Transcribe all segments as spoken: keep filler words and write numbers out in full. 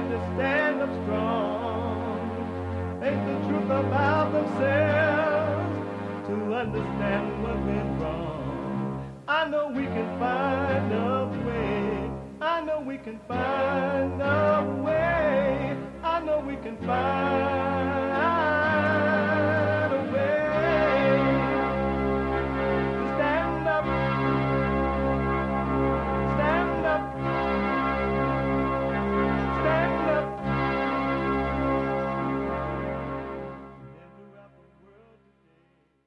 to stand up strong, face the truth about themselves, to understand what went wrong. I know we can find a way. I know we can find a way. I know we can find a way to stand up, stand up, stand up. And throughout the world today.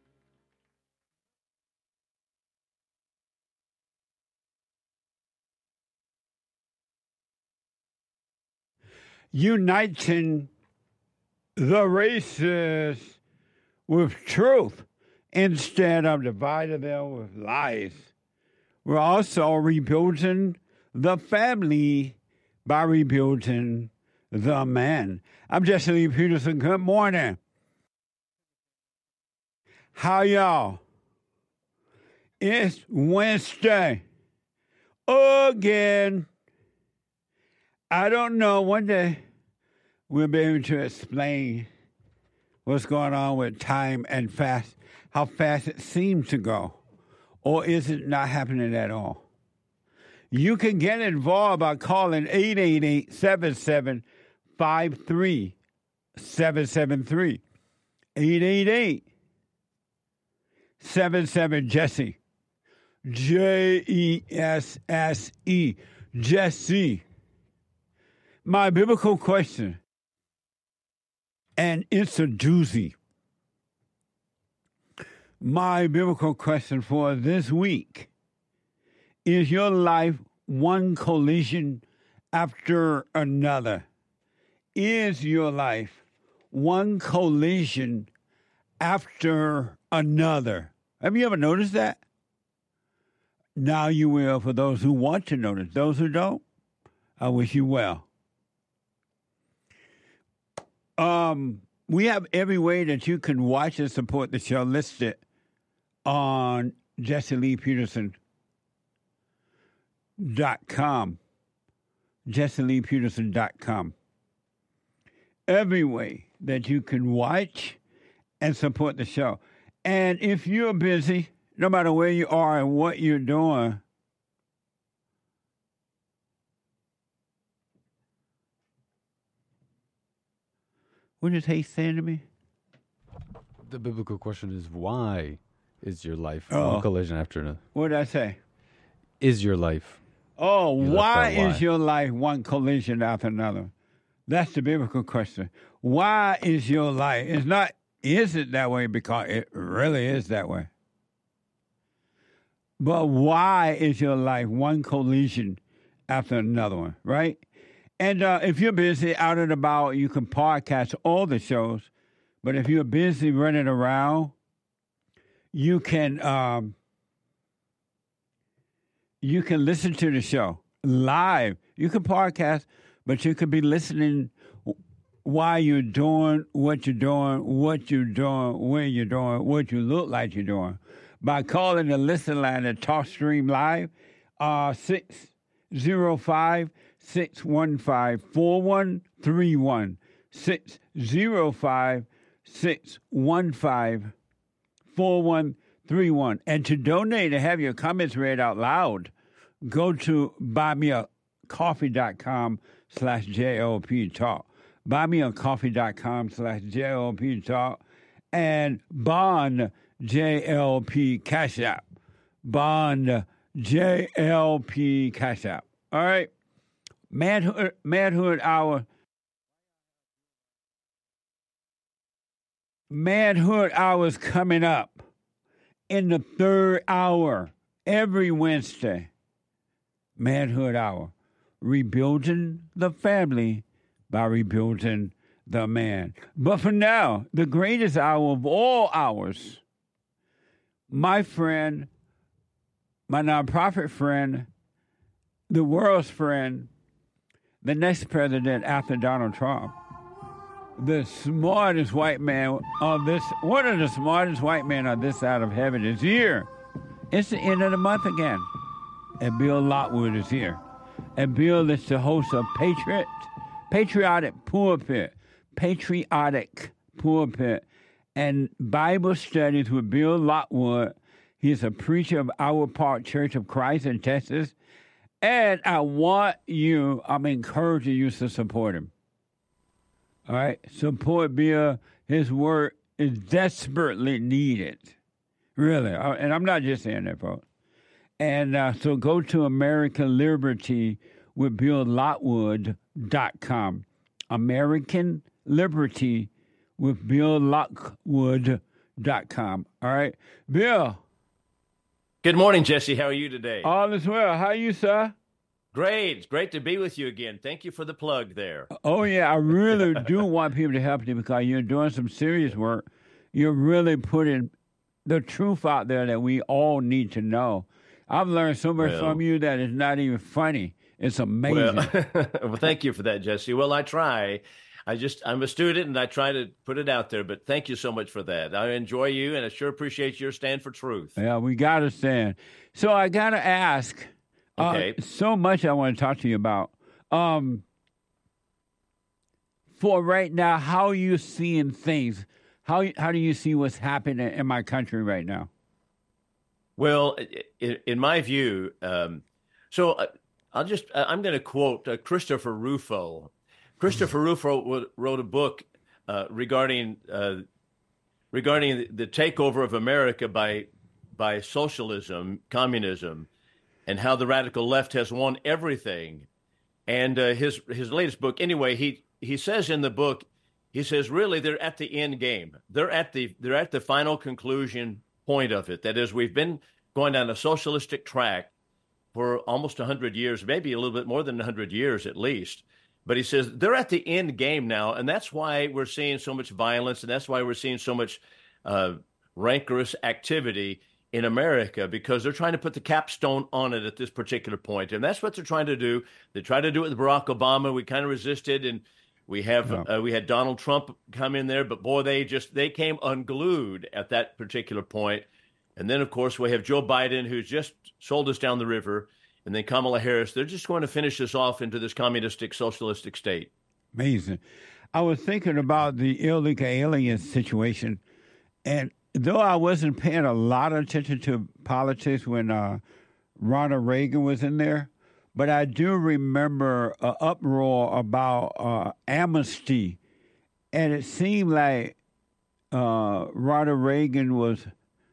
Uniting the races with truth instead of dividing them with lies. We're also rebuilding the family by rebuilding the man. I'm Jesse Lee Peterson. Good morning. How y'all? It's Wednesday again. I don't know. One day we'll be able to explain what's going on with time and fast, how fast it seems to go, or is it not happening at all? You can get involved by calling eight eight eight, seven seven five three, seven seven three, eight eight eight, seven seven, Jesse, J E S S E, Jesse. My biblical question, and it's a doozy. My biblical question for this week, is your life one collision after another? Is your life one collision after another? Have you ever noticed that? Now you will, for those who want to notice. Those who don't, I wish you well. Um, we have every way that you can watch and support the show listed on Jesse Lee Peterson dot com. Jesse Lee Peterson dot com. Every way that you can watch and support the show. And if you're busy, no matter where you are and what you're doing, what is he saying to me? The biblical question is, why is your life Oh. one collision after another? What did I say? Is your life? Oh, You left why that why. is your life one collision after another? That's the biblical question. Why is your life? It's not, is it that way? Because it really is that way. But why is your life one collision after another one, right? And uh, if you're busy out and about, you can podcast all the shows. But if you're busy running around, you can um, you can listen to the show live. You can podcast, but you could be listening while you're doing what you're doing, what you're doing, where you're doing, what you look like you're doing. By calling the listen line at TalkStream Live, uh, six zero five, six one five, four one three one, six zero five, six one five, four one three one. And to donate and have your comments read out loud, go to buymeacoffee.com slash JLP Talk. Buymeacoffee.com slash JLP Talk. And Bond J L P Cash App. Bond J L P Cash App. All right. Manhood, Manhood Hour. Manhood Hour is coming up in the third hour every Wednesday. Manhood Hour. Rebuilding the family by rebuilding the man. But for now, the greatest hour of all hours, my friend, my nonprofit friend, the world's friend, the next president after Donald Trump, the smartest white man on this, one of the smartest white men on this side of heaven is here. It's the end of the month again. And Bill Lockwood is here. And Bill is the host of Patriot, Patriotic Pulpit, Patriotic Pulpit, and Bible studies with Bill Lockwood. He's a preacher of Our Park Church of Christ in Texas. And I want you, I'm encouraging you to support him. All right? Support Bill. His work is desperately needed. Really. And I'm not just saying that, folks. And uh, so go to American Liberty with Bill Lockwood dot com. American Liberty with Bill Lockwood dot com. All right. Bill. Good morning, Jesse. How are you today? All is well. How are you, sir? Great. It's great to be with you again. Thank you for the plug there. Oh, yeah. I really do want people to help you because you're doing some serious work. You're really putting the truth out there that we all need to know. I've learned so much well, from you that it's not even funny. It's amazing. Well, well, thank you for that, Jesse. Well, I try. I just, I'm a student and I try to put it out there, but thank you so much for that. I enjoy you and I sure appreciate your stand for truth. Yeah, we got to stand. So I got to ask, okay. uh, so much I want to talk to you about. Um, for right now, how are you seeing things? How, how do you see what's happening in my country right now? Well, in, in my view, um, so I'll just, I'm going to quote uh, Christopher Rufo. Christopher Rufo wrote a book uh, regarding uh, regarding the takeover of America by by socialism, communism, and how the radical left has won everything. And uh, his his latest book, anyway, he he says in the book, he says really they're at the end game. They're at the they're at the final conclusion point of it. That is, we've been going down a socialistic track for almost one hundred years, maybe a little bit more than one hundred years at least. But he says they're at the end game now, and that's why we're seeing so much violence, and that's why we're seeing so much uh, rancorous activity in America, because they're trying to put the capstone on it at this particular point. And that's what they're trying to do. They tried to do it with Barack Obama. We kind of resisted, and we have yeah. uh, we had Donald Trump come in there, but boy, they just they came unglued at that particular point. And then, of course, we have Joe Biden, who's just sold us down the river. And then Kamala Harris, they're just going to finish us off into this communistic, socialistic state. Amazing. I was thinking about the illegal alien situation, and though I wasn't paying a lot of attention to politics when uh, Ronald Reagan was in there, but I do remember an uproar about uh, amnesty, and it seemed like uh, Ronald Reagan was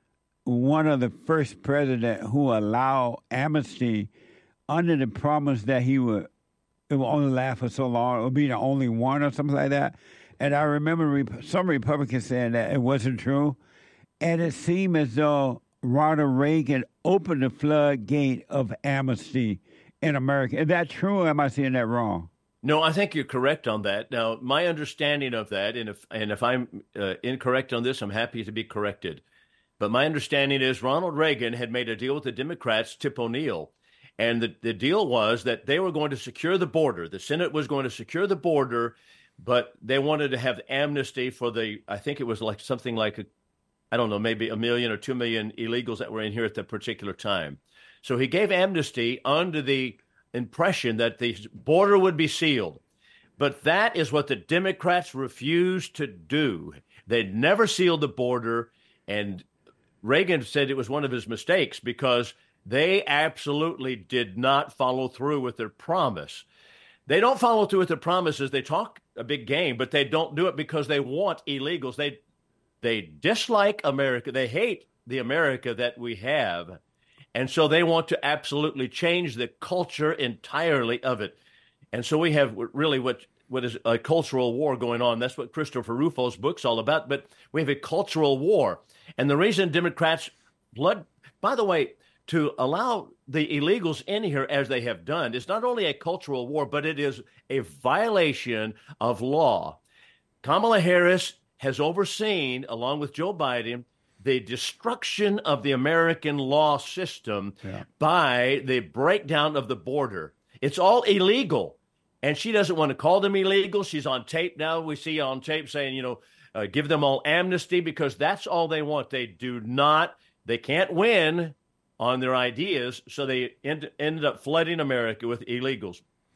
one of the first presidents who allowed amnesty under the promise that he would, it would only last for so long, it would be the only one or something like that. And I remember some Republicans saying that it wasn't true. And it seemed as though Ronald Reagan opened the floodgate of amnesty in America. Is that true, or am I seeing that wrong? No, I think you're correct on that. Now, my understanding of that, and if and if I'm uh, incorrect on this, I'm happy to be corrected. But my understanding is Ronald Reagan had made a deal with the Democrats, Tip O'Neill. And the, the deal was that they were going to secure the border. The Senate was going to secure the border, but they wanted to have amnesty for the, I think it was like something like, a, I don't know, maybe a million or two million illegals that were in here at that particular time. So he gave amnesty under the impression that the border would be sealed. But that is what the Democrats refused to do. They'd never sealed the border, and Reagan said it was one of his mistakes because they absolutely did not follow through with their promise. They don't follow through with their promises. They talk a big game, but they don't do it because they want illegals. They they dislike America. They hate the America that we have. And so they want to absolutely change the culture entirely of it. And so we have really what what is a cultural war going on. That's what Christopher Rufo's book's all about. But we have a cultural war. And the reason Democrats blood, by the way, to allow the illegals in here as they have done is not only a cultural war, but it is a violation of law. Kamala Harris has overseen, along with Joe Biden, the destruction of the American law system yeah. by the breakdown of the border. It's all illegal. And she doesn't want to call them illegal. She's on tape now. We see on tape saying, you know, uh, give them all amnesty because that's all they want. They do not, they can't win on their ideas, so they end, ended up flooding America with illegals.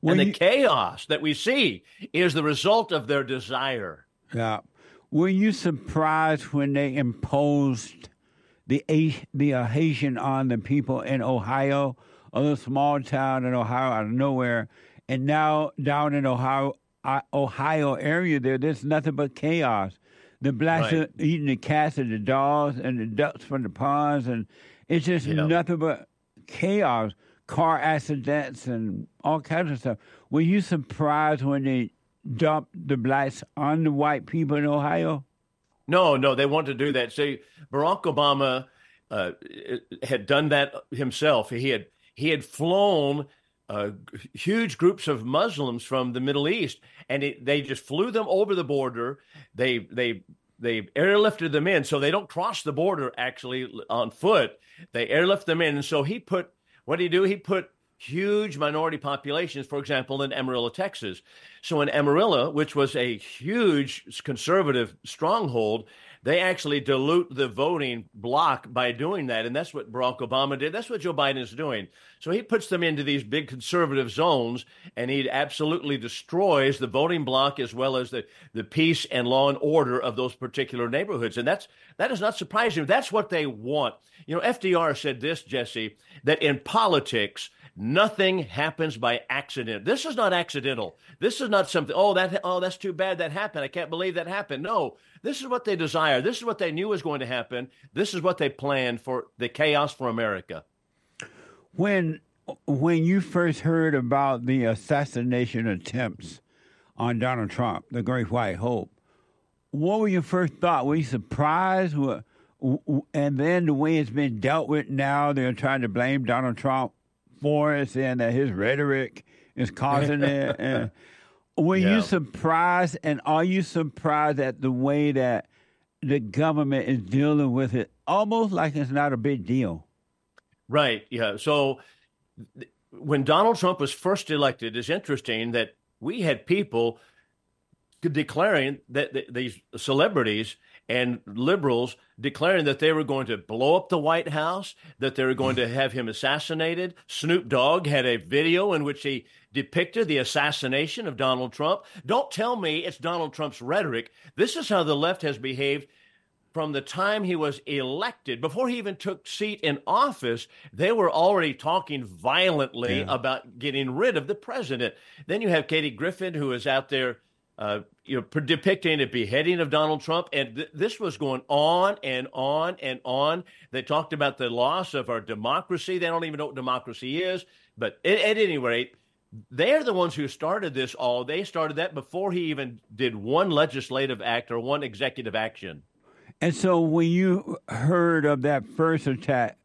When and the you, chaos that we see is the result of their desire. yeah. Were you surprised when they imposed the the uh, Haitian on the people in Ohio, a little small town in Ohio out of nowhere, and now down in Ohio, uh, Ohio area there, there's nothing but chaos. The blacks Right. are eating the cats and the dogs and the ducks from the ponds, and it's just Yeah. nothing but chaos, car accidents, and all kinds of stuff. Were you surprised when they dumped the blacks on the white people in Ohio? No, no, they want to do that. See, Barack Obama uh, had done that himself. He had he had flown uh, huge groups of Muslims from the Middle East, and it, they just flew them over the border. They they they airlifted them in, so they don't cross the border actually on foot. They airlift them in, and so he put what did he do? He put huge minority populations, for example, in Amarillo, Texas. So in Amarillo, which was a huge conservative stronghold, they actually dilute the voting bloc by doing that. And that's what Barack Obama did. That's what Joe Biden is doing. So he puts them into these big conservative zones, and he absolutely destroys the voting bloc as well as the, the peace and law and order of those particular neighborhoods. And that's that is not surprising. That's what they want. You know, F D R said this, Jesse, that in politics, nothing happens by accident. This is not accidental. This is not something, oh, that, oh, that's too bad that happened. I can't believe that happened. No, this is what they desire. This is what they knew was going to happen. This is what they planned for the chaos for America. When when you first heard about the assassination attempts on Donald Trump, the Great White Hope, what were your first thought? Were you surprised? Were, and then the way it's been dealt with now, they're trying to blame Donald Trump for it, saying that his rhetoric is causing it. And were Yeah. you surprised, and are you surprised at the way that the government is dealing with it, almost like it's not a big deal? Right. Yeah. So th- when Donald Trump was first elected, it's interesting that we had people declaring that th- these celebrities and liberals declaring that they were going to blow up the White House, that they were going to have him assassinated. Snoop Dogg had a video in which he depicted the assassination of Donald Trump. Don't tell me it's Donald Trump's rhetoric. This is how the left has behaved from the time he was elected. Before he even took seat in office, they were already talking violently Yeah. about getting rid of the president. Then you have Katie Griffin, who is out there Uh, you know, depicting a beheading of Donald Trump. And th- this was going on and on and on. They talked about the loss of our democracy. They don't even know what democracy is. But at, at any rate, they're the ones who started this all. They started that before he even did one legislative act or one executive action. And so when you heard of that first attack,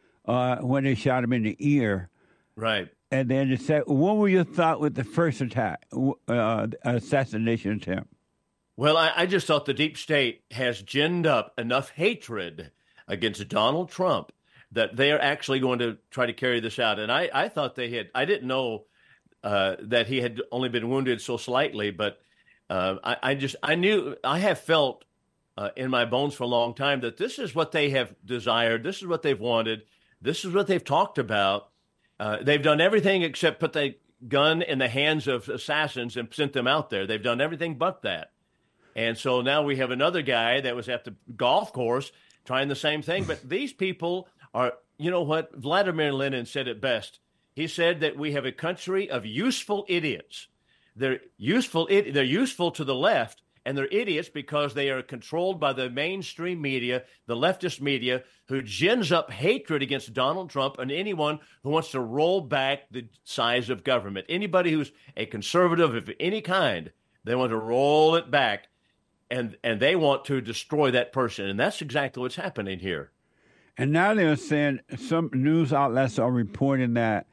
uh, when they shot him in the ear, Right. and then the sec- what were your thoughts with the first attack, uh, assassination attempt? Well, I, I just thought the deep state has ginned up enough hatred against Donald Trump that they are actually going to try to carry this out. And I, I thought they had, I didn't know uh, that he had only been wounded so slightly, but uh, I, I just, I knew, I have felt uh, in my bones for a long time that this is what they have desired. This is what they've wanted. This is what they've talked about. Uh, they've done everything except put the gun in the hands of assassins and sent them out there. They've done everything but that. And so now we have another guy that was at the golf course trying the same thing. But these people are, you know what? Vladimir Lenin said it best. He said that we have a country of useful idiots. They're useful. They're useful to the left, and they're idiots because they are controlled by the mainstream media, the leftist media, who gins up hatred against Donald Trump and anyone who wants to roll back the size of government. Anybody who's a conservative of any kind, they want to roll it back, and and they want to destroy that person. And that's exactly what's happening here. And now they're saying, some news outlets are reporting that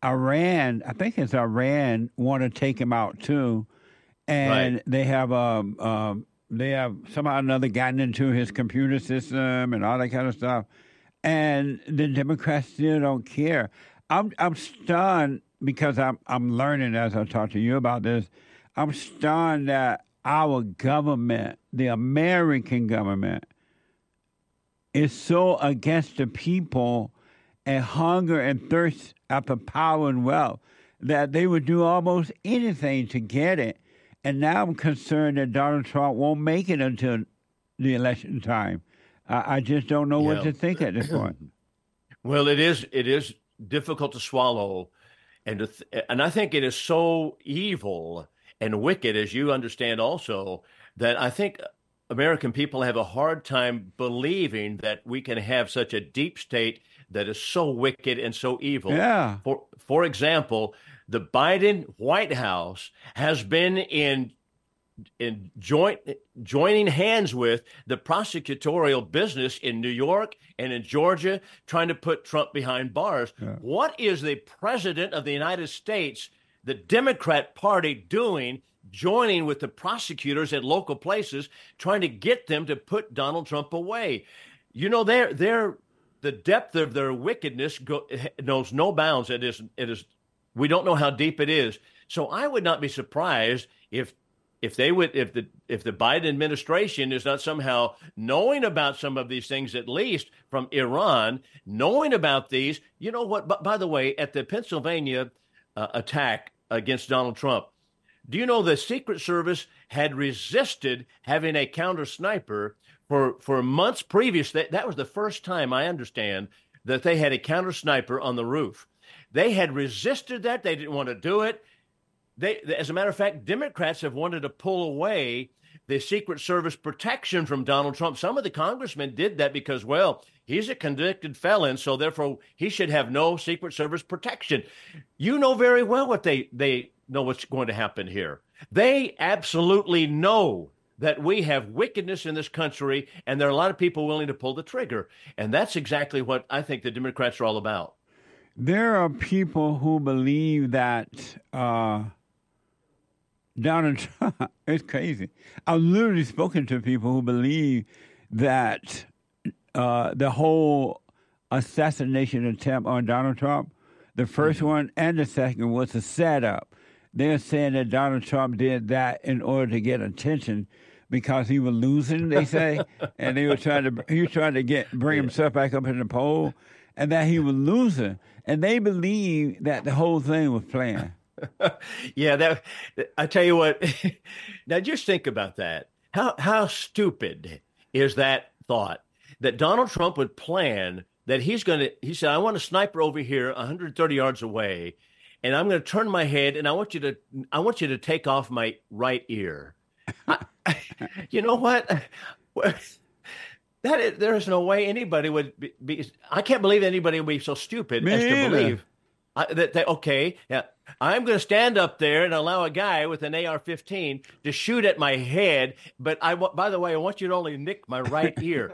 Iran, I think it's Iran, want to take him out too. And Right. they have um, um, they have somehow or another gotten into his computer system and all that kind of stuff. And the Democrats still don't care. I'm I'm stunned because I'm I'm learning as I talk to you about this. I'm stunned that our government, the American government, is so against the people and hunger and thirst after power and wealth that they would do almost anything to get it. And now I'm concerned that Donald Trump won't make it until the election time. I, I just don't know Yeah. what to think at this point. Well, it is it is difficult to swallow, and to th- and I think it is so evil and wicked, as you understand also, that I think American people have a hard time believing that we can have such a deep state that is so wicked and so evil. Yeah. For for example, the Biden White House has been in in joint joining hands with the prosecutorial business in New York and in Georgia, trying to put Trump behind bars. Yeah. What is the president of the United States, the Democrat Party, doing, joining with the prosecutors at local places, trying to get them to put Donald Trump away? You know, they're they're the depth of their wickedness go, knows no bounds. It is it is we don't know how deep it is. So I would not be surprised if if they would if the if the Biden administration is not somehow knowing about some of these things, at least from Iran, knowing about these. You know what? By, by the way, at the Pennsylvania uh, attack against Donald Trump, do you know the Secret Service had resisted having a counter sniper for for months previous? That that was the first time, I understand, that they had a counter sniper on the roof. They had resisted that. They didn't want to do it. They, as a matter of fact, Democrats have wanted to pull away the Secret Service protection from Donald Trump. Some of the congressmen did that because, well, he's a convicted felon, so therefore he should have no Secret Service protection. You know very well what they, they know what's going to happen here. They absolutely know that we have wickedness in this country, and there are a lot of people willing to pull the trigger. And that's exactly what I think the Democrats are all about. There are people who believe that uh, Donald Trump, it's crazy. I've literally spoken to people who believe that uh, the whole assassination attempt on Donald Trump, the first mm-hmm. one and the second, was a setup. They're saying that Donald Trump did that in order to get attention because he was losing, they say, and they were trying to he was trying to get bring yeah. himself back up in the poll, and that he was losing. And they believe that the whole thing was planned. yeah, that I tell you what. Now, just think about that. How how stupid is that thought that Donald Trump would plan that he's going to? He said, "I want a sniper over here, one hundred thirty yards away, and I'm going to turn my head, and I want you to I want you to take off my right ear." I, you know what? That is, there is no way anybody would be, be. I can't believe anybody would be so stupid Me as to either. believe I, that they, okay, yeah, I'm going to stand up there and allow a guy with an A R fifteen to shoot at my head. But I, by the way, I want you to only nick my right ear.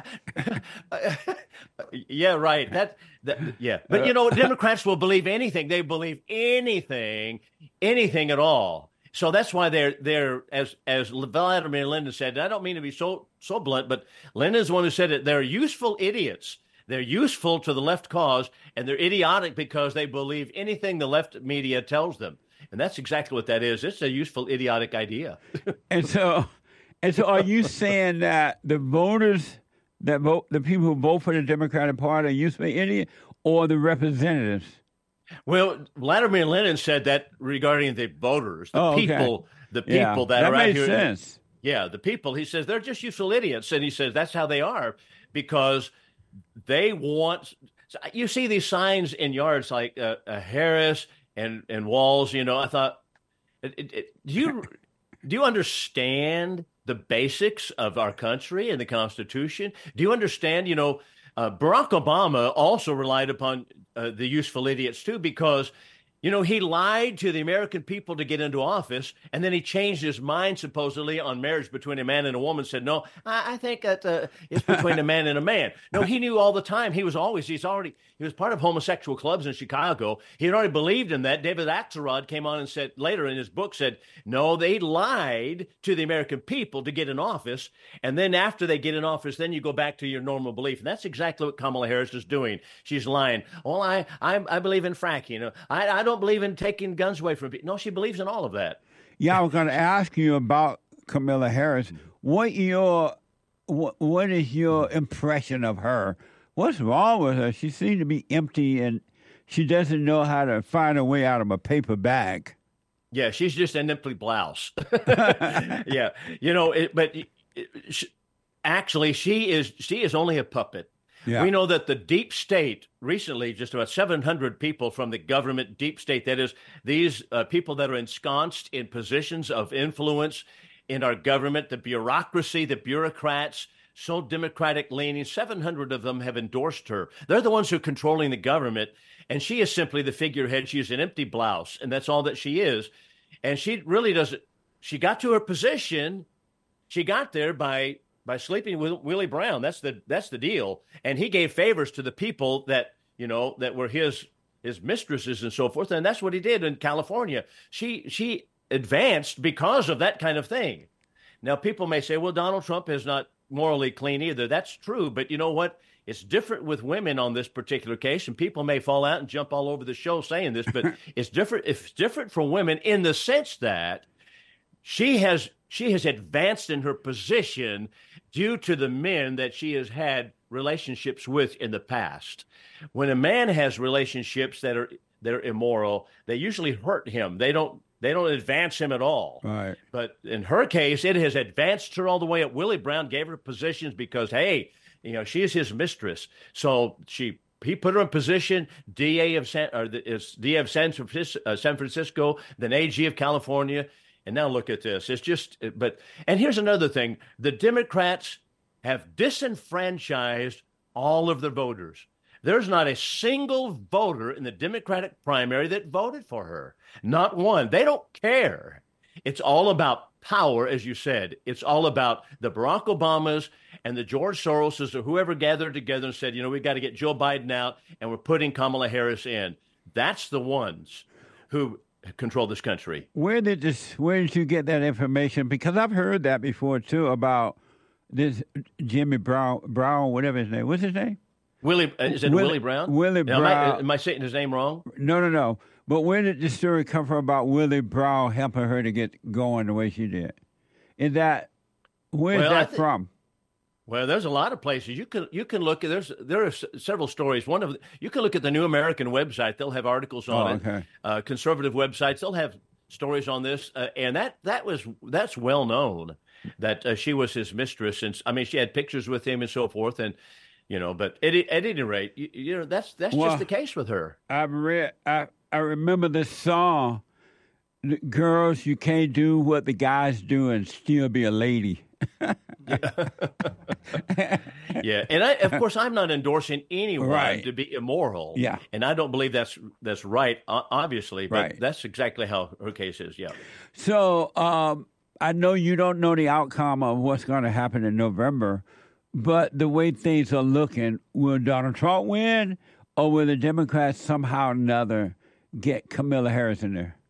yeah, right. That, that, yeah. But you know, Democrats will believe anything. They believe anything, anything at all. So that's why they're they're as as Vladimir Lenin said. I don't mean to be so so blunt, but Lenin's the one who said it. They're useful idiots. They're useful to the left cause, and they're idiotic because they believe anything the left media tells them. And that's exactly what that is. It's a useful, idiotic idea. and so, and so, are you saying that the voters that vote, the people who vote for the Democratic Party, are useful idiots, or the representatives? Well, Vladimir Lenin said that regarding the voters, the oh, okay. people, the people yeah, that, that are out makes here. Sense. Yeah, the people. He says they're just useful idiots, and he says that's how they are because they want. You see these signs in yards like uh, uh, Harris and and Walls. You know, I thought, it, it, it, do you do you understand the basics of our country and the Constitution? Do you understand? You know, uh, Barack Obama also relied upon Uh, the useful idiots, too, because, you know, he lied to the American people to get into office, and then he changed his mind, supposedly, on marriage between a man and a woman, said, no, I, I think that uh, it's between a man and a man. No, he knew all the time. He was always, he's already, he was part of homosexual clubs in Chicago. He had already believed in that. David Axelrod came on and said, later in his book, said, no, they lied to the American people to get in office, and then after they get in office, then you go back to your normal belief. And that's exactly what Kamala Harris is doing. She's lying. Well, I I, I believe in fracking. You know, I, I don't believe in taking guns away from people. No, she believes in all of that. Yeah, I was going to ask you about Kamala Harris. What your what, what is your impression of her? What's wrong with her? She seemed to be empty and she doesn't know how to find a way out of a paper bag. Yeah, she's just an empty blouse. Yeah, you know, it, but it, she, actually, she is she is only a puppet. Yeah. We know that the deep state recently, just about seven hundred people from the government deep state, that is, these uh, people that are ensconced in positions of influence in our government, the bureaucracy, the bureaucrats, so Democratic leaning, seven hundred of them have endorsed her. They're the ones who are controlling the government. And she is simply the figurehead. She is an empty blouse, and that's all that she is. And she really doesn't. She got to her position. She got there by by sleeping with Willie Brown. That's the that's the deal. And he gave favors to the people that you know that were his his mistresses and so forth. And that's what he did in California. She she advanced because of that kind of thing. Now people may say, well, Donald Trump is not morally clean either. That's true, but you know what? It's different with women on this particular case, and people may fall out and jump all over the show saying this, but it's different. It's different from women in the sense that she has she has advanced in her position due to the men that she has had relationships with in the past. When a man has relationships that are that are immoral, they usually hurt him. They don't they don't advance him at all. Right. But in her case, it has advanced her all the way up. Willie Brown gave her positions because, hey, you know, she is his mistress. So she he put her in position, D A of San, or the, is D A of San Francisco, uh, San Francisco, then A G of California. And now look at this. It's just, but, and here's another thing. The Democrats have disenfranchised all of the voters. There's not a single voter in the Democratic primary that voted for her. Not one. They don't care. It's all about power, as you said. It's all about the Barack Obamas and the George Soroses or whoever gathered together and said, you know, we've got to get Joe Biden out and we're putting Kamala Harris in. That's the ones who control this country. Where did this? Where did you get that information? Because I've heard that before too about this Jimmy Brown, Brown, whatever his name. What's his name? Willie, uh, is it Willie, Willie Brown? Willie now, Brown. Am I, am I saying his name wrong? No, no, no. But where did the story come from about Willie Brown helping her to get going the way she did? Is that where's well, that th- from? Well, there's a lot of places you can you can look at. There's there are s- several stories. One of the, you can look at the New American website. They'll have articles on Oh, it. okay. Uh, conservative websites. They'll have stories on this, uh, and that that was that's well known that uh, she was his mistress, and I mean she had pictures with him and so forth, and you know. But at, at any rate, you, you know that's that's Well, just the case with her. I read. I I remember this song. Girls, you can't do what the guys do and still be a lady. Yeah, and I, of course, I'm not endorsing anyone Right. to be immoral. Yeah. and I don't believe that's that's right, o- obviously. But Right. that's exactly how her case is. Yeah. So um, I know you don't know the outcome of what's going to happen in November, but the way things are looking, will Donald Trump win, or will the Democrats somehow or another get Kamala Harris in there?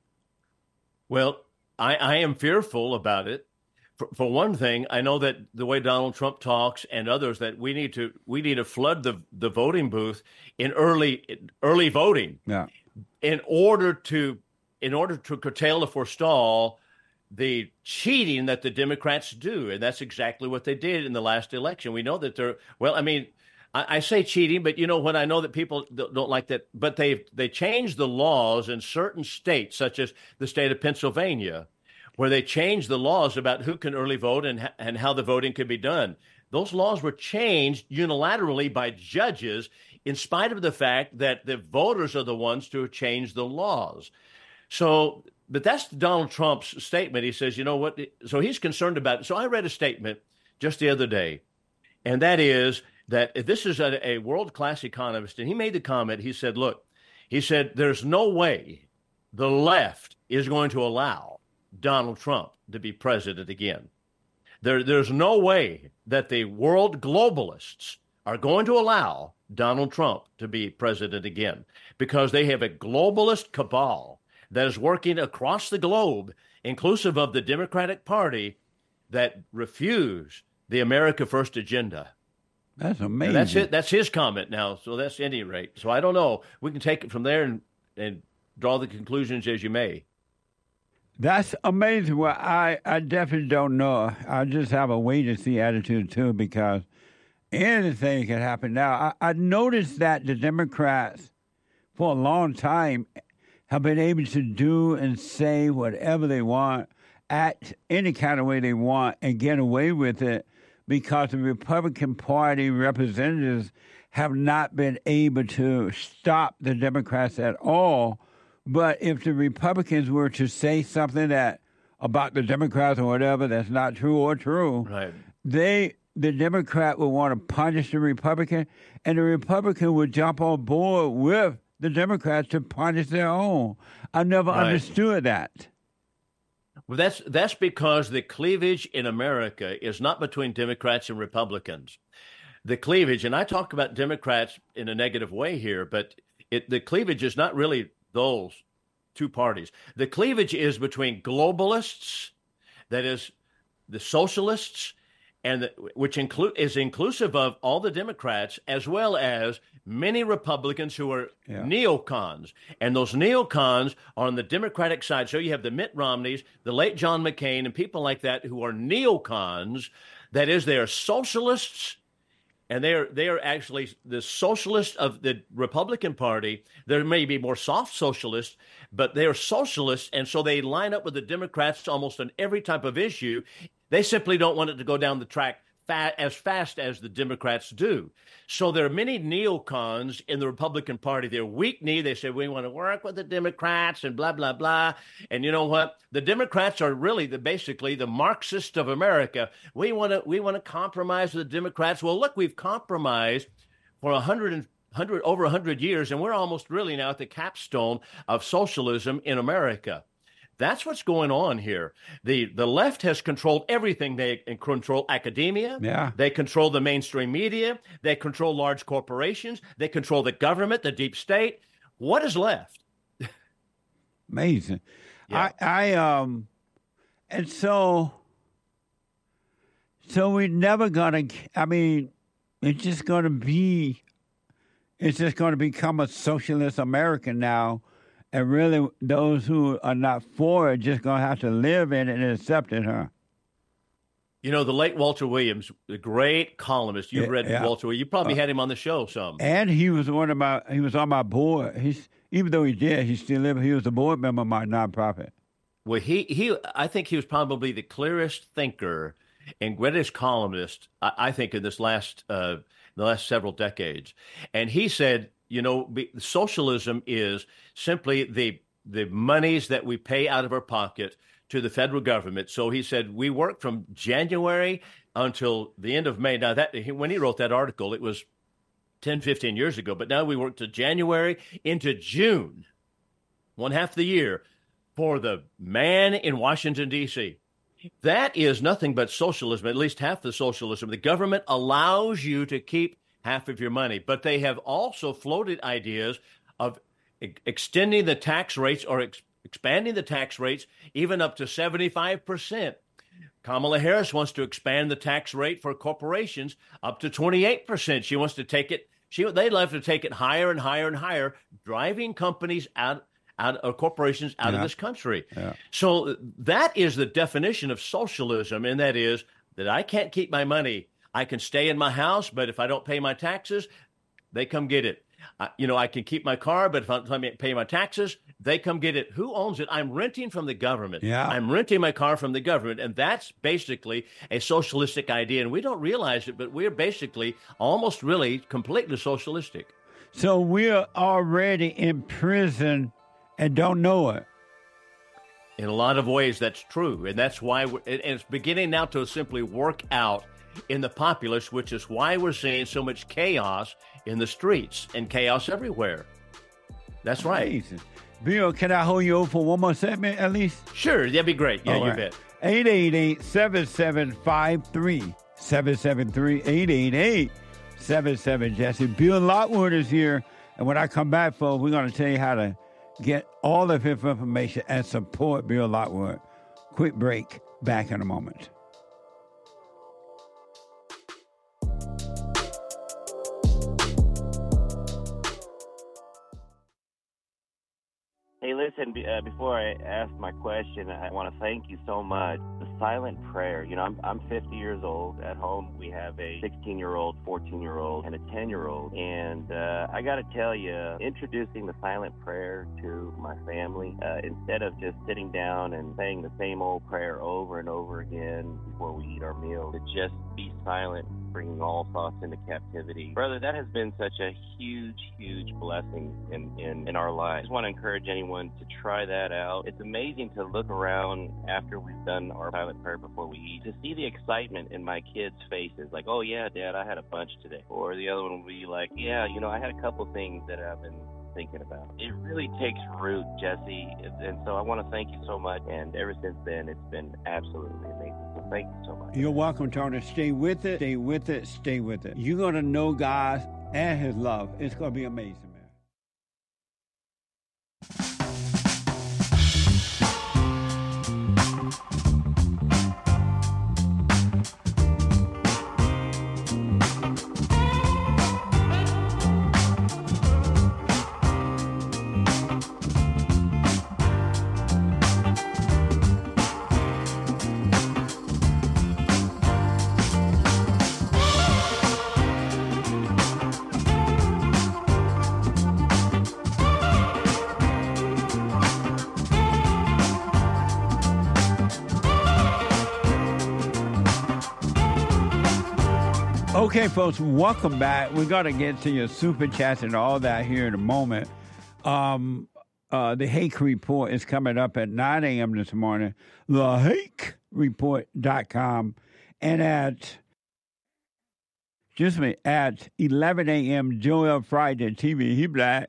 Well, I, I am fearful about it. For, for one thing, I know that the way Donald Trump talks and others, that we need to we need to flood the the voting booth in early early voting Yeah. in order to in order to curtail or forestall the cheating that the Democrats do, and that's exactly what they did in the last election. We know that they're well. I mean, I, I say cheating, but you know what? I know that people don't don't like that, but they they changed the laws in certain states, such as the state of Pennsylvania, where they changed the laws about who can early vote and and how the voting could be done. Those laws were changed unilaterally by judges, in spite of the fact that the voters are the ones to change the laws. So, but that's Donald Trump's statement. He says, you know what? So he's concerned about it. So I read a statement just the other day, and that is that this is a, a world-class economist, and he made the comment. He said, look, he said, there's no way the left is going to allow Donald Trump to be president again. There, there's no way that the world globalists are going to allow Donald Trump to be president again, because they have a globalist cabal that is working across the globe, inclusive of the Democratic Party, that refuse the America First agenda. That's And amazing. that's it. That's his comment now. So that's any rate. So I don't know. We can take it from there and, and draw the conclusions as you may. That's amazing. Well, I, I definitely don't know. I just have a wait and see attitude too, because anything can happen. Now, I, I noticed that the Democrats for a long time have been able to do and say whatever they want, act any kind of way they want, and get away with it because the Republican Party representatives have not been able to stop the Democrats at all. But if the Republicans were to say something that about the Democrats or whatever that's not true or true, Right. they the Democrat would want to punish the Republican, and the Republican would jump on board with the Democrats to punish their own. I never Right. understood that. Well, that's that's because the cleavage in America is not between Democrats and Republicans. The cleavage, and I talk about Democrats in a negative way here, but it, the cleavage is not really those two parties. The cleavage is between globalists, that is, the socialists, and the, which include is inclusive of all the Democrats, as well as many Republicans who are Yeah. neocons. And those neocons are on the Democratic side. So you have the Mitt Romneys, the late John McCain, and people like that who are neocons. That is, they are socialists, and they are they are actually the socialists of the Republican Party. There may be more soft socialists, but they are socialists, and so they line up with the Democrats almost on every type of issue. They simply don't want it to go down the track fa- as fast as the Democrats do. So there are many neocons in the Republican Party. They're weak-kneed. They say, we want to work with the Democrats and blah, blah, blah. And you know what? The Democrats are really the basically the Marxists of America. We want to we want to compromise with the Democrats. Well, look, we've compromised for a hundred and hundred over a hundred years, and we're almost really now at the capstone of socialism in America. That's what's going on here. The the left has controlled everything. They control academia. Yeah. They control the mainstream media. They control large corporations. They control the government, the deep state. What is left? Amazing. Yeah. I, I um, and so, so we're never gonna. I mean, it's just gonna be. It's just gonna become a socialist America now, and really, those who are not for it just gonna have to live in it and accept it, huh? You know, the late Walter Williams, the great columnist. You've Yeah, read yeah. Walter Williams. You probably Uh, had him on the show some. And he was one of my. He was on my board. He's even though he did, he still lived. He was a board member of my nonprofit. Well, he, he, I think he was probably the clearest thinker and greatest columnist, I, I think, in this last, uh, the last several decades. And he said, you know, be, socialism is simply the the monies that we pay out of our pocket to the federal government. So he said we work from January until the end of May. Now, that when he wrote that article, it was ten, fifteen years ago. But now we work to January into June, one half the year, for the man in Washington, D C That is nothing but socialism, at least half the socialism. The government allows you to keep half of your money, but they have also floated ideas of e- extending the tax rates or ex- expanding the tax rates even up to seventy-five percent. Kamala Harris wants to expand the tax rate for corporations up to twenty-eight percent. She wants to take it, she, they'd love to take it higher and higher and higher, driving companies out out of corporations out Yeah. of this country. Yeah. So that is the definition of socialism, and that is that I can't keep my money. I can stay in my house, but if I don't pay my taxes, they come get it. Uh, you know, I can keep my car, but if I don't pay my taxes, they come get it. Who owns it? I'm renting from the government. Yeah. I'm renting my car from the government, and that's basically a socialistic idea, and we don't realize it, but we're basically almost really completely socialistic. So we're already in prison and don't know it. In a lot of ways, that's true, and that's why we're, and it's beginning now to simply work out in the populace, which is why we're seeing so much chaos in the streets and chaos everywhere. That's right. Amazing. Bill, can I hold you over for one more segment at least? Sure, that'd be great. Yeah, All you right. bet. eight eight eight, seven seven five three, seven seven three, eight eight eight, seven seven, Jesse. Bill Lockwood is here, and when I come back, folks, we're going to tell you how to get all of his information and support Bill Lockwood. Quick break. Back in a moment. Hey, listen, be- uh, before I ask my question, I want to thank you so much. The silent prayer, you know, I'm, I'm fifty years old. At home, we have a sixteen-year-old, fourteen-year-old, and a ten-year-old. And uh, I got to tell you, introducing the silent prayer to my family, uh, instead of just sitting down and saying the same old prayer over and over again before we eat our meal, to just be silent, bringing all thoughts into captivity. Brother, that has been such a huge, huge blessing in, in, in our lives. I just want to encourage anyone to try that out. It's amazing to look around after we've done our silent prayer before we eat, to see the excitement in my kids' faces, like, oh yeah, Dad, I had a bunch today. Or the other one will be like, yeah, you know, I had a couple things that I've been thinking about. It really takes root, Jesse, and so I want to thank you so much, and ever since then, it's been absolutely amazing. So thank you so much. You're welcome, Tony. Stay with it, stay with it, stay with it. You're going to know God and his love. It's going to be amazing, man. Okay, folks, welcome back. We're going to get to your super chats and all that here in a moment. Um, uh, the Hake Report is coming up at nine a.m. this morning, the hake report dot com. And at, excuse me, at eleven a.m., Joel Friday, T V, he black.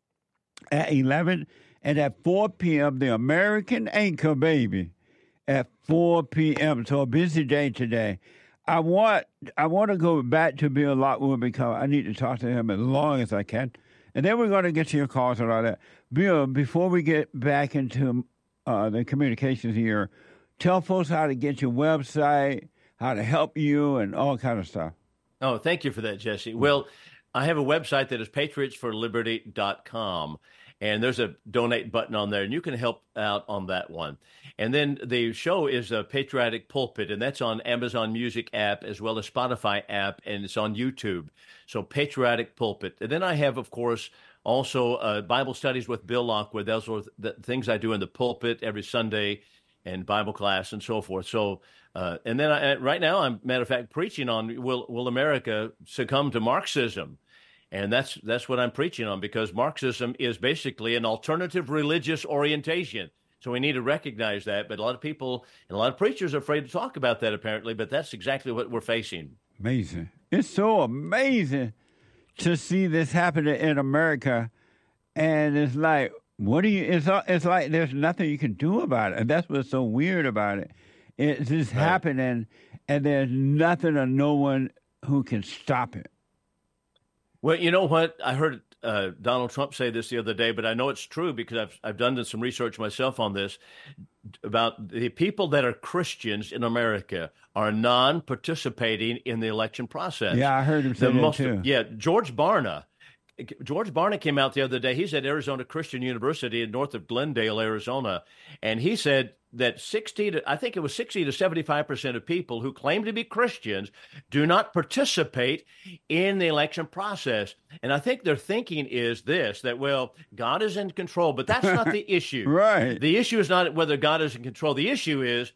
At eleven, and at four p.m., the American Anchor Baby at four p.m. So a busy day today. I want I want to go back to Bill Lockwood because I need to talk to him as long as I can. And then we're going to get to your calls and all that. Bill, before we get back into uh, the communications here, tell folks how to get your website, how to help you, and all kind of stuff. Oh, thank you for that, Jesse. Well, I have a website that is patriots for liberty dot com. And there's a donate button on there, and you can help out on that one. And then the show is a Patriotic Pulpit, and that's on Amazon Music app as well as Spotify app, and it's on YouTube. So Patriotic Pulpit. And then I have, of course, also uh, Bible studies with Bill Lockwood. Those are the things I do in the pulpit every Sunday, and Bible class and so forth. So, uh, and then I, right now, I'm, matter of fact, preaching on will will America succumb to Marxism? And that's that's what I'm preaching on, because Marxism is basically an alternative religious orientation. So we need to recognize that. But a lot of people and a lot of preachers are afraid to talk about that, apparently. But that's exactly what we're facing. Amazing. It's so amazing to see this happening in America. And it's like, what do you, it's, it's like there's nothing you can do about it. And that's what's so weird about it. It's just right. happening, and there's nothing or no one who can stop it. Well, you know what? I heard uh, Donald Trump say this the other day, but I know it's true because I've I've done some research myself on this, about the people that are Christians in America are non-participating in the election process. Yeah, I heard him say the that most, too. Yeah, George Barna. George Barna came out the other day. He's at Arizona Christian University north of Glendale, Arizona, and he said that sixty to I think it was sixty to seventy-five percent of people who claim to be Christians do not participate in the election process. And I think their thinking is this, that, well, God is in control, but that's not the issue. Right. The issue is not whether God is in control. The issue is,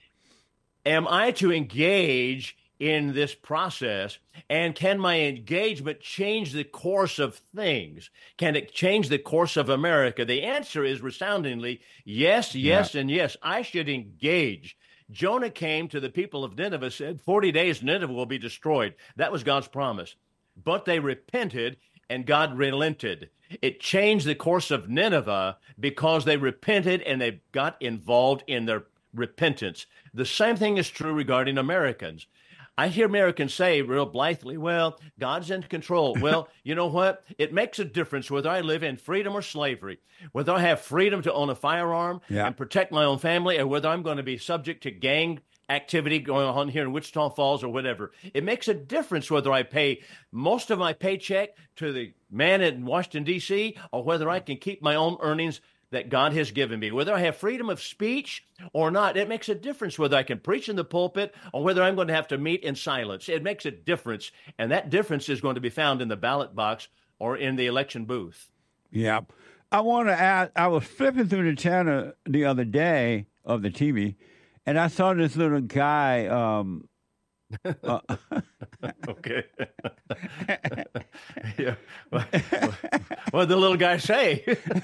am I to engage in this process, and can my engagement change the course of things? Can it change the course of America? The answer is resoundingly yes, yes, yeah. and yes. I should engage. Jonah came to the people of Nineveh, said, forty days Nineveh will be destroyed. That was God's promise. But they repented, and God relented. It changed the course of Nineveh because they repented and they got involved in their repentance. The same thing is true regarding Americans. I hear Americans say real blithely, well, God's in control. Well, you know what? It makes a difference whether I live in freedom or slavery, whether I have freedom to own a firearm yeah. and protect my own family, or whether I'm going to be subject to gang activity going on here in Wichita Falls or whatever. It makes a difference whether I pay most of my paycheck to the man in Washington, D C, or whether I can keep my own earnings that God has given me, whether I have freedom of speech or not. It makes a difference whether I can preach in the pulpit or whether I'm going to have to meet in silence. It makes a difference, and that difference is going to be found in the ballot box or in the election booth. Yeah. I want to add, I was flipping through the channel the other day of the T V, and I saw this little guy. Um, uh, okay. yeah. What, what did the little guy say?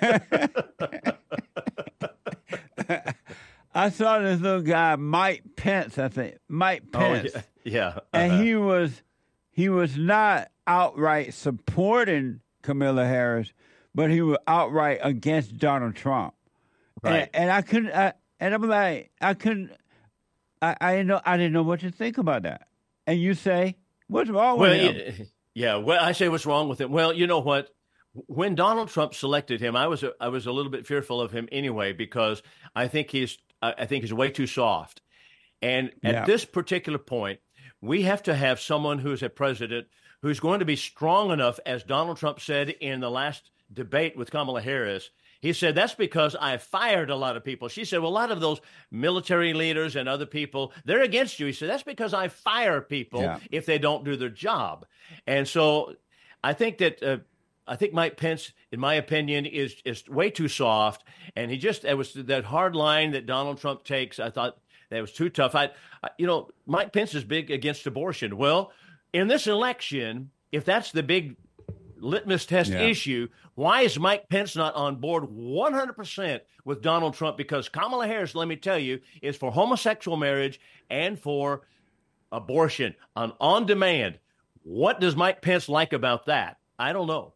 I saw this little guy, Mike Pence, I think. Mike Pence. Oh, yeah. yeah. Uh-huh. And he was he was not outright supporting Kamala Harris, but he was outright against Donald Trump. Right. And, and I couldn't I, and I'm like, I couldn't I, I didn't know I didn't know what to think about that. And you say, what's wrong well, with him? Yeah, well, I say what's wrong with him. Well, you know what? When Donald Trump selected him, I was a, I was a little bit fearful of him anyway because I think he's I think he's way too soft. And at Yeah. this particular point, we have to have someone who's a president who's going to be strong enough, as Donald Trump said in the last debate with Kamala Harris. He said, that's because I fired a lot of people. She said, well, a lot of those military leaders and other people, they're against you. He said, that's because I fire people Yeah. if they don't do their job. And so I think that uh, I think Mike Pence, in my opinion, is is way too soft. And he just, it was that hard line that Donald Trump takes. I thought that was too tough. I, I you know, Mike Pence is big against abortion. Well, in this election, if that's the big litmus test Yeah. issue, why is Mike Pence not on board one hundred percent with Donald Trump? Because Kamala Harris, let me tell you, is for homosexual marriage and for abortion on on demand. What does Mike Pence like about that? I don't know.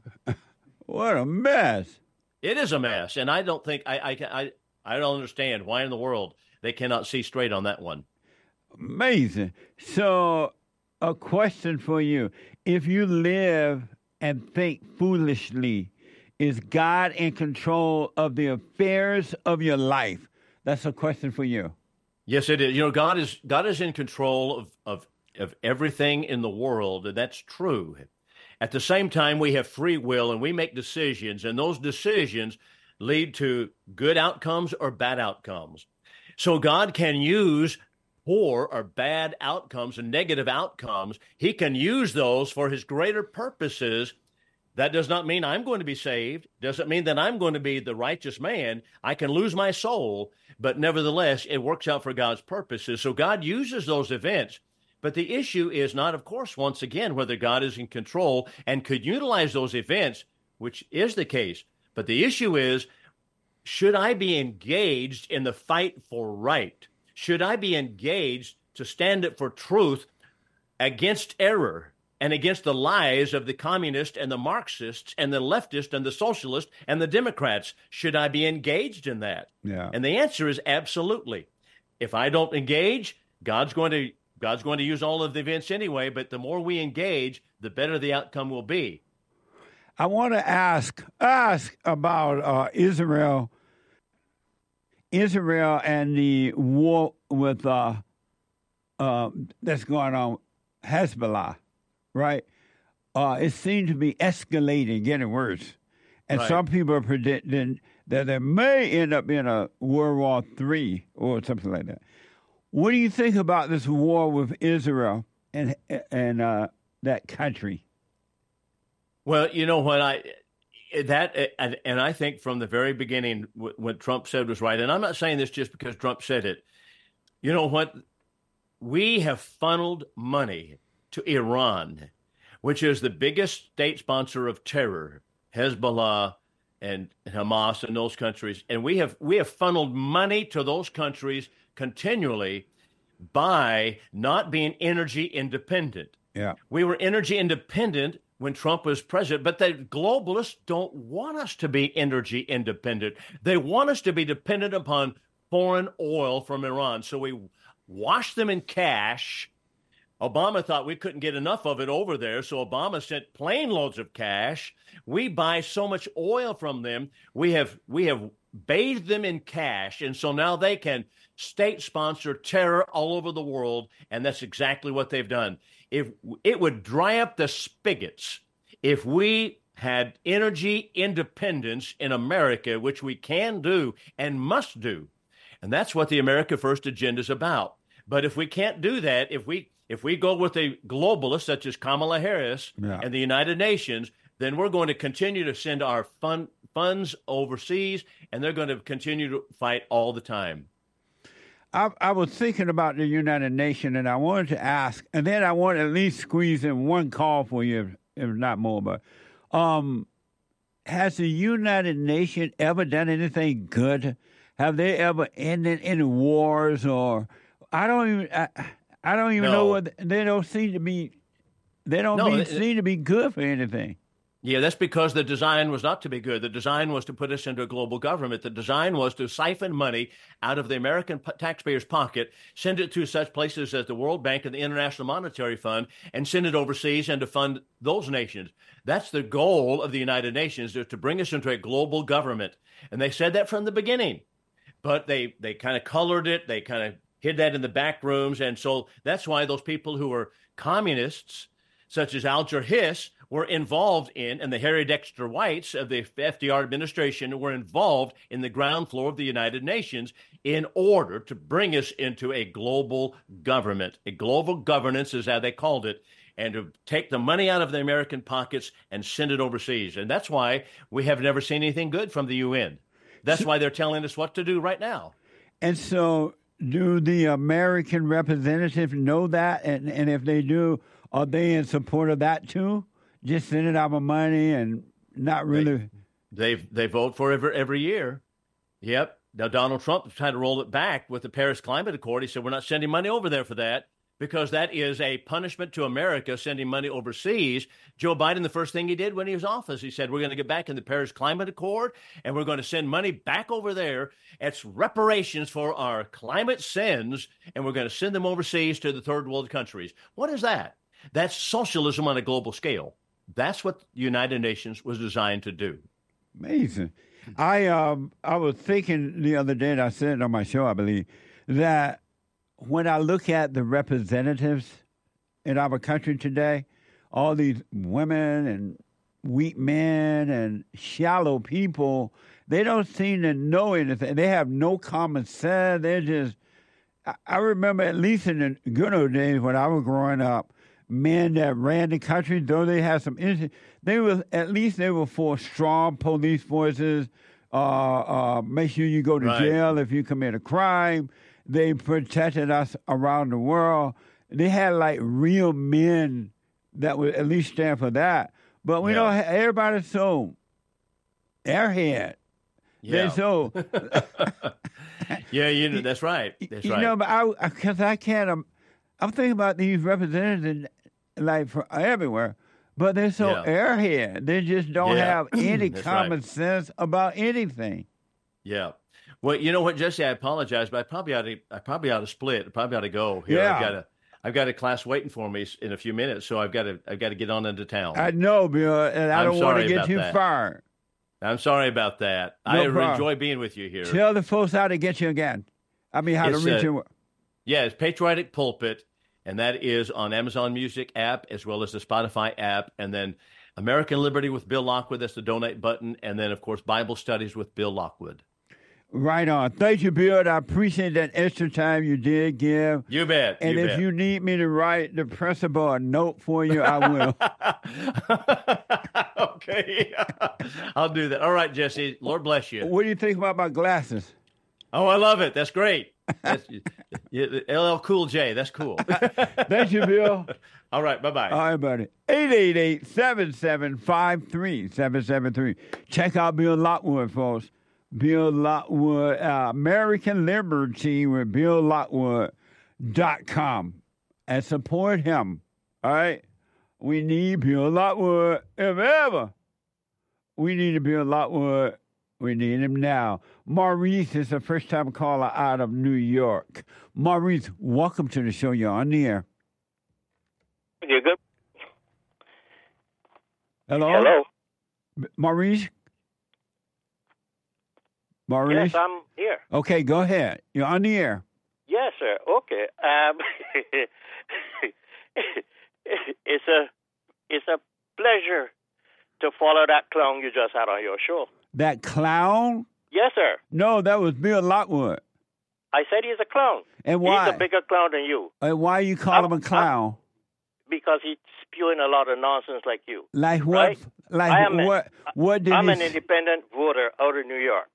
What a mess. It is a mess, and I don't think I I can- I I don't understand why in the world they cannot see straight on that one. Amazing. So, a question for you. If you live and think foolishly, is God in control of the affairs of your life? That's a question for you. Yes, it is. You know, God is God is in control of of of everything in the world, and that's true. At the same time, we have free will, and we make decisions, and those decisions lead to good outcomes or bad outcomes. So God can use poor or bad outcomes and negative outcomes. He can use those for his greater purposes. That does not mean I'm going to be saved. Doesn't mean that I'm going to be the righteous man. I can lose my soul, but nevertheless, it works out for God's purposes. So God uses those events. But the issue is not, of course, once again, whether God is in control and could utilize those events, which is the case. But the issue is, should I be engaged in the fight for right? Should I be engaged to stand up for truth against error and against the lies of the communists and the Marxists and the leftists and the socialists and the Democrats? Should I be engaged in that? Yeah. And the answer is absolutely. If I don't engage, God's going to God's going to use all of the events anyway, but the more we engage, the better the outcome will be. I want to ask ask about uh, Israel, Israel and the war with uh, uh, that's going on, Hezbollah, right? Uh, it seems to be escalating, getting worse, and Right. some people are predicting that there may end up in a World War Three or something like that. What do you think about this war with Israel and and uh, that country? Well, you know what I that and, and I think from the very beginning what, what Trump said was right. And I'm not saying this just because Trump said it. You know what? We have funneled money to Iran, which is the biggest state sponsor of terror, Hezbollah and Hamas and those countries. And we have we have funneled money to those countries continually by not being energy independent. Yeah. We were energy independent when Trump was president, but the globalists don't want us to be energy independent. They want us to be dependent upon foreign oil from Iran. So we wash them in cash. Obama thought we couldn't get enough of it over there, so Obama sent plane loads of cash. We buy so much oil from them. We have we have bathed them in cash, and so now they can state sponsor terror all over the world, and that's exactly what they've done. If it would dry up the spigots if we had energy independence in America, which we can do and must do. And that's what the America First agenda is about. But if we can't do that, if we if we go with a globalist such as Kamala Harris Yeah. and the United Nations, then we're going to continue to send our fun, funds overseas, and they're going to continue to fight all the time. I, I was thinking about the United Nations, and I wanted to ask, and then I want to at least squeeze in one call for you, if, if not more. But um, has the United Nations ever done anything good? Have they ever ended any wars? Or I don't even, I, I don't even No. know what they don't seem to be. They don't No, be, it- seem to be good for anything. Yeah, that's because the design was not to be good. The design was to put us into a global government. The design was to siphon money out of the American p- taxpayer's pocket, send it to such places as the World Bank and the International Monetary Fund, and send it overseas and to fund those nations. That's the goal of the United Nations, is to bring us into a global government. And they said that from the beginning. But they, they kind of colored it. They kind of hid that in the back rooms. And so that's why those people who were communists, such as Alger Hiss, were involved in, and the Harry Dexter Whites of the F D R administration were involved in the ground floor of the United Nations in order to bring us into a global government. A global governance is how they called it, and to take the money out of the American pockets and send it overseas. And that's why we have never seen anything good from the U N. That's why they're telling us what to do right now. And so, do the American representatives know that? And, and if they do, are they in support of that too? Just sending our money and not really. They they vote for every every year. Yep. Now Donald Trump tried to roll it back with the Paris Climate Accord. He said we're not sending money over there for that because that is a punishment to America, sending money overseas. Joe Biden, the first thing he did when he was in office, he said we're going to get back in the Paris Climate Accord and we're going to send money back over there. It's reparations for our climate sins, and we're going to send them overseas to the third world countries. What is that? That's socialism on a global scale. That's what the United Nations was designed to do. Amazing. I um I was thinking the other day, and I said it on my show, I believe, that when I look at the representatives in our country today, all these women and weak men and shallow people, they don't seem to know anything. They have no common sense. They're just, I, I remember at least in the good old days when I was growing up, men that ran the country, though they had some issues, they were at least they were for strong police forces. Uh, uh, make sure you go to Right. jail if you commit a crime. They protected us around the world. They had like real men that would at least stand for that. But we Yeah. don't. Have, everybody's so airhead. They're Yeah. so. Yeah, you know, that's right. That's you right. know, but I because I can't. Um, I'm thinking about these representatives, like from everywhere, but they're so Yeah. airhead. They just don't Yeah. have any That's common right. sense about anything. Yeah. Well, you know what, Jesse? I apologize, but I probably ought to. I probably ought to split. I probably ought to go here. Yeah. I've got a. I've got a class waiting for me in a few minutes, so I've got to. I've got to get on into town. I know, Bill, and I I'm don't want to sorry get about you that. fired. I'm sorry about that. No I problem. enjoy being with you here. Tell the folks how to get you again. I mean, how It's, to reach uh, you. Yeah, it's Patriotic Pulpit, and that is on Amazon Music app as well as the Spotify app, and then American Liberty with Bill Lockwood. That's the donate button, and then of course Bible Studies with Bill Lockwood. Right on. Thank you, Bill. I appreciate that extra time you did give. You bet. And you if bet. you need me to write the principal a note for you, I will. Okay, I'll do that. All right, Jesse. Lord bless you. What do you think about my glasses? Oh, I love it. That's great. That's, yeah, L L Cool J. That's cool. Thank you, Bill. All right. Bye bye. All right, buddy. eight eight eight, seven seven five, three seven seven three. Check out Bill Lockwood, folks. Bill Lockwood, uh, American Liberty with Bill Lockwood dot com. And support him. All right? We need Bill Lockwood. If ever we need a Bill Lockwood, we need him now. Maurice is a first-time caller out of New York. Maurice, welcome to the show. You're on the air. You good? Hello? Hello. Maurice? Maurice? Yes, I'm here. Okay, go ahead. You're on the air. Yes, sir. Okay. Um, it's a it's a pleasure to follow that clown you just had on your show. That clown? Yes, sir. No, that was Bill Lockwood. I said he's a clown. And why? He's a bigger clown than you. And why you call I'm- him a clown? Because he's spewing a lot of nonsense like you. Like what? Right? Like I am a- what? What did I'm he an s- independent voter out of New York.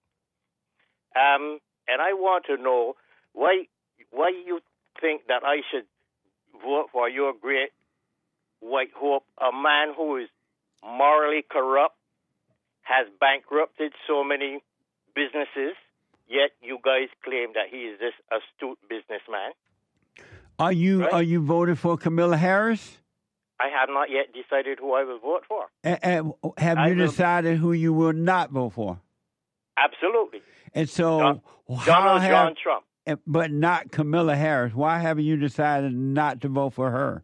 Um, and I want to know why why you think that I should vote for your great white hope, a man who is morally corrupt, has bankrupted so many businesses, yet you guys claim that he is this astute businessman. Are you Right? are you voting for Camilla Harris? I have not yet decided who I will vote for. And, and have I you will- decided who you will not vote for? Absolutely. And so, Don- how Donald have, John Trump. eh, but not Camilla Harris? Why haven't you decided not to vote for her?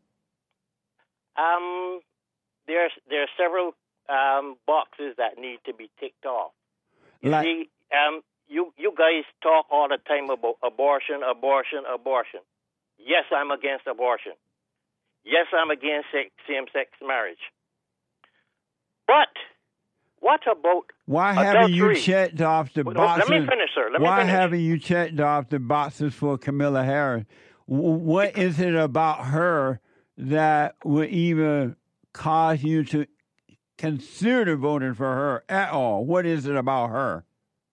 Um, there's there are several um, boxes that need to be ticked off. You Like- see, um, you you guys talk all the time about abortion, abortion, abortion. Yes, I'm against abortion. Yes, I'm against sex, same-sex marriage. But what about Why haven't you adultery? checked off the Well, boxes? let me finish, sir. Let me Why finish. haven't you checked off the boxes for Camilla Harris? W- What is it about her that would even cause you to consider voting for her at all? What is it about her?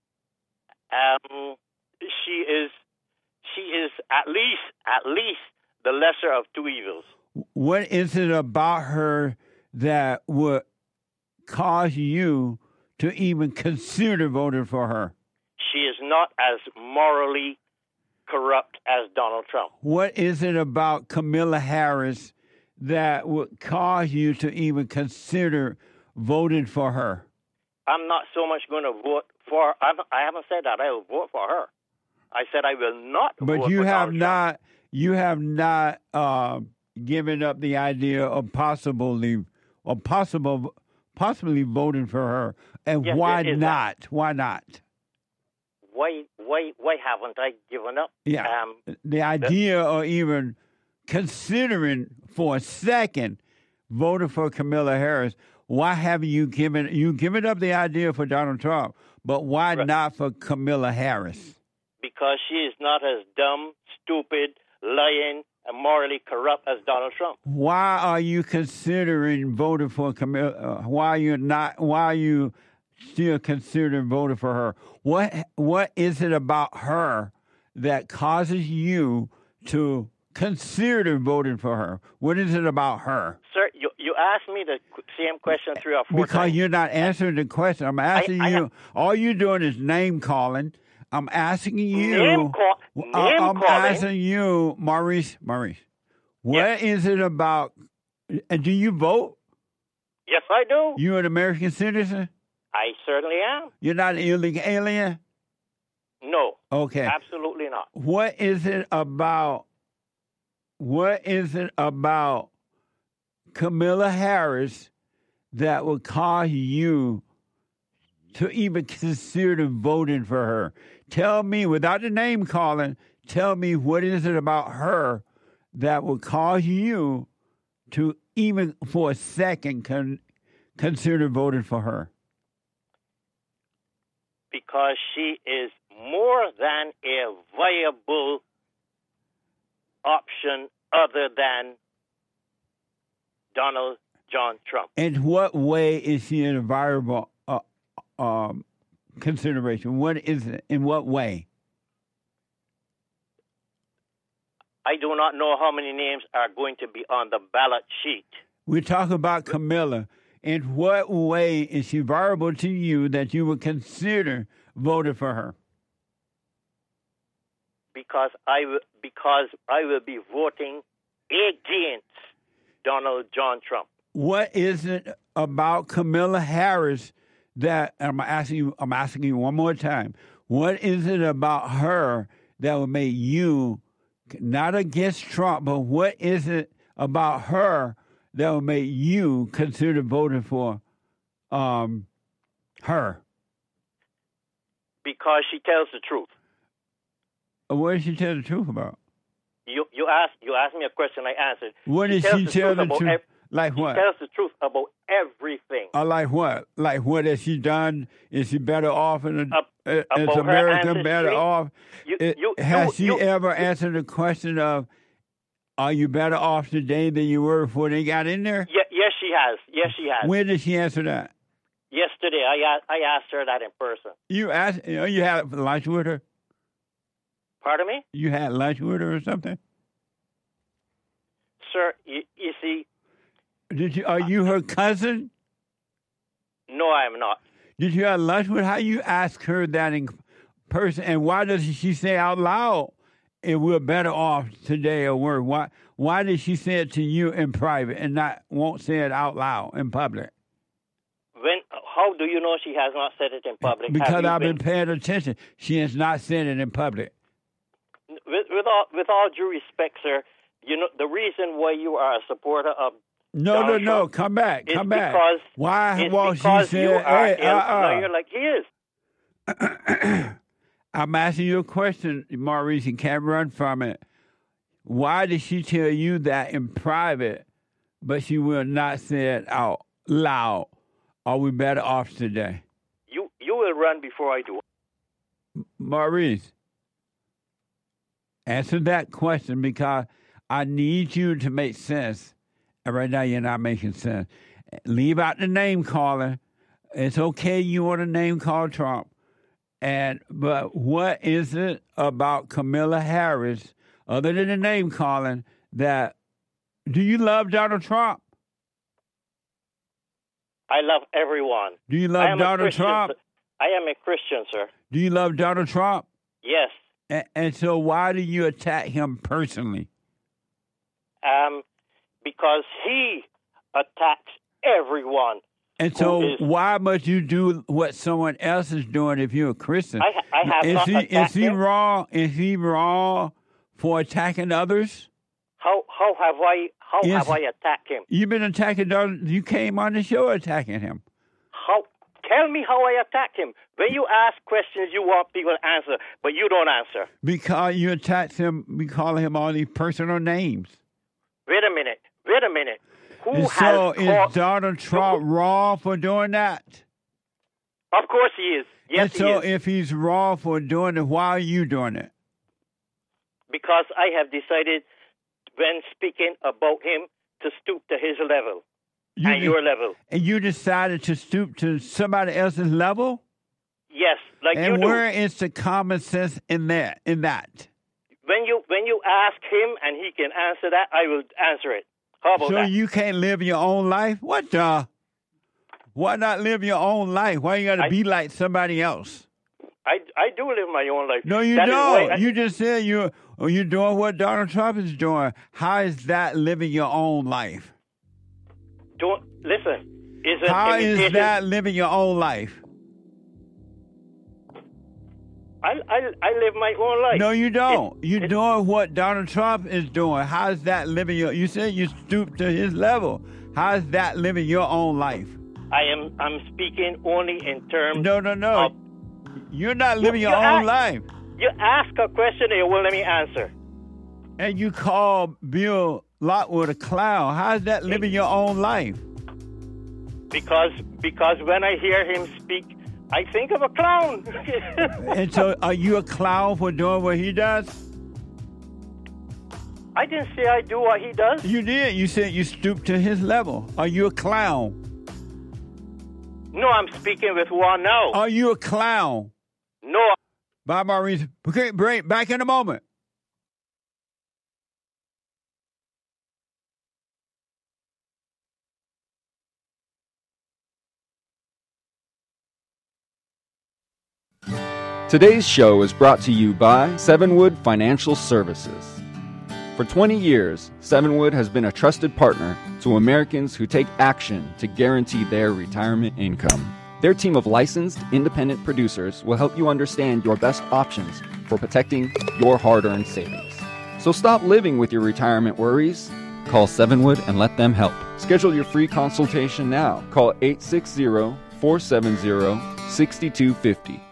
Um, she is she is at least at least the lesser of two evils. What is it about her that would cause you to even consider voting for her? She is not as morally corrupt as Donald Trump. What is it about Camilla Harris that would cause you to even consider voting for her? I'm not so much going to vote for. I'm, I haven't said that I will vote for her. I said I will not. But vote you for have Donald Trump. not. You have not uh, given up the idea of possibly, or possible, possibly voting for her. And Yes, why there is not? Why not? Why? Why? Why haven't I given up? Yeah. Um, The idea of even considering for a second voting for Camilla Harris. Why haven't you given you given up the idea for Donald Trump? But why Right. not for Camilla Harris? because she is not as dumb, stupid, lying, and morally corrupt as Donald Trump. Why are you considering voting for Camilla? Uh, why are you not? Why are you still considering voting for her? What What is it about her that causes you to consider voting for her? What is it about her? Sir, you, you asked me the qu- same question three or four Because times. you're not answering the question. I'm asking I you. have- all you're doing is name calling. I'm asking you. Name call- I- name I'm calling? asking you, Maurice. Maurice, what is it about? And do you vote? Yes, I do. You an American citizen? I certainly am. You're not an illegal alien? No, Okay. absolutely not. What is it about? What is it about Camilla Harris that would cause you to even consider voting for her? Tell me, without the name calling, tell me what is it about her that would cause you to even for a second con- consider voting for her? Because she is more than a viable option other than Donald John Trump. In what way is she a viable uh, um, consideration? What is it? In what way? I do not know how many names are going to be on the ballot sheet. We're talking about Camilla. In what way is she viable to you that you would consider voting for her? Because I will, because I will be voting against Donald John Trump. What is it about Camilla Harris that I'm asking you? I'm asking you one more time. What is it about her that would make you not against Trump, but what is it about her that would make you consider voting for um, her? Because she tells the truth. What did she tell the truth about? You you asked you asked me a question, I answered. What She did tells she the tell truth the about truth? ev- Like what? Tells the truth about everything. Uh, like what? Like what has she done? Is she better off in a, Ab- uh, is about her America better ancestry? off? You, It- you, has you, she you, ever answered the question of, are you better off today than you were before they got in there? Ye- yes, she has. Yes, she has. When did she answer that? Yesterday, I a- I asked her that in person. You asked, you know, you had lunch with her? Pardon me, You had lunch with her or something? sir. You, you see, Did you? Are you her cousin? no, I am not. Did you have lunch with her? How you ask her that in person? And why does she say out loud, "If we're better off today," or we're why? Why did she say it to you in private and not won't say it out loud in public? When? How do you know she has not said it in public? Have Because you I've been paying attention. She has not said it in public. With, with all with all due respect, sir, you know the reason why you are a supporter of No, no, Donald no. Trump Come back. is Come back. because Why it's won't she because say, you are hey, a uh-uh. lawyer like he is. I'm asking you a question, Maurice. You can't run from it. Why did she tell you that in private, but she will not say it out loud? Are we better off today? You you will run before I do. Maurice, answer that question because I need you to make sense. And right now, you're not making sense. Leave out the name calling. It's okay you want to name call Trump. And but what is it about Kamala Harris, other than the name calling, that do you love Donald Trump? I love everyone. Do you I love am a Donald Christian, Trump? sir. I am a Christian, sir. Do you love Donald Trump? Yes. And, and so why do you attack him personally? Um, because he attacks everyone. And Who so is- why must you do what someone else is doing if you're a Christian? I, I have is not he attacked is he him. wrong? Is he wrong for attacking others? How how have I how Yes. have I attacked him? You've been attacking Donald. You came on the show attacking him. How? Tell me how I attacked him. When you ask questions, you want people to answer, but you don't answer. Because you attacked him, we call him all these personal names. Wait a minute. Wait a minute. Who And has so is called? Donald Trump wrong for doing that? Of course he is. Yes, and so he is. if he's wrong for doing it, why are you doing it? Because I have decided, when speaking about him, to stoop to his level You and de- your level. And you decided to stoop to somebody else's level? Yes, like you And do. where is the common sense in that? In that? When you when you ask him and he can answer that, I will answer it. How about So that? you can't live your own life? What the? Why not live your own life? Why you got to I- be like somebody else? I, I do live my own life. No, you That is why don't. I- You just said you oh, you're doing what Donald Trump is doing. How is that living your own life? don't listen. Is an How is imitation- that living your own life? I, I I live my own life. No, you don't. It- You're it- doing what Donald Trump is doing. How is that living your? You said you stooped to his level. How is that living your own life? I am I'm speaking only in terms. No, no, no. of, You're not living You- your you own ask- life. you ask a question and you will let me answer. And you call Bill Lockwood a clown. How is that living your own life? Because because when I hear him speak, I think of a clown. And so, are you a clown for doing what he does? I didn't say I do what he does. You did. You said you stooped to his level. Are you a clown? No, I'm speaking with one now. Are you a clown? No, Bob Maurice. Okay, break. Back in a moment. Today's show is brought to you by Sevenwood Financial Services. For twenty years, Sevenwood has been a trusted partner to Americans who take action to guarantee their retirement income. Their team of licensed, independent producers will help you understand your best options for protecting your hard-earned savings. So stop living with your retirement worries. Call Sevenwood and let them help. Schedule your free consultation now. Call eight six zero, four seven zero, six two five zero.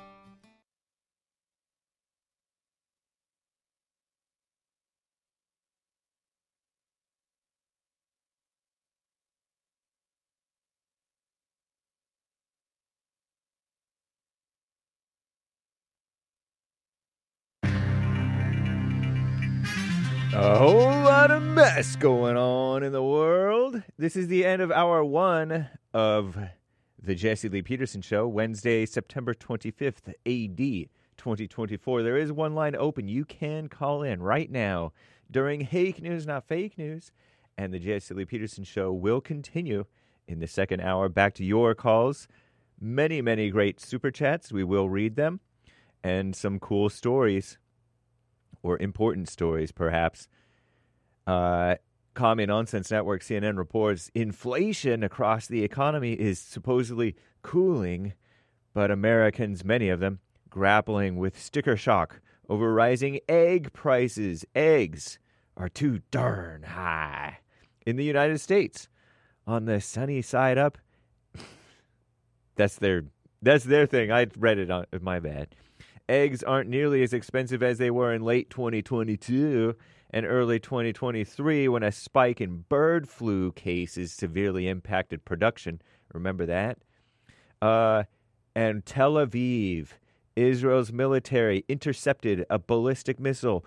A whole lot of mess going on in the world. This is the end of hour one of the Jesse Lee Peterson Show, Wednesday, September twenty-fifth, A D twenty twenty-four. There is one line open. You can call in right now during Hake News, Not Fake News, and the Jesse Lee Peterson Show will continue in the second hour. Back to your calls. Many, many great super chats. We will read them, and some cool stories. Or important stories, perhaps. Uh, Commie Nonsense Network, C N N reports inflation across the economy is supposedly cooling, but Americans, many of them, grappling with sticker shock over rising egg prices. Eggs are too darn high. In the United States, on the sunny side up, that's their that's their thing. I read it on my bad. Eggs aren't nearly as expensive as they were in late twenty twenty-two and early twenty twenty-three when a spike in bird flu cases severely impacted production. Remember that? Uh, and Tel Aviv, Israel's military intercepted a ballistic missile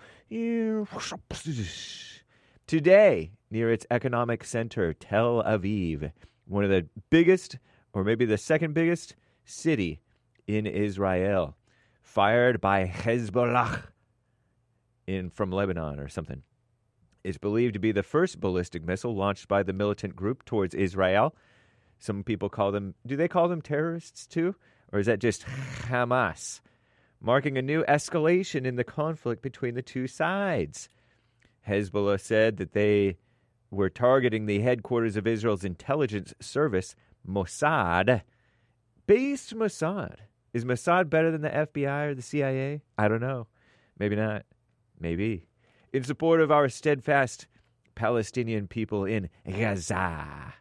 today near its economic center, Tel Aviv, one of the biggest, or maybe the second biggest, city in Israel. Fired by Hezbollah in from Lebanon or something. It's believed to be the first ballistic missile launched by the militant group towards Israel. Some people call them, do they call them terrorists too? Or is that just Hamas? Marking a new escalation in the conflict between the two sides. Hezbollah said that they were targeting the headquarters of Israel's intelligence service, Mossad. Based Mossad. Is Mossad better than the F B I or the C I A? I don't know. Maybe not. Maybe. In support of our steadfast Palestinian people in Gaza.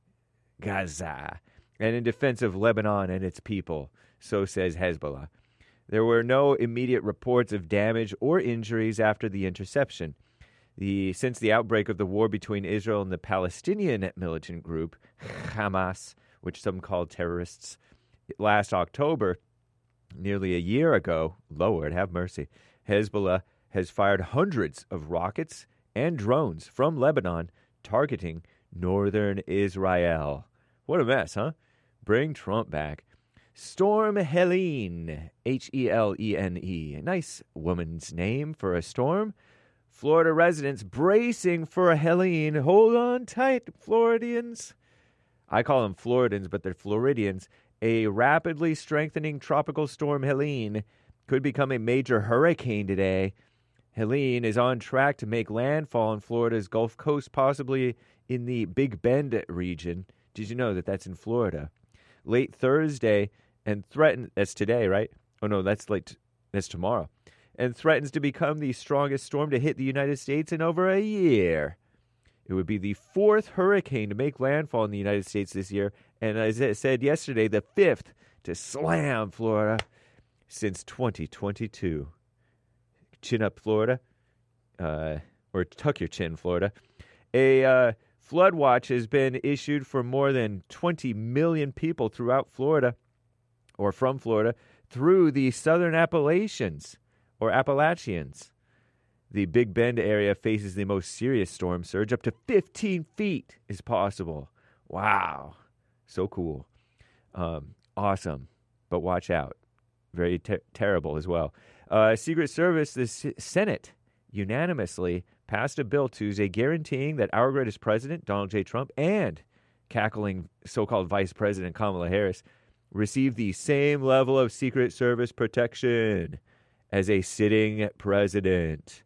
Gaza. And in defense of Lebanon and its people. So says Hezbollah. There were no immediate reports of damage or injuries after the interception. The, since the outbreak of the war between Israel and the Palestinian militant group, Hamas, which some call terrorists, last October, nearly a year ago, Lord have mercy, Hezbollah has fired hundreds of rockets and drones from Lebanon targeting northern Israel. What a mess, huh? Bring Trump back. Storm Helene, H E L E N E, a nice woman's name for a storm. Florida residents bracing for a Helene. Hold on tight, Floridians. I call them Floridans, but they're Floridians. A rapidly strengthening tropical storm Helene could become a major hurricane today. Helene is on track to make landfall on Florida's Gulf Coast, possibly in the Big Bend region. Did you know that that's in Florida? Late Thursday, and threaten that's today, right? Oh no, that's late. That's tomorrow. And threatens to become the strongest storm to hit the United States in over a year. It would be the fourth hurricane to make landfall in the United States this year, and as I said yesterday, the fifth to slam Florida since twenty twenty-two. Chin up, Florida, uh, or tuck your chin, Florida. A uh, flood watch has been issued for more than twenty million people throughout Florida, or from Florida, through the southern Appalachians, or Appalachians. The Big Bend area faces the most serious storm surge. Up to fifteen feet is possible. Wow. So cool. Um, awesome. But watch out. Very ter- terrible as well. Uh, Secret Service, the S- Senate unanimously passed a bill Tuesday guaranteeing that our greatest president, Donald J. Trump, and cackling so-called Vice President Kamala Harris receive the same level of Secret Service protection as a sitting president.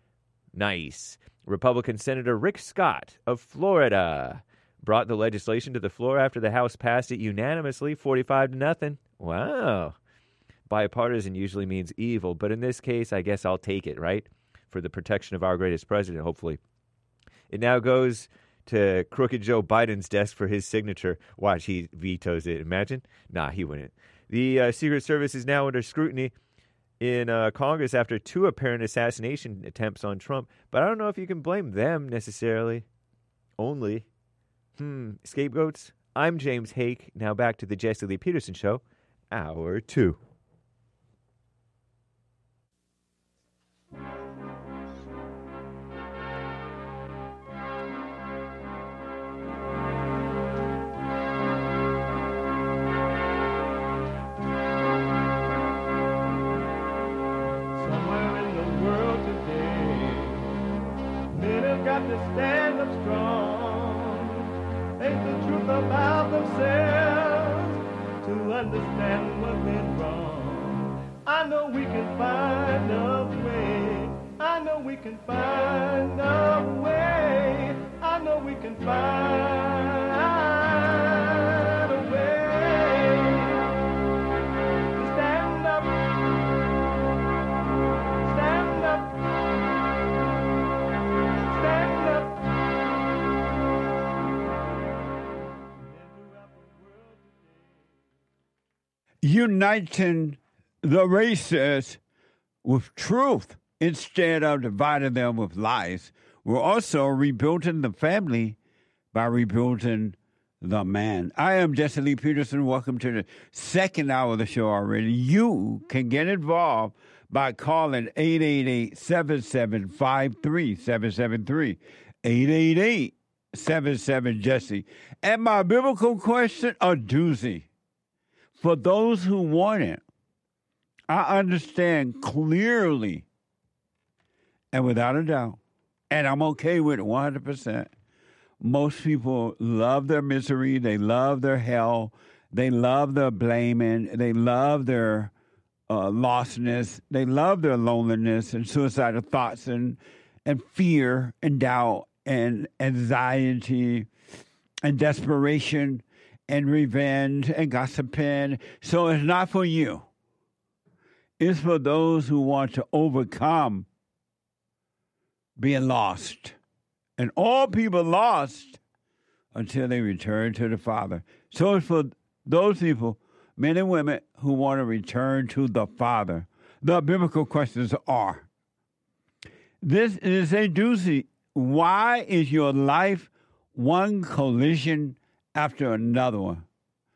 Nice. Republican Senator Rick Scott of Florida brought the legislation to the floor after the House passed it unanimously, forty-five to nothing. Wow. Bipartisan usually means evil, but in this case, I guess I'll take it, right? For the protection of our greatest president, hopefully. It now goes to Crooked Joe Biden's desk for his signature. Watch, he vetoes it. Imagine? Nah, he wouldn't. The uh, Secret Service is now under scrutiny in uh, Congress after two apparent assassination attempts on Trump. But I don't know if you can blame them necessarily. Only. Hmm, scapegoats? I'm James Hake. Now back to the Jesse Lee Peterson Show, hour two. got to stand up strong. Face the truth about themselves to understand what's been wrong. I know we can find a way. I know we can find a way. I know we can find a way to stand up, stand up, stand up. Uniting the races with truth instead of dividing them with lies. We're also rebuilding the family by rebuilding the man. I am Jesse Lee Peterson. Welcome to the second hour of the show already. You can get involved by calling eight eight eight, seven seven five, three seven seven three. eight eight eight, seven seven, Jesse. And my biblical question, a doozy. For those who want it, I understand clearly and without a doubt, and I'm okay with it one hundred percent. Most people love their misery. They love their hell. They love their blaming. They love their uh, lostness. They love their loneliness and suicidal thoughts and, and fear and doubt and anxiety and desperation and revenge and gossiping. So it's not for you. It's for those who want to overcome being lost. And all people lost until they return to the Father. So it's for those people, men and women, who want to return to the Father. The biblical questions are, this is a doozy. Why is your life one collision after another one?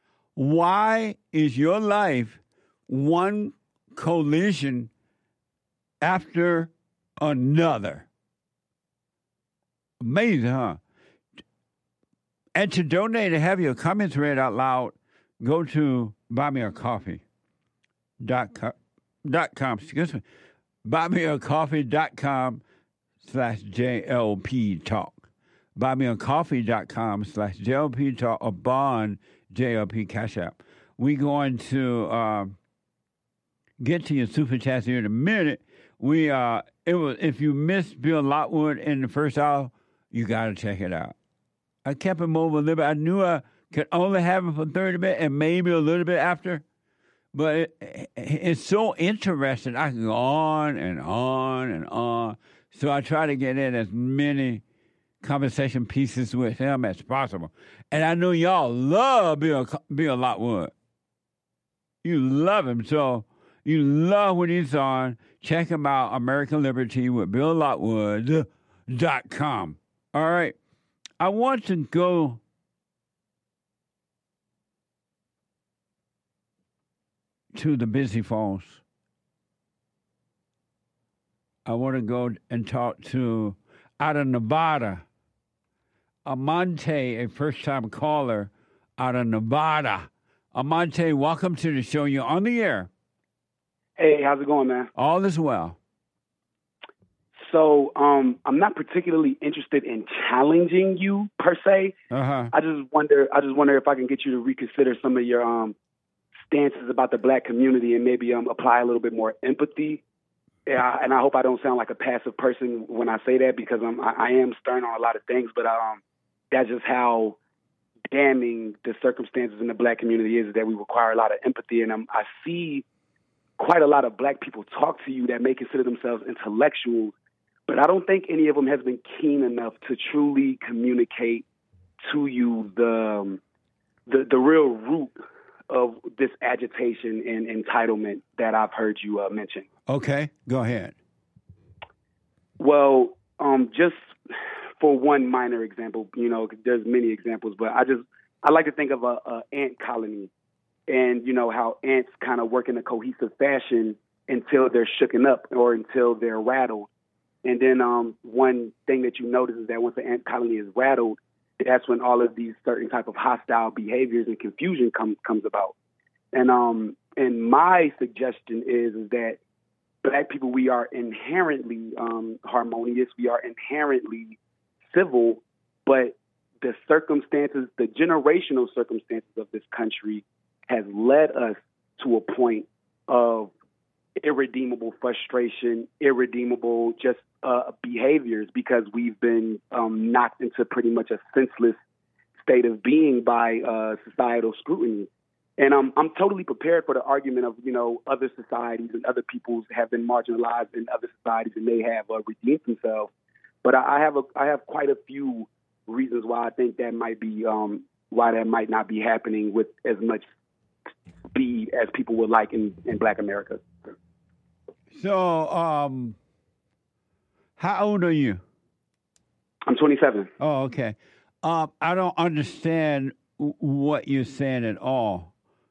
Why is your life one collision after another? Amazing, huh? And to donate and have your comments read out loud, go to buymeacoffee dot com. Excuse me. buymeacoffee.com slash JLP talk. buymeacoffee.com slash JLP talk or bond J L P Cash App. We're going to uh, get to your super chats here in a minute. We uh, it was if you missed Bill Lockwood in the first hour, you got to check it out. I kept him over a little bit. I knew I could only have him for thirty minutes and maybe a little bit after. But it, it's so interesting. I can go on and on and on. So I try to get in as many conversation pieces with him as possible. And I know y'all love Bill, Bill Lockwood. You love him. So you love what he's on. Check him out, American Liberty with Bill Lockwood dot com. All right. I want to go to the busy phones. I want to go and talk to, out of Nevada, Amante, a first-time caller out of Nevada. Amante, welcome to the show. You're on the air. Hey, how's it going, man? All is well. So um, I'm not particularly interested in challenging you per se. Uh-huh. I just wonder. I just wonder if I can get you to reconsider some of your um, stances about the black community and maybe um, apply a little bit more empathy. Yeah, and I hope I don't sound like a passive person when I say that, because I'm, I, I am stern on a lot of things, but um, that's just how damning the circumstances in the black community is, that we require a lot of empathy. And um, I see quite a lot of black people talk to you that may consider themselves intellectuals, but I don't think any of them has been keen enough to truly communicate to you the um, the, the real root of this agitation and entitlement that I've heard you uh, mention. Okay, go ahead. Well, um, just for one minor example, you know, there's many examples, but I just I like to think of a, a ant colony, and you know how ants kind of work in a cohesive fashion until they're shooken up or until they're rattled. And then um, one thing that you notice is that once the ant colony is rattled, that's when all of these certain type of hostile behaviors and confusion comes comes about. And um, and my suggestion is is that black people, we are inherently um, harmonious. We are inherently civil, but the circumstances, the generational circumstances of this country has led us to a point of irredeemable frustration, irredeemable just uh, behaviors because we've been um, knocked into pretty much a senseless state of being by uh, societal scrutiny. And um, I'm totally prepared for the argument of, you know, other societies and other peoples have been marginalized in other societies and they have uh, redeemed themselves. But I, I have a, I have quite a few reasons why I think that might be, um, why that might not be happening with as much speed as people would like in, in Black America. So, um, how old are you? I'm twenty-seven. Oh, okay. Um, I don't understand w- what you're saying at all.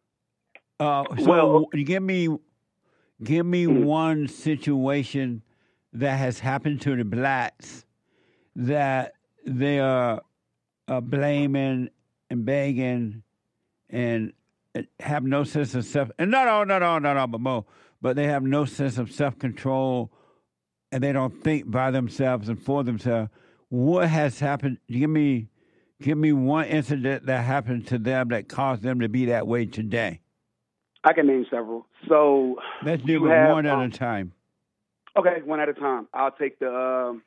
Uh, so Well- give me, give me Mhm. one situation that has happened to the blacks that they are uh, blaming and begging and uh, have no sense of self. And not all, not all, not all, but more. But they have no sense of self-control, and they don't think by themselves and for themselves. What has happened? Give me, give me one incident that happened to them that caused them to be that way today. I can name several. So Let's do you it have, one at um, a time. Okay, one at a time. I'll take the um,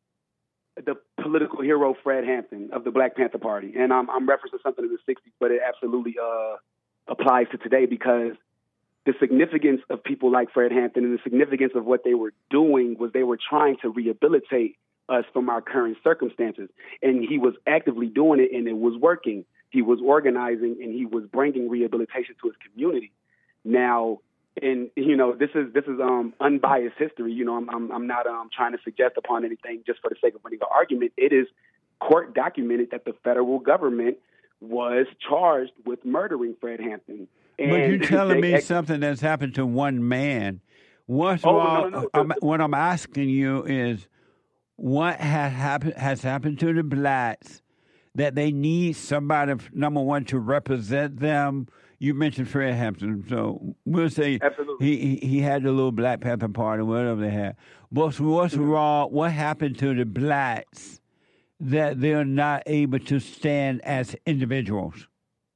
the political hero Fred Hampton of the Black Panther Party, and I'm, I'm referencing something in the sixties, but it absolutely uh, applies to today because the significance of people like Fred Hampton and the significance of what they were doing was they were trying to rehabilitate us from our current circumstances, and he was actively doing it, and it was working. He was organizing, and he was bringing rehabilitation to his community. Now, and you know, this is this is um, unbiased history. You know, I'm I'm, I'm not um, trying to suggest upon anything just for the sake of winning the argument. It is court documented that the federal government was charged with murdering Fred Hampton. And But you're telling they me ex- something that's happened to one man. What's Oh, no, wrong? no, no. I'm, what I'm asking you is, what has happened has happened to the blacks that they need somebody, number one, to represent them? You mentioned Fred Hampton, so we'll say Absolutely. he, he he had the little Black Panther Party, whatever they had. What's what's Mm-hmm. wrong? What happened to the blacks that they're not able to stand as individuals?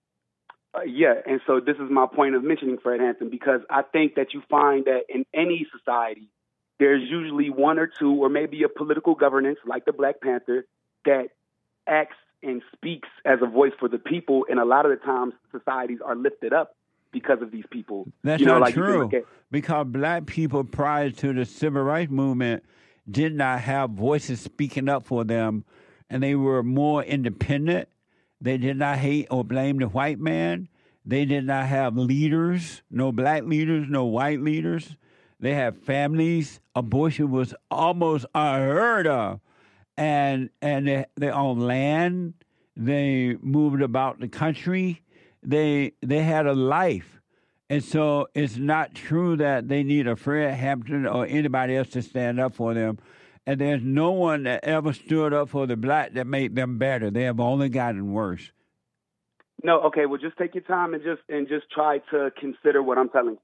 Uh, yeah, and so this is my point of mentioning Fred Hampton, because I think that you find that in any society, there's usually one or two, or maybe a political governance like the Black Panther that acts and speaks as a voice for the people. And a lot of the times, societies are lifted up because of these people. That's you know, not like you can true, look at- because black people prior to the civil rights movement did not have voices speaking up for them, and they were more independent. They did not hate or blame the white man. They did not have leaders, no black leaders, no white leaders. They had families. Abortion was almost unheard of. And and they, they owned land. They moved about the country. They they had a life. And so it's not true that they need a Fred Hampton or anybody else to stand up for them. And there's no one that ever stood up for the black that made them better. They have only gotten worse. No, okay, well, just take your time and just and just try to consider what I'm telling you.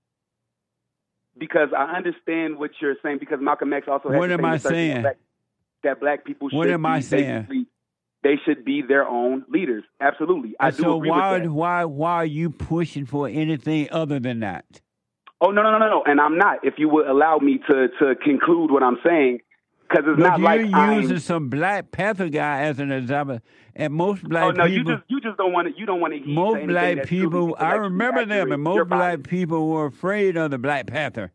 Because I understand what you're saying, because Malcolm X also had What the am same I assertion saying? That, that black people should What am be I saying? basically- they should be their own leaders. Absolutely. I And do so agree why with that. why why are you pushing for anything other than that? Oh, no, no, no, no, no. And I'm not. If you would allow me to, to conclude what I'm saying, because it's But not you're like using I'm... some Black Panther guy as an example, and most black Oh, no, people, you just you just don't want to, you don't want to heed to most anything black that's truly people, I intellectually remember them, accurate. and most You're black biased. people were afraid of the Black Panther.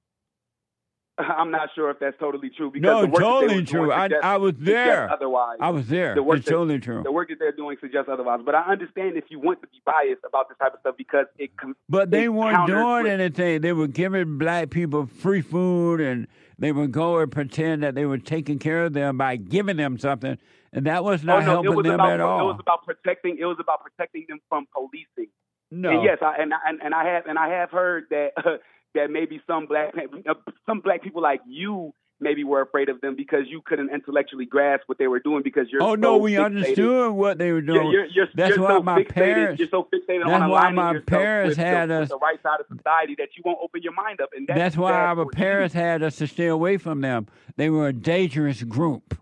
I'm not sure if that's totally true. Because No, the work that they totally were doing true. I suggests- I was suggests there. Otherwise, I was there. The work It's that- totally true. the work that they're doing suggests otherwise. But I understand if you want to be biased about this type of stuff because it. com- But they it weren't counters doing with- anything. They were giving black people free food, and they would go and pretend that they were taking care of them by giving them something, and that was Oh not no, it helping was them about at it all. was about protecting. It was about protecting them from policing. No. And yes, I and I- and, and I have and I have heard that uh, that maybe some black uh, some black people like you maybe were afraid of them because you couldn't intellectually grasp what they were doing because you're Oh so no, we fixated. understood what they were You're, doing. you're, you're, That's you're why so my fixated, parents. You're so fixated That's on why aligning my yourself parents with, had the, us- with the right side of society that you won't open your mind up. And that's, That's why bad our for parents you. had us to stay away from them. They were a dangerous group.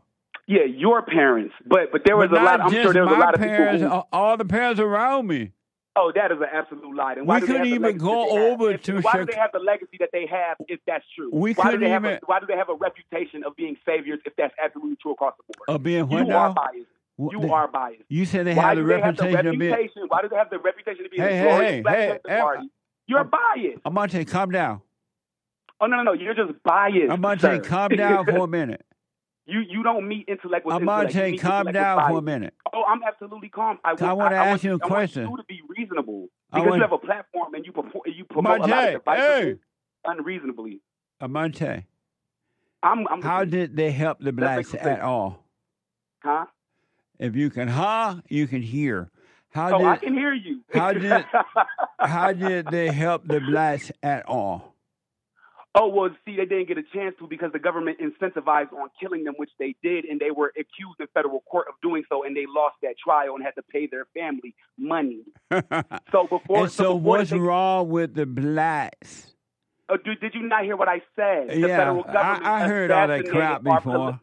Yeah, your parents. But but there was but a lot. not I'm just sure there was a my lot of parents, people who. a- all the parents around me. Oh, that is an absolute lie. And why We do they couldn't have the even legacy go that they have? over If- to Why Chicago. do they have the legacy that they have if that's true? We why do couldn't they have even- a, Why do they have a reputation of being saviors if that's absolutely true across the board? Of being what you now? are biased. What You the- are biased. You said they Why have the do they have the reputation of being. reputation? Why do they have the reputation of being Hey, the hey, glorious hey, Black hey, Panther hey, Party? You're I'm- biased. Amante, calm down. Oh no, no, no. You're just biased. Amante, sir. calm down for a minute. You you don't meet intellect with intellect. You Amante, meet calm intellect down with for a bias. minute. Oh, I'm absolutely calm. I, I wanna I, I ask you a I question. want you to be reasonable I because want- you have a platform and you promote, you promote a lot Amante, of divisiveness hey. unreasonably. Amante, I'm, I'm how did they help the blacks make at sense. all? huh? If you can huh, you can hear. How Oh, did I can hear you. how did- how did they help the blacks at all? Oh, well, see, they didn't get a chance to because the government incentivized on killing them, which they did, and they were accused in federal court of doing so, and they lost that trial and had to pay their family money. So before, and so, before what's they, wrong with the blacks? uh, did, did you not hear what I said? The yeah, federal government I, I heard all that crap assassinated our before.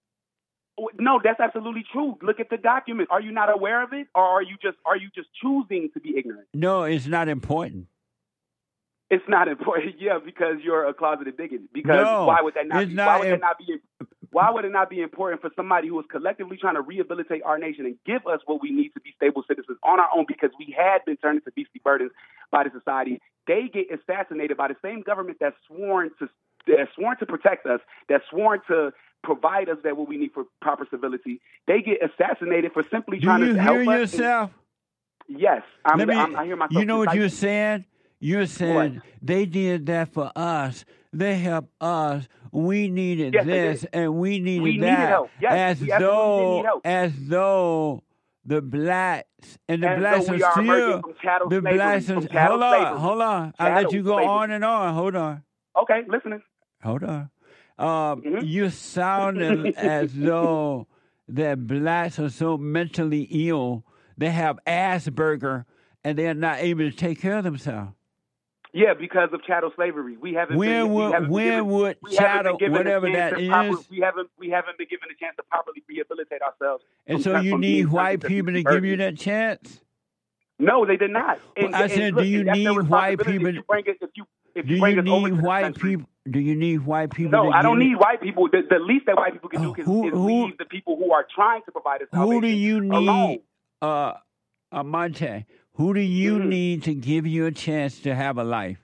poli- No, that's absolutely true. Look at the document. Are you not aware of it, or are you just are you just choosing to be ignorant? No, it's not important. It's not important, yeah, because you're a closeted bigot. Because No, why would that not? it's Be, not why would im- that not be? Why would it not be important for somebody who is collectively trying to rehabilitate our nation and give us what we need to be stable citizens on our own? Because we had been turned into beastly burdens by the society. They get assassinated by the same government that's sworn to that's sworn to protect us, that's sworn to provide us that what we need for proper civility. They get assassinated for simply Do trying you to help hear us. yourself? Yes, I'm, Let me, I'm, I hear myself. you know what you're precisely. saying? You're saying they did that for us. They helped us. We needed Yes, they this did. and we needed We that. needed help. Yes, as we absolutely did though, need help. as though the blacks and the As blacks though we are are emerging still from chattel the slavery, blacks. from Are, chattel hold on, slavery. hold on. I'll let Chattel you go slavery. on and on. Hold on, Okay, listening. hold on. Um, Mhm. You sounded as though that blacks are so mentally ill. They have Asperger and they're not able to take care of themselves. Yeah, because of chattel slavery, we haven't. When been, we would haven't been when given, would we haven't chattel been given a whatever chance that to proper- is? we haven't. We haven't been given a chance to properly rehabilitate ourselves. And from so turn- you from need being turned white into people to beastly give you burdens. that chance. No, they did not. And, I and said, look, do you and that's their need white responsibility people If you bring it, if you if Do you bring you us over to need this white country- people? Do you need white people? No, to I don't give need white people. The, the least that white people can Oh, do is, who- is who- leave the people who are trying to provide us you? Who do salvation you alone. need? Uh, Amante. Who do you Mhm. need to give you a chance to have a life?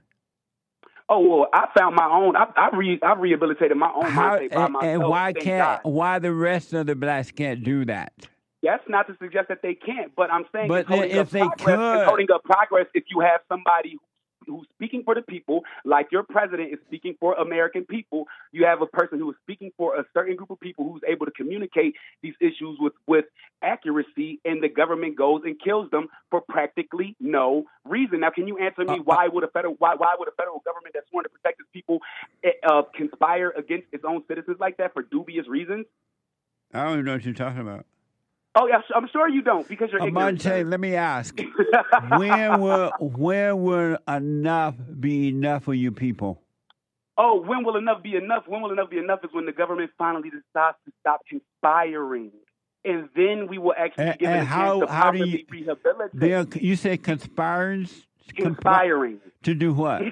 Oh well, I found my own. I I, re, I rehabilitated my own How mindset by and, myself. and why thank can't God. why the rest of the blacks can't do that? That's not to suggest that they can't, but I'm saying But it's holding then up if they progress. could- It's holding up progress if you have somebody who's speaking for the people, like your president is speaking for American people. You have a person who is speaking for a certain group of people who's able to communicate these issues with, with accuracy, and the government goes and kills them for practically no reason. Now, can you answer me Uh, why would a federal why why would a federal government that's sworn to protect its people uh, conspire against its own citizens like that for dubious reasons? I don't even know what you're talking about. Oh, yeah, I'm sure you don't because you're ignorant. Amante, let me ask. when will when will enough be enough for you people? Oh, when will enough be enough? When will enough be enough is when the government finally decides to stop conspiring. And then we will actually And- give it and a how- chance to how do properly you- rehabilitate. They're, you say conspirers? Conspiring. To do what?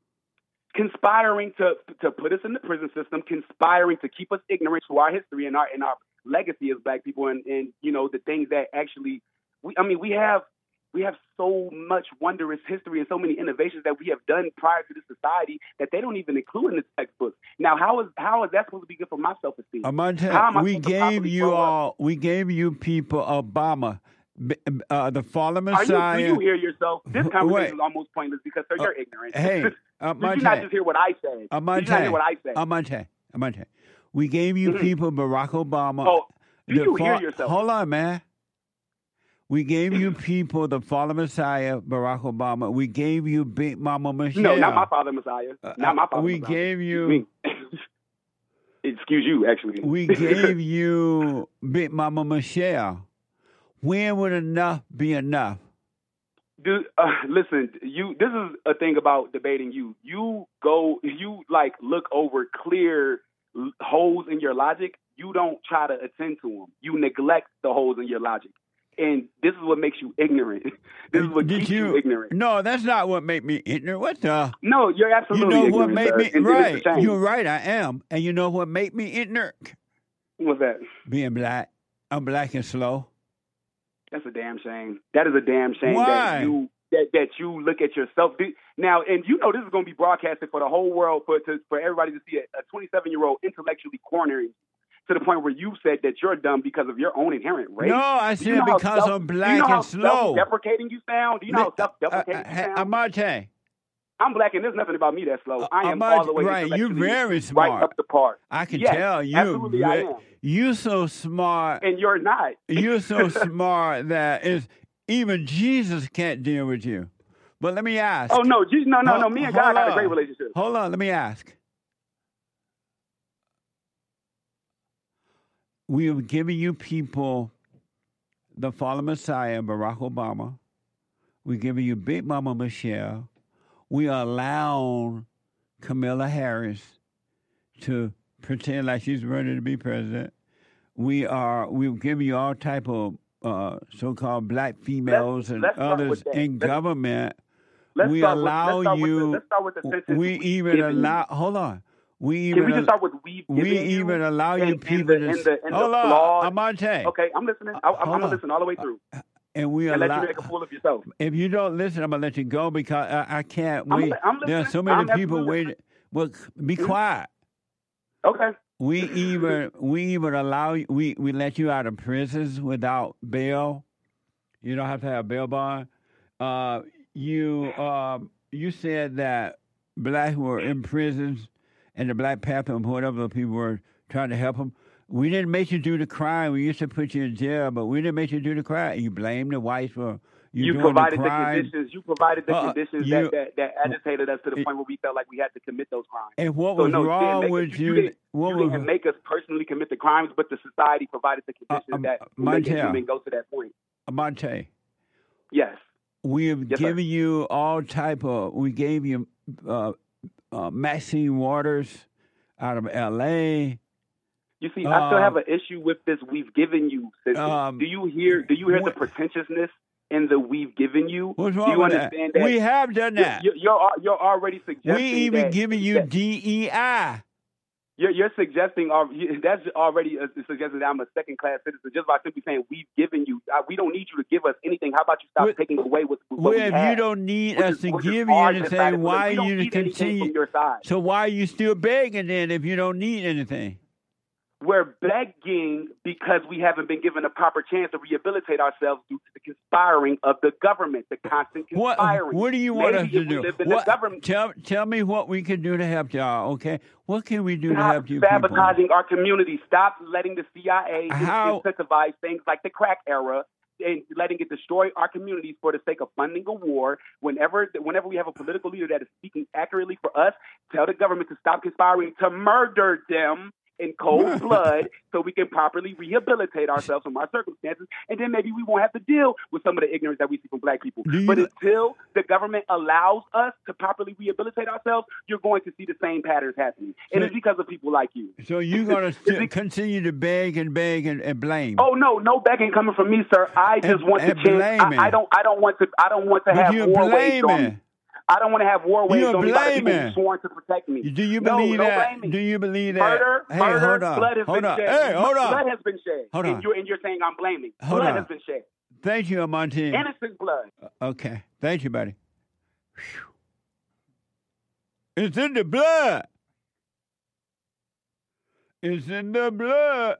Conspiring to to put us in the prison system, conspiring to keep us ignorant to our history and our and our legacy as Black people, and, and you know the things that actually we I mean we have we have so much wondrous history and so many innovations that we have done prior to this society that they don't even include in the textbooks. Now, how is how is that supposed to be good for my self esteem? Amante, How am I we supposed to gave properly you grow up? all, we gave you people Obama, b- uh, the fallen Are you, Messiah. do you hear yourself? This Wait. conversation is almost pointless because sir, you're ignorant. Hey, Did Amante, you not just hear what I said? Did you not hear what I said? Amante, Amante. We gave you Mhm. people Barack Obama. Oh, do the you fa- hear yourself? Hold on, man. We gave you people the fallen Messiah, Barack Obama. We gave you Big Mama Michelle. No, not my father Messiah. Uh, Not my father we Messiah. gave you. Me. Excuse you, actually. We gave you Big Mama Michelle. When would enough be enough? Dude, uh, listen, you. This is a thing about debating you. You go, you like look over clear l- holes in your logic, you don't try to attend to them. You neglect the holes in your logic. And this is what makes you ignorant. This is what Did keeps you, you ignorant. No, that's not what made me ignorant. What the? No, you're absolutely You know ignorant, what made sir. me And- and it's right? a shame. You're right. I am. And you know what made me ignorant? What's that? Being black. I'm black and slow. That's a damn shame. That is a damn shame Why? that you that, that you look at yourself. Now, and you know this is going to be broadcasted for the whole world, for to, for everybody to see a twenty-seven-year-old intellectually cornering to the point where you said that you're dumb because of your own inherent race. No, I Do said you know how because self- I'm do you black know how and slow. self-deprecating you sound? Do you know how self-deprecating Uh, you sound? Amante. I'm black and there's nothing about me that's slow. I am Amante, all the way right, you're intellectually very smart. right up the part. I can Yes, tell you. absolutely I am. You so smart. And you're not. You're so smart that is even Jesus can't deal with you. But let me ask. Oh no, Jesus, no, no, Hold- no. Me and hold God got a on. great relationship. Hold on, let me ask. We have given you people the fallen Messiah, Barack Obama. We're giving you Big Mama Michelle. We allow Kamala Harris to pretend like she's ready to be president. We are we've given you all type of uh, so-called black females Let's- and let's start others with that. in Let's- government. Let's we start with- allow let's start with you. the- let's start with the sentence we we've even given you. allow. Hold on. We Can even we just al- start with we've we given you even allow in- you in people the- to. in the- in the hold on, flawed- Amante. Okay, I'm listening. I, I'm, Hold I'm gonna on. listen all the way through And we and let allow. you make a fool of yourself. If you don't listen, I'm gonna let you go because I, I can't I'm wait. li- I'm There are listening. so many I'm people absolutely waiting. Well, be Mhm. quiet. Okay. We even we even allow you, we we let you out of prisons without bail. You don't have to have bail bond. Uh, you um, you said that blacks were in prisons and the Black Panther and whatever the people were trying to help them. We didn't make you do the crime. We used to put you in jail, but we didn't make you do the crime. You blame the whites for you, You doing provided the the crime. conditions. You provided the Uh, conditions you- that, that, that agitated us to the it- point where we felt like we had to commit those crimes. And what So was no, you didn't wrong make us- with you, you? you didn't, what you was didn't make us personally commit the crimes, but the society provided the conditions Uh, um, that will make a Montel. human go to that point. Amante? Yes. We have Yes, sir. given you all type of. We gave you uh, uh, Maxine Waters out of L A. You see, I still Um, have an issue with this. We've given you. System. Um, do you hear? Do you hear what- the pretentiousness in the "we've given you"? What's do wrong you with understand that? that? We have done that. You're, you're, al- you're already suggesting. We even that, given you that- D E I. You're, you're suggesting. al- you- That's already uh, suggesting that I'm a second-class citizen just by simply saying we've given you. Uh, we don't need you to give us anything. How about you stop Well- taking away what, what Well, we if have? you don't need Which us is- to which is give you ours inside anything, of us. why We don't you to need anything continue? from your side. So why are you still begging then if you don't need anything? We're begging because we haven't been given a proper chance to rehabilitate ourselves due to the conspiring of the government, the constant What conspiring. What do you want Maybe us to if we do? lived in What, the government, tell Tell me what we can do to help y'all. Okay, what can we do to help you people? sabotaging our community. Stop letting the C I A How- incentivize things like the crack era and letting it destroy our communities for the sake of funding a war. Whenever, whenever we have a political leader that is speaking accurately for us, tell the government to stop conspiring to murder them in cold blood so we can properly rehabilitate ourselves from our circumstances, and then maybe we won't have to deal with some of the ignorance that we see from black people. Do you But know- until the government allows us to properly rehabilitate ourselves, you're going to see the same patterns happening. And So- it's because of people like you. So you're gonna Is st- it- continue to beg and beg and, and blame. Oh no, no begging coming from me, sir. I just And- want to and change. blaming. I, I don't. I don't want to. I don't want to But have you're war waged on me. blaming. I don't want to have war waged You're on me by the people blaming. who sworn to protect me. Do you No, believe no that? blaming. Do you believe that? Murder, hey, murder, hold on. blood has hold been on. shed. Hey, hold on. Blood has been shed. Hold and on. You're, and you're saying I'm blaming. Hold blood on. has been shed. Thank you, Amante. Innocent blood. Okay. Thank you, buddy. Whew. It's in the blood. It's in the blood.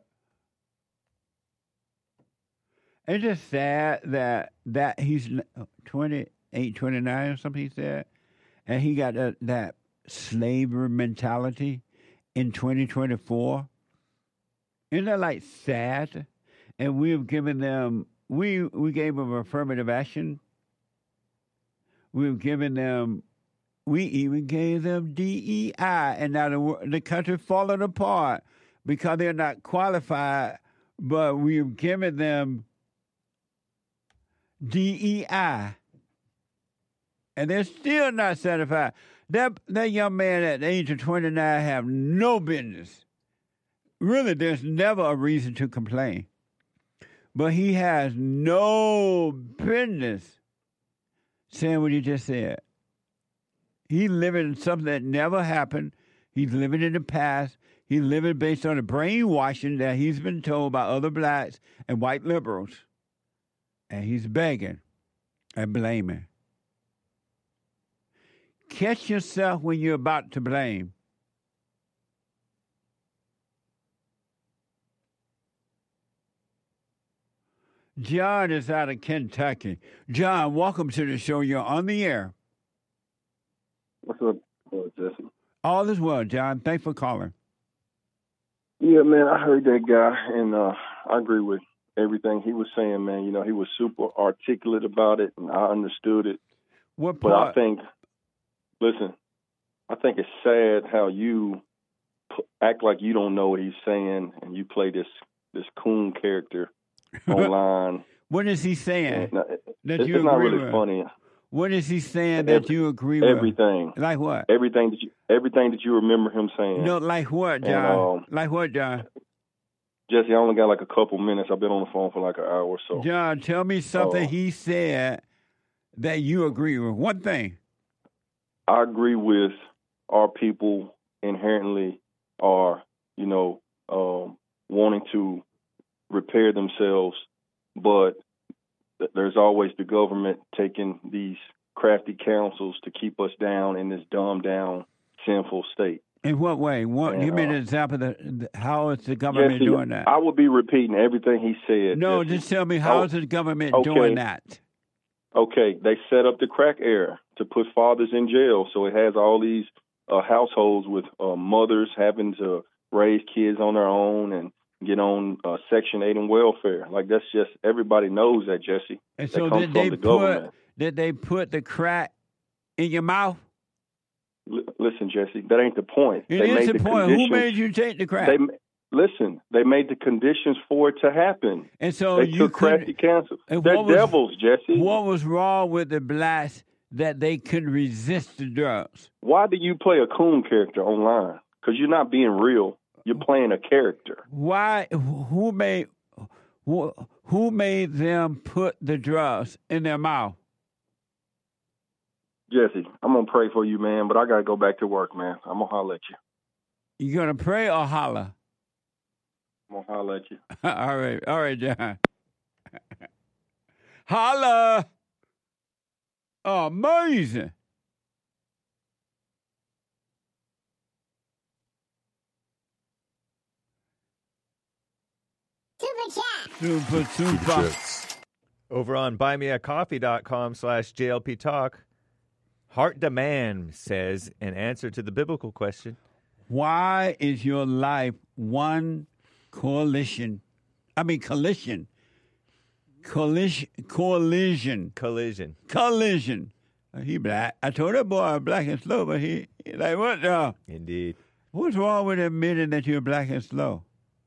It's just sad that that he's twenty-eight, twenty-nine or something he said, and he got that, that slavery mentality in twenty twenty-four. Isn't that like sad? And we've given them, we we gave them affirmative action. We've given them, we even gave them D E I, and now the, wo- the country falling apart because they're not qualified, but we've given them D E I, and they're still not satisfied. That that young man at the age of twenty-nine have no business really, there's never a reason to complain. But he has no business saying what he just said. He's living in something that never happened. He's living in the past. He's living based on the brainwashing that he's been told by other blacks and white liberals. And he's begging and blaming. Catch yourself when you're about to blame. John is out of Kentucky. John, welcome to the show. You're on the air. What's up, uh, Jesse? All is well, John. Thanks for calling. Yeah, man, I heard that guy, and uh, I agree with everything he was saying, man. You know, he was super articulate about it, and I understood it. What but part? I think, listen, I think it's sad how you p- act like you don't know what he's saying, and you play this this coon character online. What is he saying? And, uh, that it's you it's not agree really with? funny. What is he saying Every, that you agree with? Everything. Like what? Everything that you everything that you remember him saying. No, like what, John? And, um, like what, John? Jesse, I only got like a couple minutes. I've been on the phone for like an hour or so. John, tell me something Uh, he said that you agree with. One thing. I agree with our people inherently are, you know, um, wanting to repair themselves, but th- there's always the government taking these crafty counsels to keep us down in this dumbed down, sinful state. In what way? What, And, give me an uh, example. Of the, how is the government Jesse, doing that? I would be repeating everything he said. No, Jesse. just tell me how Oh, is the government okay. doing that? Okay, they set up the crack era to put fathers in jail. So it has all these uh, households with uh, mothers having to raise kids on their own and get on uh, Section eight and welfare. Like, that's just, everybody knows that, Jesse. And That so comes did from they the put government. did they put the crack in your mouth? L- listen, Jesse, that ain't the point. It they is made the the point. Who conditions- made you take the crack? They, listen, they made the conditions for it to happen. and so they you took couldn't- crafty counsel. and They're what was- devils, Jesse. What was wrong with the blacks that they couldn't resist the drugs? Why do you play a coon character online? Because you're not being real. You're playing a character. Why? Who made who, who made them put the drugs in their mouth? Jesse, I'm going to pray for you, man, but I got to go back to work, man. I'm going to holler at you. You gonna pray or holler? I'm going to holler at you. all right, all right, John. Holla! Amazing. Super chat. Super, super. Over on buymeacoffee.com slash JLP Talk, Heart Demand says, in answer to the biblical question, Why is your life one coalition? I mean, collision. Collision. Collision. collision. Collision. Uh, He black. I told that boy I'm black and slow, but he, he like, what the? Indeed. What's wrong with admitting that you're black and slow?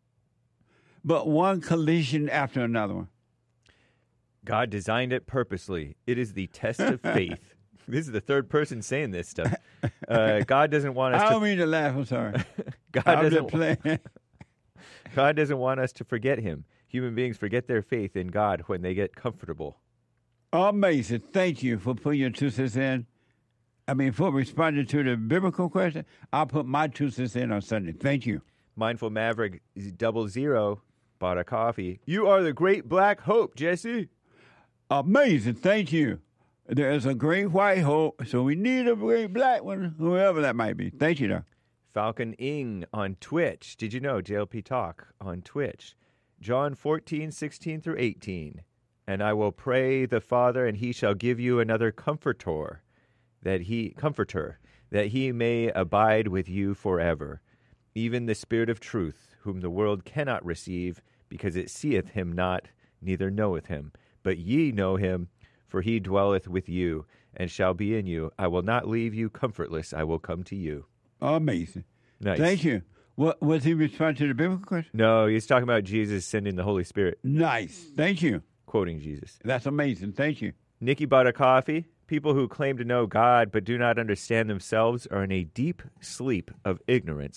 But one collision after another one. God designed it purposely. It is the test of faith. This is the third person saying this stuff. Uh, God doesn't want us I to. don't mean to laugh. I'm sorry. God I'm doesn't. just playing. God doesn't want us to forget Him. Human beings forget their faith in God when they get comfortable. Amazing. Thank you for putting your two cents in. I mean, for responding to the biblical question, I'll put my two cents in on Sunday. Thank you. Mindful Maverick double zero bought a coffee. You are the great black hope, Jesse. Amazing. Thank you. There is a great white hope, so we need a great black one, whoever that might be. Thank you, though. Falcon Ing on Twitch. Did you know J L P Talk on Twitch? John fourteen, sixteen through eighteen. And I will pray the Father, and he shall give you another comforter, that he comforter, that he may abide with you forever, even the Spirit of truth, whom the world cannot receive, because it seeth him not, neither knoweth him. But ye know him, for he dwelleth with you, and shall be in you. I will not leave you comfortless. I will come to you. Amazing. Nice. Thank you. What was he responding to the biblical question? No, he's talking about Jesus sending the Holy Spirit, Nice. Thank you. quoting Jesus. That's amazing. Thank you. Nikki bought a coffee. People who claim to know God but do not understand themselves are in a deep sleep of ignorance,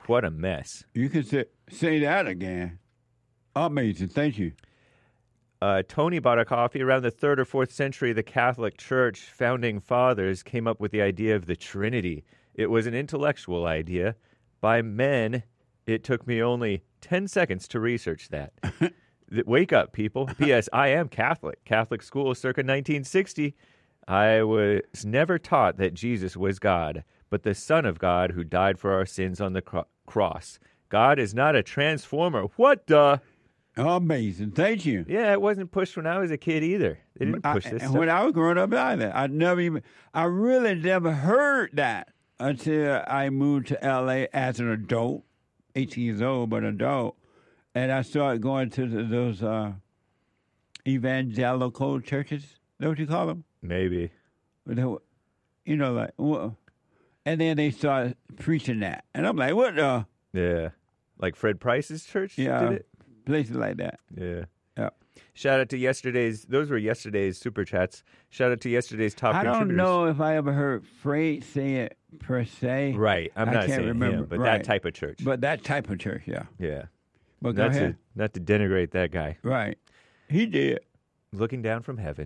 What a mess. You can say, say that again. Amazing. Thank you. Uh, Tony bought a coffee. Around the third or fourth century, the Catholic Church founding fathers came up with the idea of the Trinity. It was an intellectual idea. By men, it took me only ten seconds to research that. Wake up, people. P S. I am Catholic. Catholic school circa nineteen sixty. I was never taught that Jesus was God, but the Son of God who died for our sins on the cro- cross. God is not a transformer. What the? Amazing. Thank you. Yeah, it wasn't pushed when I was a kid either. They didn't push I, this and stuff. when I was growing up either, I never even, I really never heard that until I moved to L A as an adult, eighteen years old, but adult. And I started going to the, those uh, evangelical churches. Is that what you call them? Maybe. You know, like, well, and then they started preaching that. And I'm like, what the? Yeah. Like Fred Price's church Yeah. did it? Places like that. Yeah. Yeah. Shout out to yesterday's, those were yesterday's super chats. Shout out to yesterday's top I don't contributors. know if I ever heard Fred say it per se. Right. I'm I not can't saying remember. him, but Right. that type of church. But that type of church, yeah. yeah. But go not, ahead. to, not to denigrate that guy. Right. He did. Looking down from heaven.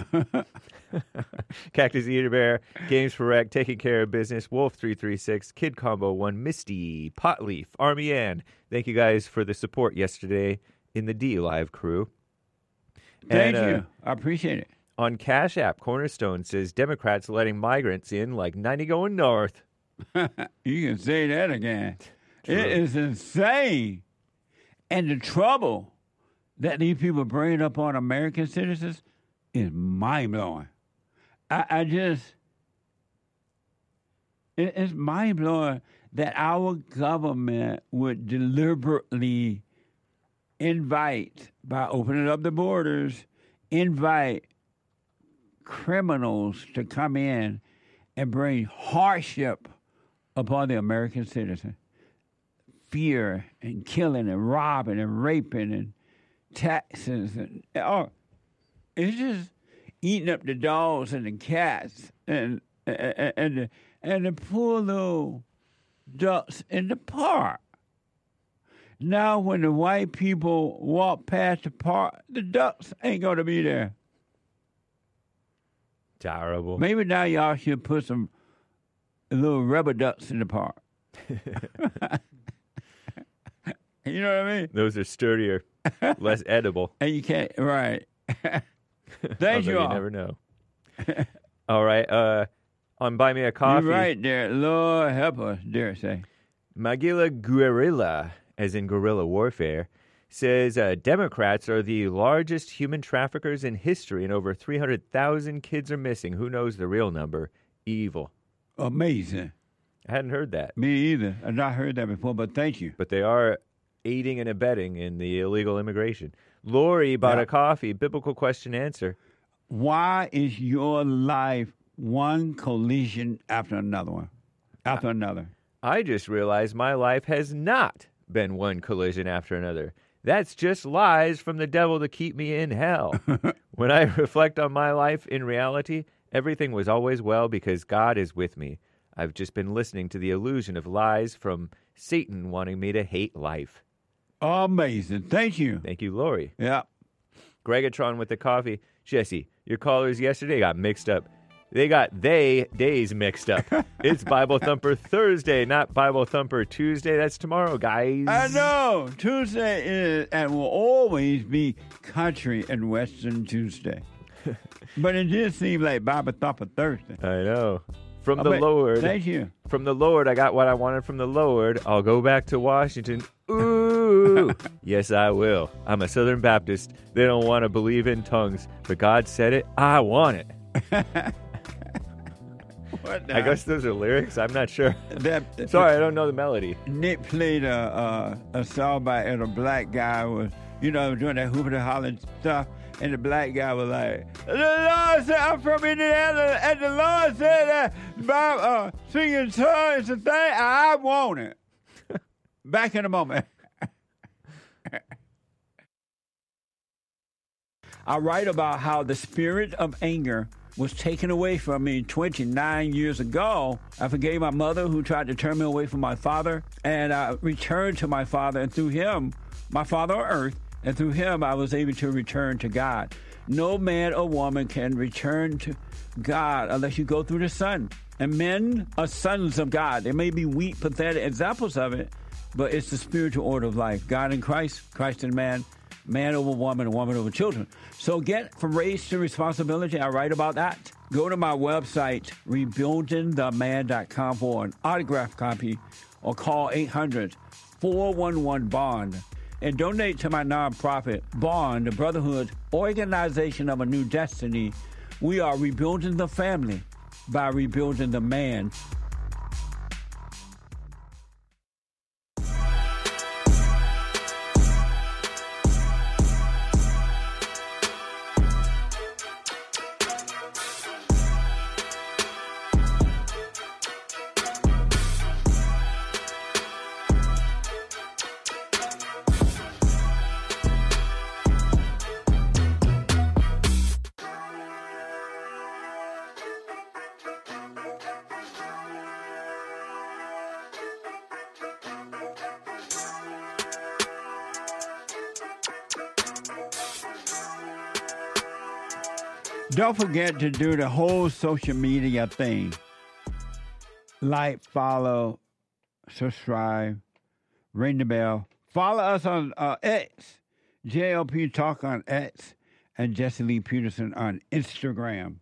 Cactus Eater Bear, Games for Rec, Taking Care of Business, Wolf three three six, Kid Combo one, Misty, Potleaf, Army Ann. Thank you guys for the support yesterday in the D Live crew. Thank And, uh, you. I appreciate it. On Cash App, Cornerstone says Democrats letting migrants in like ninety going north. You can say that again. True. It is insane. And the trouble that these people bring up on American citizens is mind-blowing. I, I just, it, it's mind-blowing that our government would deliberately invite, by opening up the borders, invite criminals to come in and bring hardship upon the American citizen. Fear and killing and robbing and raping and taxes and oh, it's just eating up the dogs and the cats and and and the, and the poor little ducks in the park. Now, when the white people walk past the park, the ducks ain't gonna be there. Terrible. Maybe now y'all should put some little rubber ducks in the park. You know what I mean? Those are sturdier, less edible. And you can't, right. Thank Although you all. You never know. All right. Uh, on Buy Me a Coffee. You're right there. Lord help us, dare say. Magilla Guerrilla, as in guerrilla warfare, says uh, Democrats are the largest human traffickers in history, and over three hundred thousand kids are missing. Who knows the real number? Evil. Amazing. I hadn't heard that. Me either. I've not heard that before, but thank you. But they are aiding and abetting in the illegal immigration. Lori bought Yeah. a coffee. Biblical question answer. Why is your life one collision after another one? After another. I just realized my life has not been one collision after another. That's just lies from the devil to keep me in hell. When I reflect on my life in reality, everything was always well because God is with me. I've just been listening to the illusion of lies from Satan wanting me to hate life. Amazing. Thank you. Thank you, Lori. Yeah. Gregatron with the coffee. Jesse, your callers yesterday got mixed up. They got they days mixed up. It's Bible Thumper Thursday, not Bible Thumper Tuesday. That's tomorrow, guys. I know. Tuesday is and will always be Country and Western Tuesday. But it did seem like Bible Thumper Thursday. I know. From Oh, the but Lord. Thank you. From the Lord, I got what I wanted from the Lord. I'll go back to Washington. Ooh. Yes, I will. I'm a Southern Baptist. They don't want to believe in tongues, but God said it. I want it. What I guess those are lyrics. I'm not sure. that, Sorry, I don't know the melody. Nick played a, a, a song by and a black guy was, you know, doing that hooping and hollering stuff, and the black guy was like, "The Lord said I'm from Indiana, and the Lord said that by uh, singing tongues and thing, I want it." Back in a moment. I write about how the spirit of anger was taken away from me twenty-nine years ago. I forgave my mother who tried to turn me away from my father, and I returned to my father, and through him, my father on earth, and through him I was able to return to God. No man or woman can return to God unless you go through the Son. And men are sons of God. There may be weak, pathetic examples of it, but it's the spiritual order of life. God in Christ, Christ in man, man over woman, and woman over children. So get from race to responsibility. I write about that. Go to my website, rebuilding the man dot com for an autographed copy, or call eight hundred, four one one, BOND. And donate to my nonprofit, BOND, the Brotherhood Organization of a New Destiny. We are rebuilding the family by rebuilding the man. Don't forget to do the whole social media thing. Like, follow, subscribe, ring the bell. Follow us on uh, X, J L P Talk on X, and Jesse Lee Peterson on Instagram.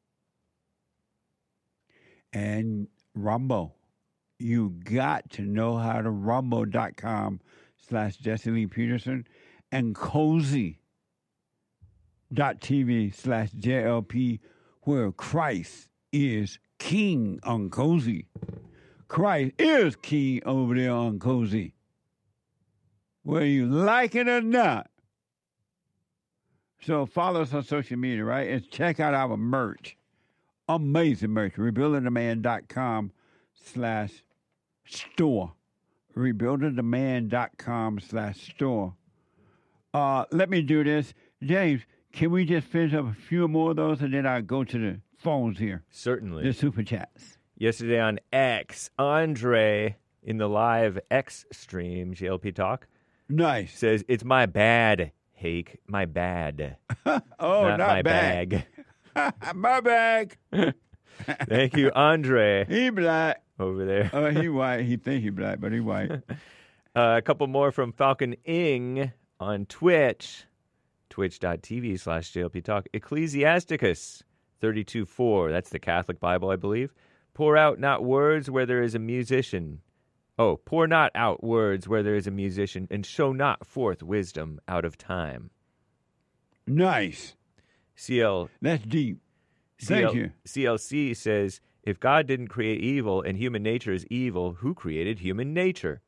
And Rumble. You got to know how to rumble.com slash Jesse Lee Peterson and Cozy. Dot TV slash JLP, where Christ is king on Cozy. Christ is king over there on Cozy. Whether you like it or not. So follow us on social media, right? And check out our merch. Amazing merch. rebuilding the man dot com slash store. rebuilding the man dot com slash store. Uh, let me do this. James, can we just finish up a few more of those, and then I'll go to the phones here? Certainly. The super chats. Yesterday on X, Andre in the live X stream, J L P Talk. Nice. Says, it's my bad, Hake. My bad. oh, not, not my bag. bag. my bag. Thank you, Andre. He black. Over there. Oh, uh, he white. He think he black, but he white. uh, a couple more from Falcon Ing on Twitch. Twitch.tv slash JLP Talk. Ecclesiasticus thirty-two four. That's the Catholic Bible, I believe. Pour out not words where there is a musician. Oh, pour not out words where there is a musician, and show not forth wisdom out of time. Nice. C L. That's deep. C Thank L, you. C L C says, if God didn't create evil and human nature is evil, who created human nature?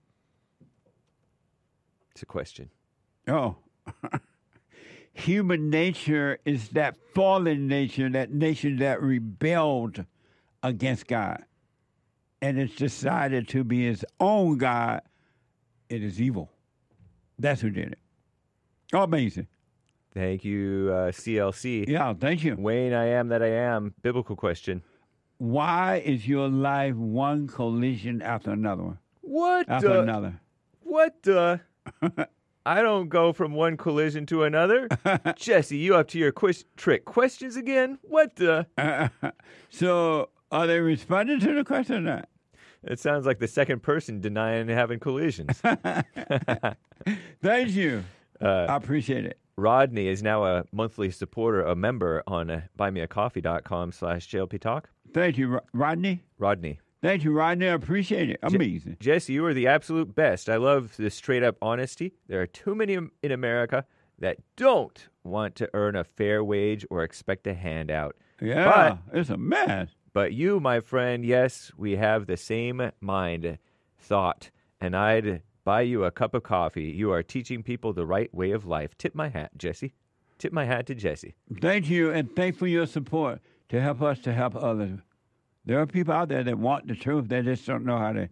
It's a question. Oh. Human nature is that fallen nature, that nature that rebelled against God. And it's decided to be its own God. It is evil. That's who did it. Amazing. Thank you, uh, C L C. Yeah, thank you. Wayne, I am that I am. Biblical question. Why is your life one collision after another one? What After the? another. What the? I don't go from one collision to another. Jesse, you up to your quiz- trick questions again? What the? Uh, so, are they responding to the question or not? It sounds like the second person denying having collisions. Thank you. Uh, I appreciate it. Rodney is now a monthly supporter, a member on uh, buymeacoffee.com slash JLP Talk. Thank you, Rodney. Rodney. Thank you, Rodney. I appreciate it. Amazing. Je- Jesse, you are the absolute best. I love the straight-up honesty. There are too many in America that don't want to earn a fair wage or expect a handout. Yeah, but, it's a mess. But you, my friend, yes, we have the same mind, thought, and I'd buy you a cup of coffee. You are teaching people the right way of life. Tip my hat, Jesse. Tip my hat to Jesse. Thank you, and thanks for your support to help us to help others. There are people out there that want the truth. They just don't know how to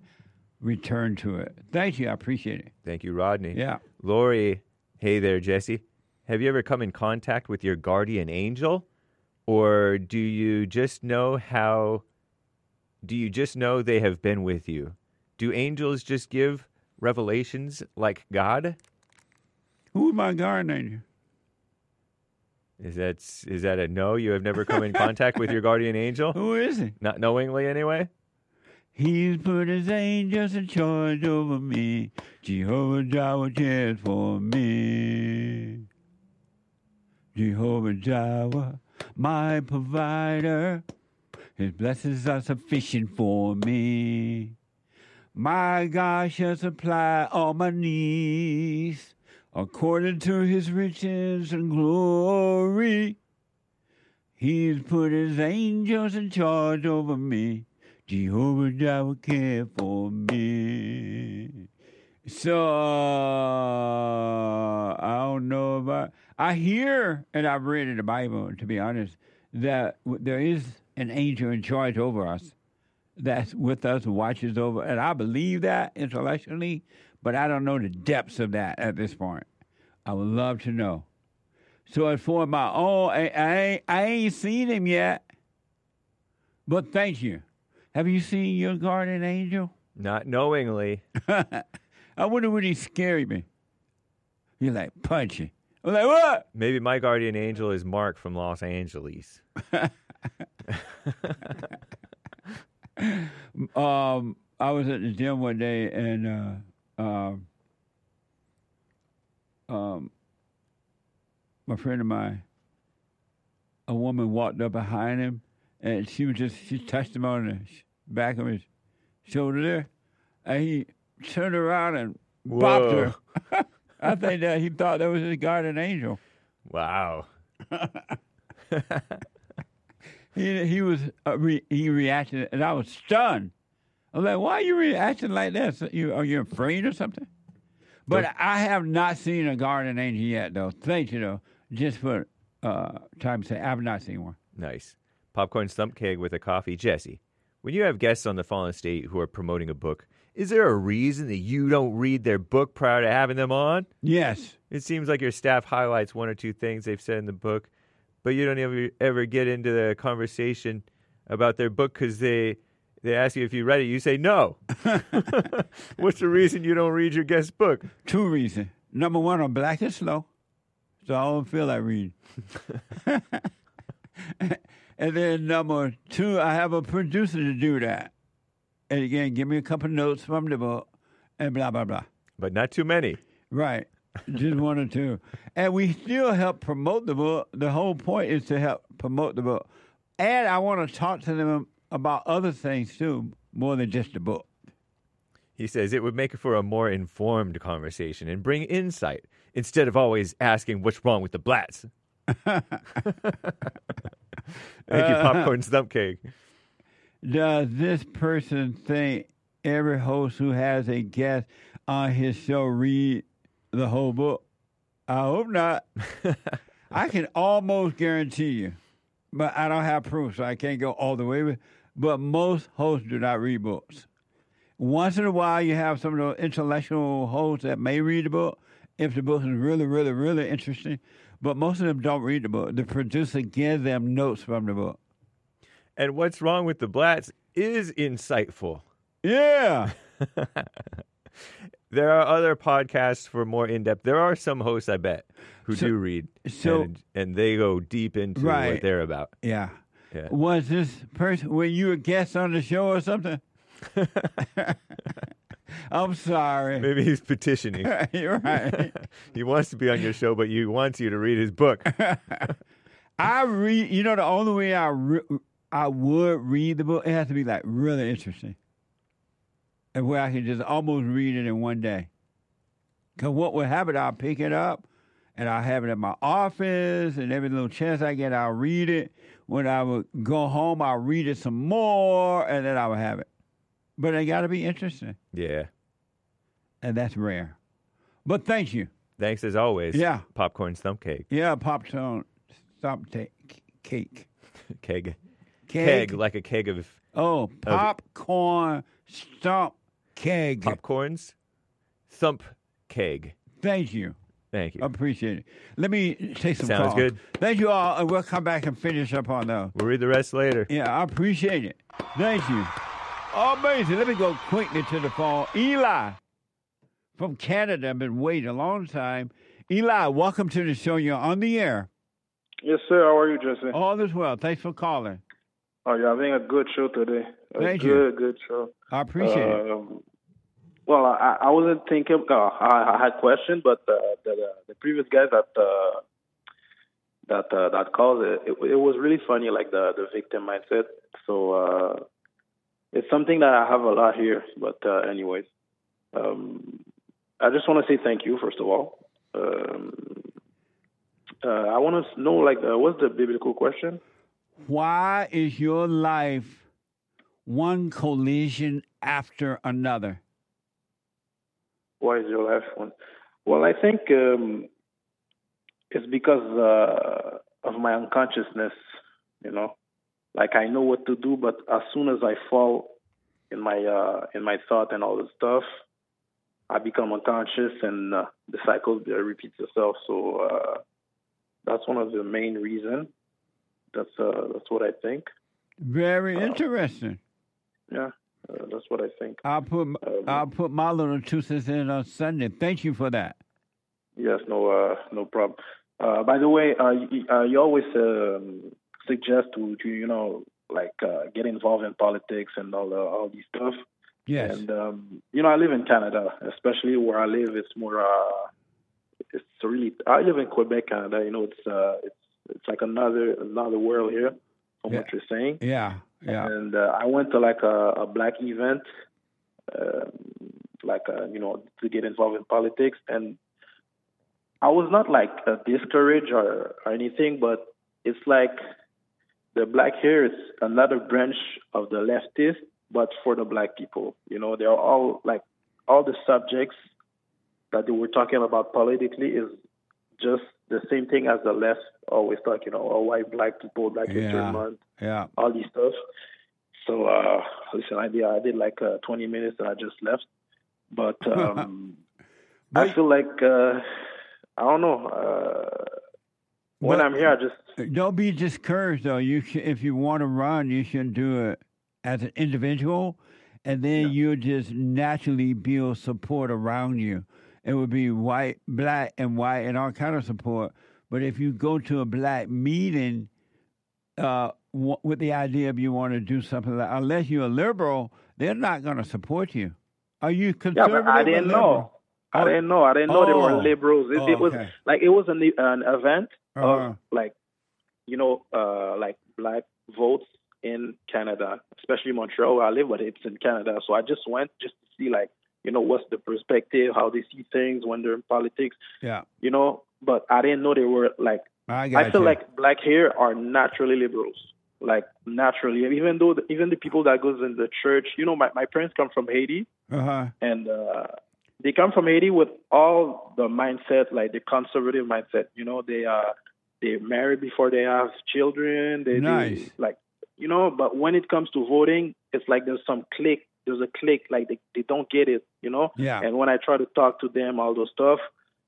return to it. Thank you. I appreciate it. Thank you, Rodney. Yeah. Lori, hey there, Jesse. Have you ever come in contact with your guardian angel? Or do you just know how, do you just know they have been with you? Do angels just give revelations like God? Who's my guardian angel? Is that, is that a no? You have never come in contact with your guardian angel? Who is he? Not knowingly, anyway? He's put his angels in charge over me. Jehovah Jireh cares for me. Jehovah Jireh, my provider. His blessings are sufficient for me. My God shall supply all my needs according to his riches and glory. He's put his angels in charge over me. Jehovah Jireh care for me. So, uh, I don't know about... I hear, and I've read in the Bible, to be honest, that there is an angel in charge over us that's with us and watches over. And I believe that intellectually, but I don't know the depths of that at this point. I would love to know. So as for my own, I, I, ain't, I ain't seen him yet, but thank you. Have you seen your guardian angel? Not knowingly. I wonder would he scare me. You're like, punchy. I'm like, what? Maybe my guardian angel is Mark from Los Angeles. um, I was at the gym one day, and uh, um, um, my friend of mine, a woman walked up behind him, and she was just, she touched him on the back of his shoulder there, and he turned around and bopped her. I think that he thought that was his guardian angel. Wow. he he was uh, re, he reacted, and I was stunned. I was like, "Why are you reacting like that? So you, are you afraid or something?" But Don't, I have not seen a guardian angel yet, though. Thank you, though. Just for uh, time to say, I've not seen one. Nice. Popcorn Stump Keg with a coffee. Jesse, when you have guests on the Fallen State who are promoting a book, is there a reason that you don't read their book prior to having them on? Yes. It seems like your staff highlights one or two things they've said in the book, but you don't ever ever get into the conversation about their book because they they ask you if you read it. You say no. What's the reason you don't read your guest's book? Two reasons. Number one, I'm black and slow, so I don't feel like reading. And then number two, I have a producer to do that. And again, give me a couple notes from the book, and blah, blah, blah. But not too many. Right. Just one or two. And we still help promote the book. The whole point is to help promote the book. And I want to talk to them about other things, too, more than just the book. He says it would make for a more informed conversation and bring insight instead of always asking what's wrong with the blats. Thank you, Popcorn Stump Cake. Does this person think every host who has a guest on his show read the whole book? I hope not. I can almost guarantee you, but I don't have proof, so I can't go all the way with it. But most hosts do not read books. Once in a while, you have some of those intellectual hosts that may read the book if the book is really, really, really interesting. But most of them don't read the book. The producer gives them notes from the book. And what's wrong with the blats is insightful. Yeah. There are other podcasts for more in-depth. There are some hosts, I bet, who so, do read. So, and, and they go deep into right. what they're about. Yeah. yeah. Was this person, were you a guest on the show or something? I'm sorry. Maybe he's petitioning. You're right. He wants to be on your show, but he wants you to read his book. I read, you know, the only way I re- I would read the book, it has to be like really interesting. And where I can just almost read it in one day. Because what will happen, I'll pick it up and I'll have it in my office, and every little chance I get, I'll read it. When I would go home, I'll read it some more, and then I would have it. But it got to be interesting. Yeah. And that's rare. But thank you. Thanks as always. Yeah. Popcorn Stump Cake. Yeah, Popcorn Stump ta- Cake. Keg. Keg. Keg, like a keg of... Oh, Popcorn Stump Keg. Popcorns, Thump Keg. Thank you. Thank you. Appreciate it. Let me take some Sounds calls. good. Thank you all. And we'll come back and finish up on those. We'll read the rest later. Yeah, I appreciate it. Thank you. Amazing. Let me go quickly to the phone. Eli from Canada. I've been waiting a long time. Eli, welcome to the show. You're on the air. Yes, sir. How are you, Jesse? All is well. Thanks for calling. Oh, you're having a good show today. A Thank good, you. good show. I appreciate it. Um, well, I, I wasn't thinking. Uh, I, I had questions, but uh, the, the the previous guy that uh, that uh, that called it, it, it was really funny, like the the victim mindset. So uh, it's something that I have a lot here. But uh, anyways, um, I just want to say thank you first of all. Um, uh, I want to know, like, uh, what's the biblical question? Why is your life one collision after another? Why is your life one? Well, I think um, it's because uh, of my unconsciousness, you know. Like, I know what to do, but as soon as I fall in my uh, in my thought and all this stuff, I become unconscious, and uh, the cycle uh, repeats itself. So uh, that's one of the main reasons. That's uh, that's what I think. Very Uh, interesting. Yeah, uh, that's what I think. I'll put m- Um, I'll put my little two cents in on Sunday. Thank you for that. Yes, no, uh, no problem. Uh, by the way, uh, you, uh, you always um, suggest to, to you know, like uh, get involved in politics and all the, all these stuff. Yes. And um, you know, I live in Canada, especially where I live. It's more, uh, it's really. I live in Quebec, Canada. You know, it's uh, it's it's like another another world here, from Yeah. what you're saying. Yeah. Yeah. And uh, I went to like a, a black event, uh, like uh, you know, to get involved in politics, and I was not like uh, discouraged or, or anything, but it's like the black hair is another branch of the leftist, but for the black people. You know, they're all like all the subjects that they were talking about politically is just the same thing as the left always talk. You know, all white black people, Black History Yeah. Month, Yeah. all these stuff. So uh, listen, I did I did like uh, twenty minutes and I just left. But um, I But- feel like uh, I don't know. Uh, when But- I'm here, I just Don't be discouraged, though. You should, if you want to run, you should do it as an individual, and then you'll just naturally build support around you. It would be white, black, and white, and all kind of support. But if you go to a black meeting uh, w- with the idea of you want to do something like, unless you're a liberal, they're not going to support you. Are you yeah, conservative? but I or didn't liberal? know. I Oh. didn't know. I didn't know they were Oh. liberals. It, Oh, it was okay. like it was an an event Uh-huh. of like you know uh, like black votes in Canada, especially Montreal where I live, but it's in Canada. So I just went just to see like you know what's the perspective, how they see things when they're in politics, Yeah, you know. But I didn't know they were like. I got I feel you. like black hair are naturally liberals, like naturally. Even though the, even the people that goes in the church, you know, my, my parents come from Haiti, Uh-huh. and uh, they come from Haiti with all the mindset, like the conservative mindset. You know, they uh they marry before they have children. They, Nice. they like you know, but when it comes to voting, it's like there's some click. There's a click, like they they don't get it, you know. Yeah. And when I try to talk to them, all those stuff.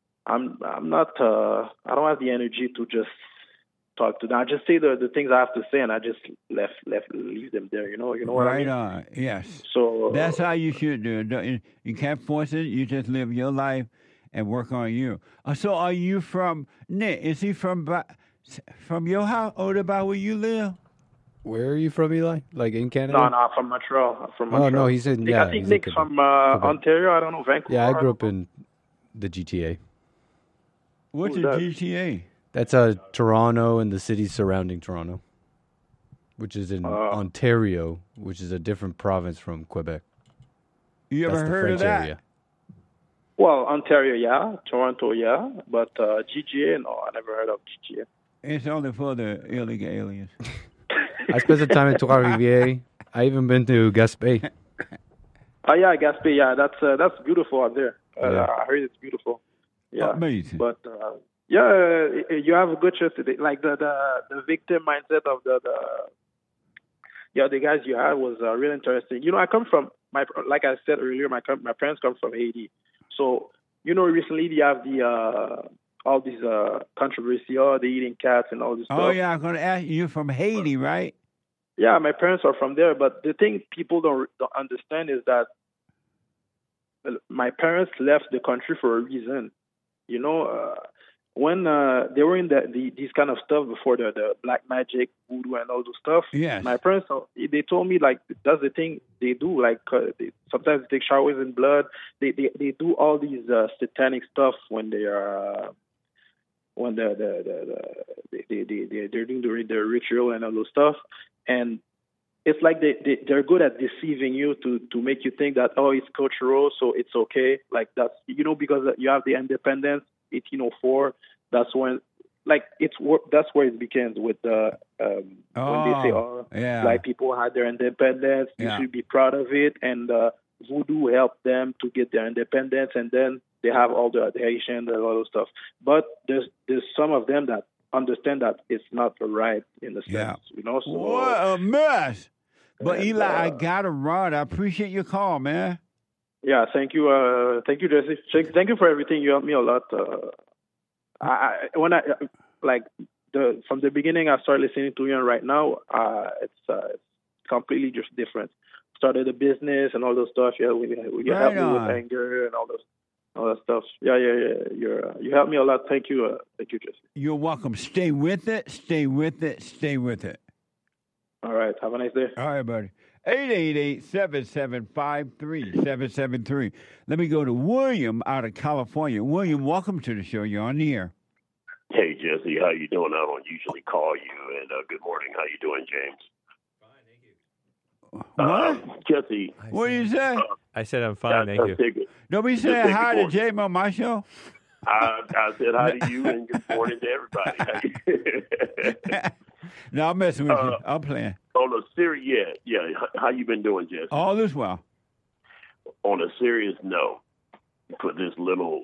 I'm I'm not uh I don't have the energy to just talk to them. I just say the, the things I have to say and I just left left leave them there, you know, you know what I Right mean? on. Yes. So That's how you should do it. Don't- You you can't force it. You just live your life and work on you. Uh, So, are you from Nick? Is he from Ba- from your house or about where you live? Where are you from, Eli? Like in Canada? no, no, I'm from Montreal. I'm from Oh, Montreal. no, he said, Nick, yeah, I think he's in Nick's Quebec. from uh, Quebec. Ontario. I don't know, Vancouver. Yeah, I grew up in the G T A. What's Who's the that? G T A? That's uh, Toronto and the cities surrounding Toronto, which is in Uh, Ontario, which is a different province from Quebec. You ever That's the heard French of that? area. Well, Ontario, yeah. Toronto, yeah. But uh, G G A, no, I never heard of G G A. It's only for the illegal aliens. I spent some time in Trois-Rivières. I even been to Gaspé. Oh yeah, Gaspé, yeah, that's uh, that's beautiful out there. Uh, Yeah. I heard it's beautiful. Yeah. Amazing. But uh, yeah, uh, you have a good show today. Like the the, the victim mindset of the, the yeah the guys you had was uh, really interesting. You know, I come from my like I said earlier, my com- my parents come from Haiti, so you know, recently you have the uh, all these uh, controversy, oh, the eating cats and all this stuff. Oh, yeah, I'm going to ask you. You're from Haiti, right? Yeah, my parents are from there, but the thing people don't don't understand is that my parents left the country for a reason. You know, uh, when uh, they were in the, the these kind of stuff before the, the black magic, voodoo, and all those stuff. Yes. My parents, they told me like that's the thing they do. Like uh, they, sometimes they take showers in blood. They they, they do all these uh, satanic stuff when they are uh, when the the, the, the they they they they're doing the, the ritual and all those stuff. And it's like they, they, they're good at deceiving you to, to make you think that, oh, it's cultural, so it's okay. Like that's, you know, because you have the independence, eighteen oh four, that's when, like, it's that's where it begins with the, um, oh, when they say, oh, yeah. black people had their independence, you yeah. should be proud of it. And uh, voodoo helped them to get their independence. And then they have all the Haitian and all those stuff. But there's there's some of them that understand that it's not right in the sense, yeah. you know. So, what a mess! But and, Eli, uh, I gotta run. I appreciate your call, man. Yeah, thank you, uh, thank you, Jesse. Thank you for everything. You helped me a lot. Uh, I, I when I like the from the beginning, I started listening to you, and right now, uh, it's uh, it's completely just different. Started a business and all those stuff. Yeah, we we right helped me on. with anger and all those. All that stuff. Yeah, yeah, yeah. You're, uh, you helped me a lot. Thank you. Uh, thank you, Jesse. You're welcome. Stay with it. Stay with it. Stay with it. All right. Have a nice day. All right, buddy. eight eight eight, seven seven five, three seven seven three. Let me go to William out of California. William, welcome to the show. You're on the air. Hey, Jesse. How you doing? I don't usually call you. And uh, good morning. How you doing, James? What? Uh, Jesse. What do you say? Uh, I said I'm fine, thank you. Take it. Don't be saying hi to James on my show. I, I said hi to you and good morning to everybody. No, I'm messing with uh, you. I'm playing. On a serious, yeah, yeah. How you been doing, Jesse? All this well. On a serious note, for this little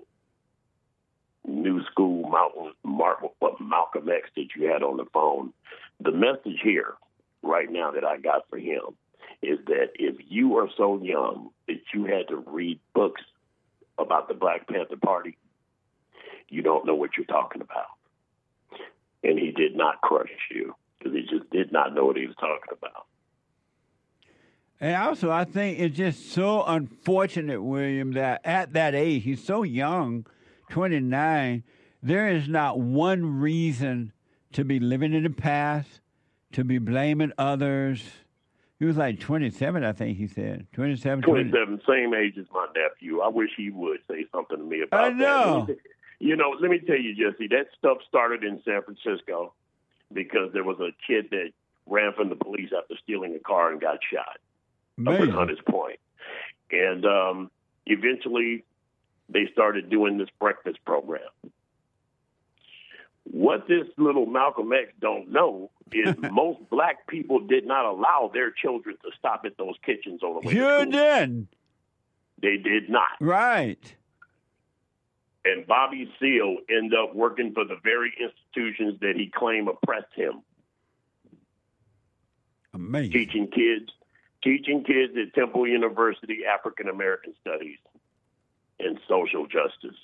new school Malcolm, Malcolm X that you had on the phone, the message here right now that I got for him is that if you are so young that you had to read books about the Black Panther Party, you don't know what you're talking about. And he did not crush you because he just did not know what he was talking about. And also, I think it's just so unfortunate, William, that at that age, he's so young, twenty-nine, there is not one reason to be living in the past, to be blaming others. He was like twenty-seven, I think he said. twenty-seven, twenty-seven, same age as my nephew. I wish he would say something to me about I know. that. You know, let me tell you, Jesse, that stuff started in San Francisco because there was a kid that ran from the police after stealing a car and got shot up in Hunters Point. And um, eventually they started doing this breakfast program. What this little Malcolm X don't know is most black people did not allow their children to stop at those kitchens on the way Sure to school. did. They did not. Right. And Bobby Seale ended up working for the very institutions that he claimed oppressed him. Amazing. Teaching kids, teaching kids at Temple University African American Studies and social justice.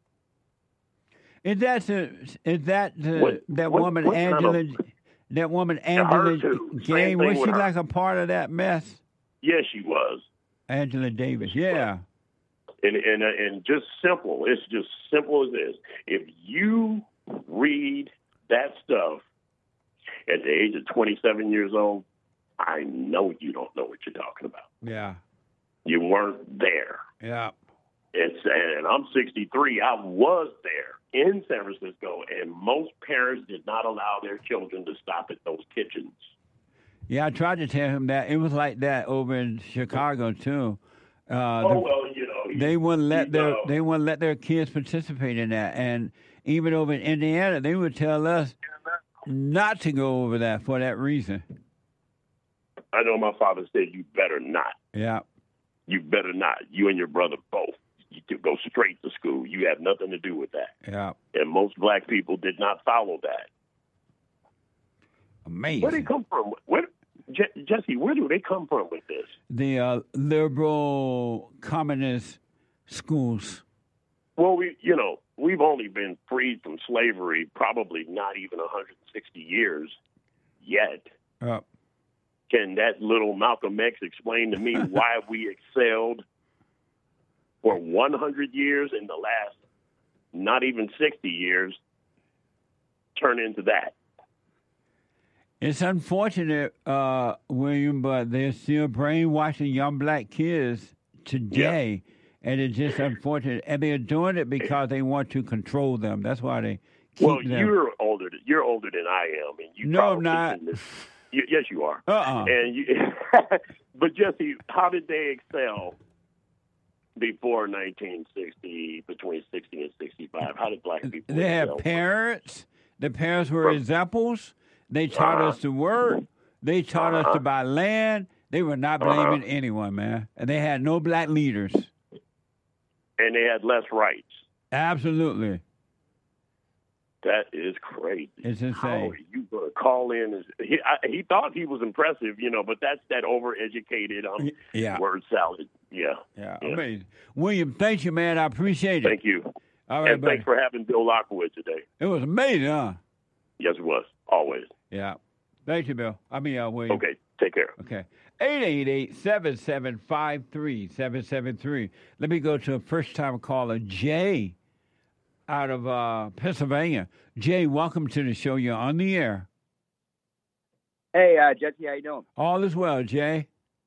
Is that the, is that the, What- that what- woman what kind Angela? of- that woman her Angela too. Same Jane, thing was she with her. like a part of that mess? Yes, she was. Angela Davis, yeah. And, and, and just simple. It's just simple as this. If you read that stuff at the age of twenty-seven years old, I know you don't know what you're talking about. Yeah, You weren't there. yeah. It's, and I'm sixty-three. I was there in San Francisco, and most parents did not allow their children to stop at those kitchens. Yeah, I tried to tell him that. It was like that over in Chicago, too. Uh, oh, the- well, you know. he- They wouldn't let he's, their uh, they wouldn't let their kids participate in that, and even over in Indiana, they would tell us not to go over that for that reason. I know my father said, you better not. Yeah, You better not. You and your brother both. You to go straight to school. You have nothing to do with that. yeah, And most black people did not follow that. amazing. Where they come from? Where, Je- Jesse, where do they come from with this? The uh, liberal communist schools. Well, we, you know, we've only been freed from slavery probably not even one hundred sixty years yet. Uh, Can that little Malcolm X explain to me why we excelled for one hundred years in the last not even sixty years turn into that? It's unfortunate, uh, William, but they're still brainwashing young black kids today, yeah. and it's just unfortunate. And they're doing it because they want to control them. That's why they keep well, them. you're older. You're older than I am, and you. No, I'm not. This, you, yes, you are. Uh-uh. And you, but Jesse, how did they excel before nineteen sixty, between sixty and sixty-five? How did black people? They excel? have parents. The parents were examples. They taught uh-huh. us to work. They taught uh-huh. us to buy land. They were not blaming uh-huh. anyone, man. And they had no black leaders. And they had less rights. Absolutely. That is crazy. It's insane. How are you going to call in? He, I, he thought he was impressive, you know, but that's that overeducated um, yeah. word salad. Yeah. Yeah. yeah. Amazing. William, thank you, man. I appreciate it. Thank you. All right, and buddy. thanks for having Bill Lockwood today. It was amazing, huh? Yes, it was. Always. Yeah. Thank you, Bill. I mean, uh, William. Okay. Take care. Okay. eight eight eight, seven seven five, three seven seven three. Let me go to a first-time caller, Jay, out of uh, Pennsylvania. Jay, welcome to the show. You're on the air. Hey, uh, Jesse, how you doing? All is well, Jay.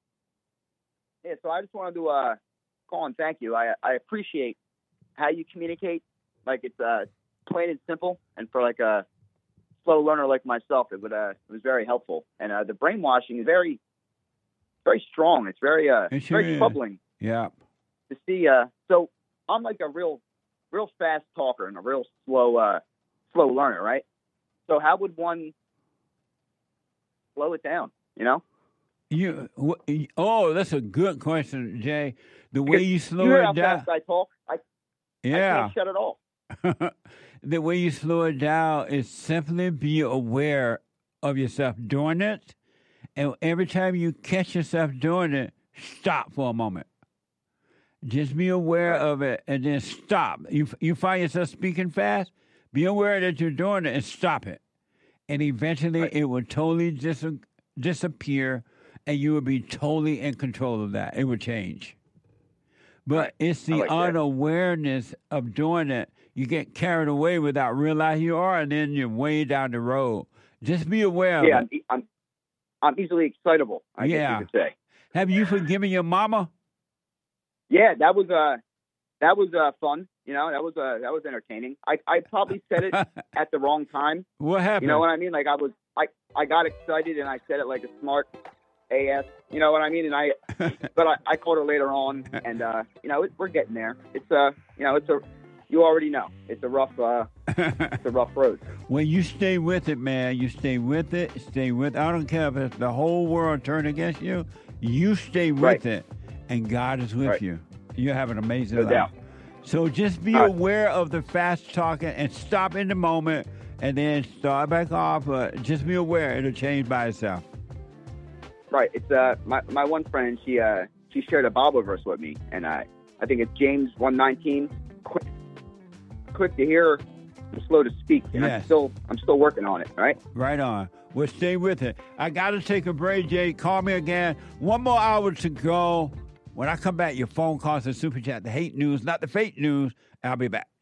Yeah, so I just wanted to uh, call and thank you. I I appreciate how you communicate. Like, it's uh, plain and simple, and for like a slow learner like myself, it would uh, it was very helpful. And uh, the brainwashing is very, very strong. It's very uh, it sure very is. troubling. Yeah. To see. Uh, so I'm like a real, real fast talker and a real slow, uh, slow learner, right? So how would one slow it down? You know. You oh, that's a good question, Jay. The way you slow you hear it how down. Fast I talk. I, yeah. I can't shut it off. The way you slow it down is simply be aware of yourself doing it, and every time you catch yourself doing it, stop for a moment. Just be aware of it, and then stop. You you find yourself speaking fast, be aware that you're doing it, and stop it. And eventually, right. it will totally dis- disappear. And you will be totally in control of that. It will change. But right. it's the like unawareness that. of doing it. You get carried away without realizing you are, and then you're way down the road. Just be aware yeah, of it. I'm, I'm, I'm easily excitable, I yeah. guess you could say. Have you forgiven your mama? Yeah, that was uh, that was uh, fun. You know, that was uh, that was entertaining. I, I probably said it at the wrong time. What happened? You know what I mean? Like I was, I, I got excited and I said it like a smart A S, you know what I mean? And I, but I, I called her later on, and uh, you know, it, we're getting there. It's uh, you know, it's a, you already know, it's a rough, uh, it's a rough road. Well, you stay with it, man. You stay with it. Stay with. I don't care if it's the whole world turned against you. You stay with right. it, and God is with right. you. You have an amazing no life. Doubt. So just be All aware right. of the fast talking and stop in the moment, and then start back off. But just be aware; it'll change by itself. Right. It's uh my, my one friend, she uh she shared a Bible verse with me, and I I think it's James one nineteen. Quick, quick to hear, and slow to speak. And yes. I'm still I'm still working on it. Right. Right on. Well, stay with it. I got to take a break, Jay. Call me again. One more hour to go. When I come back, your phone calls and super chat. The hate news, not the fake news. I'll be back.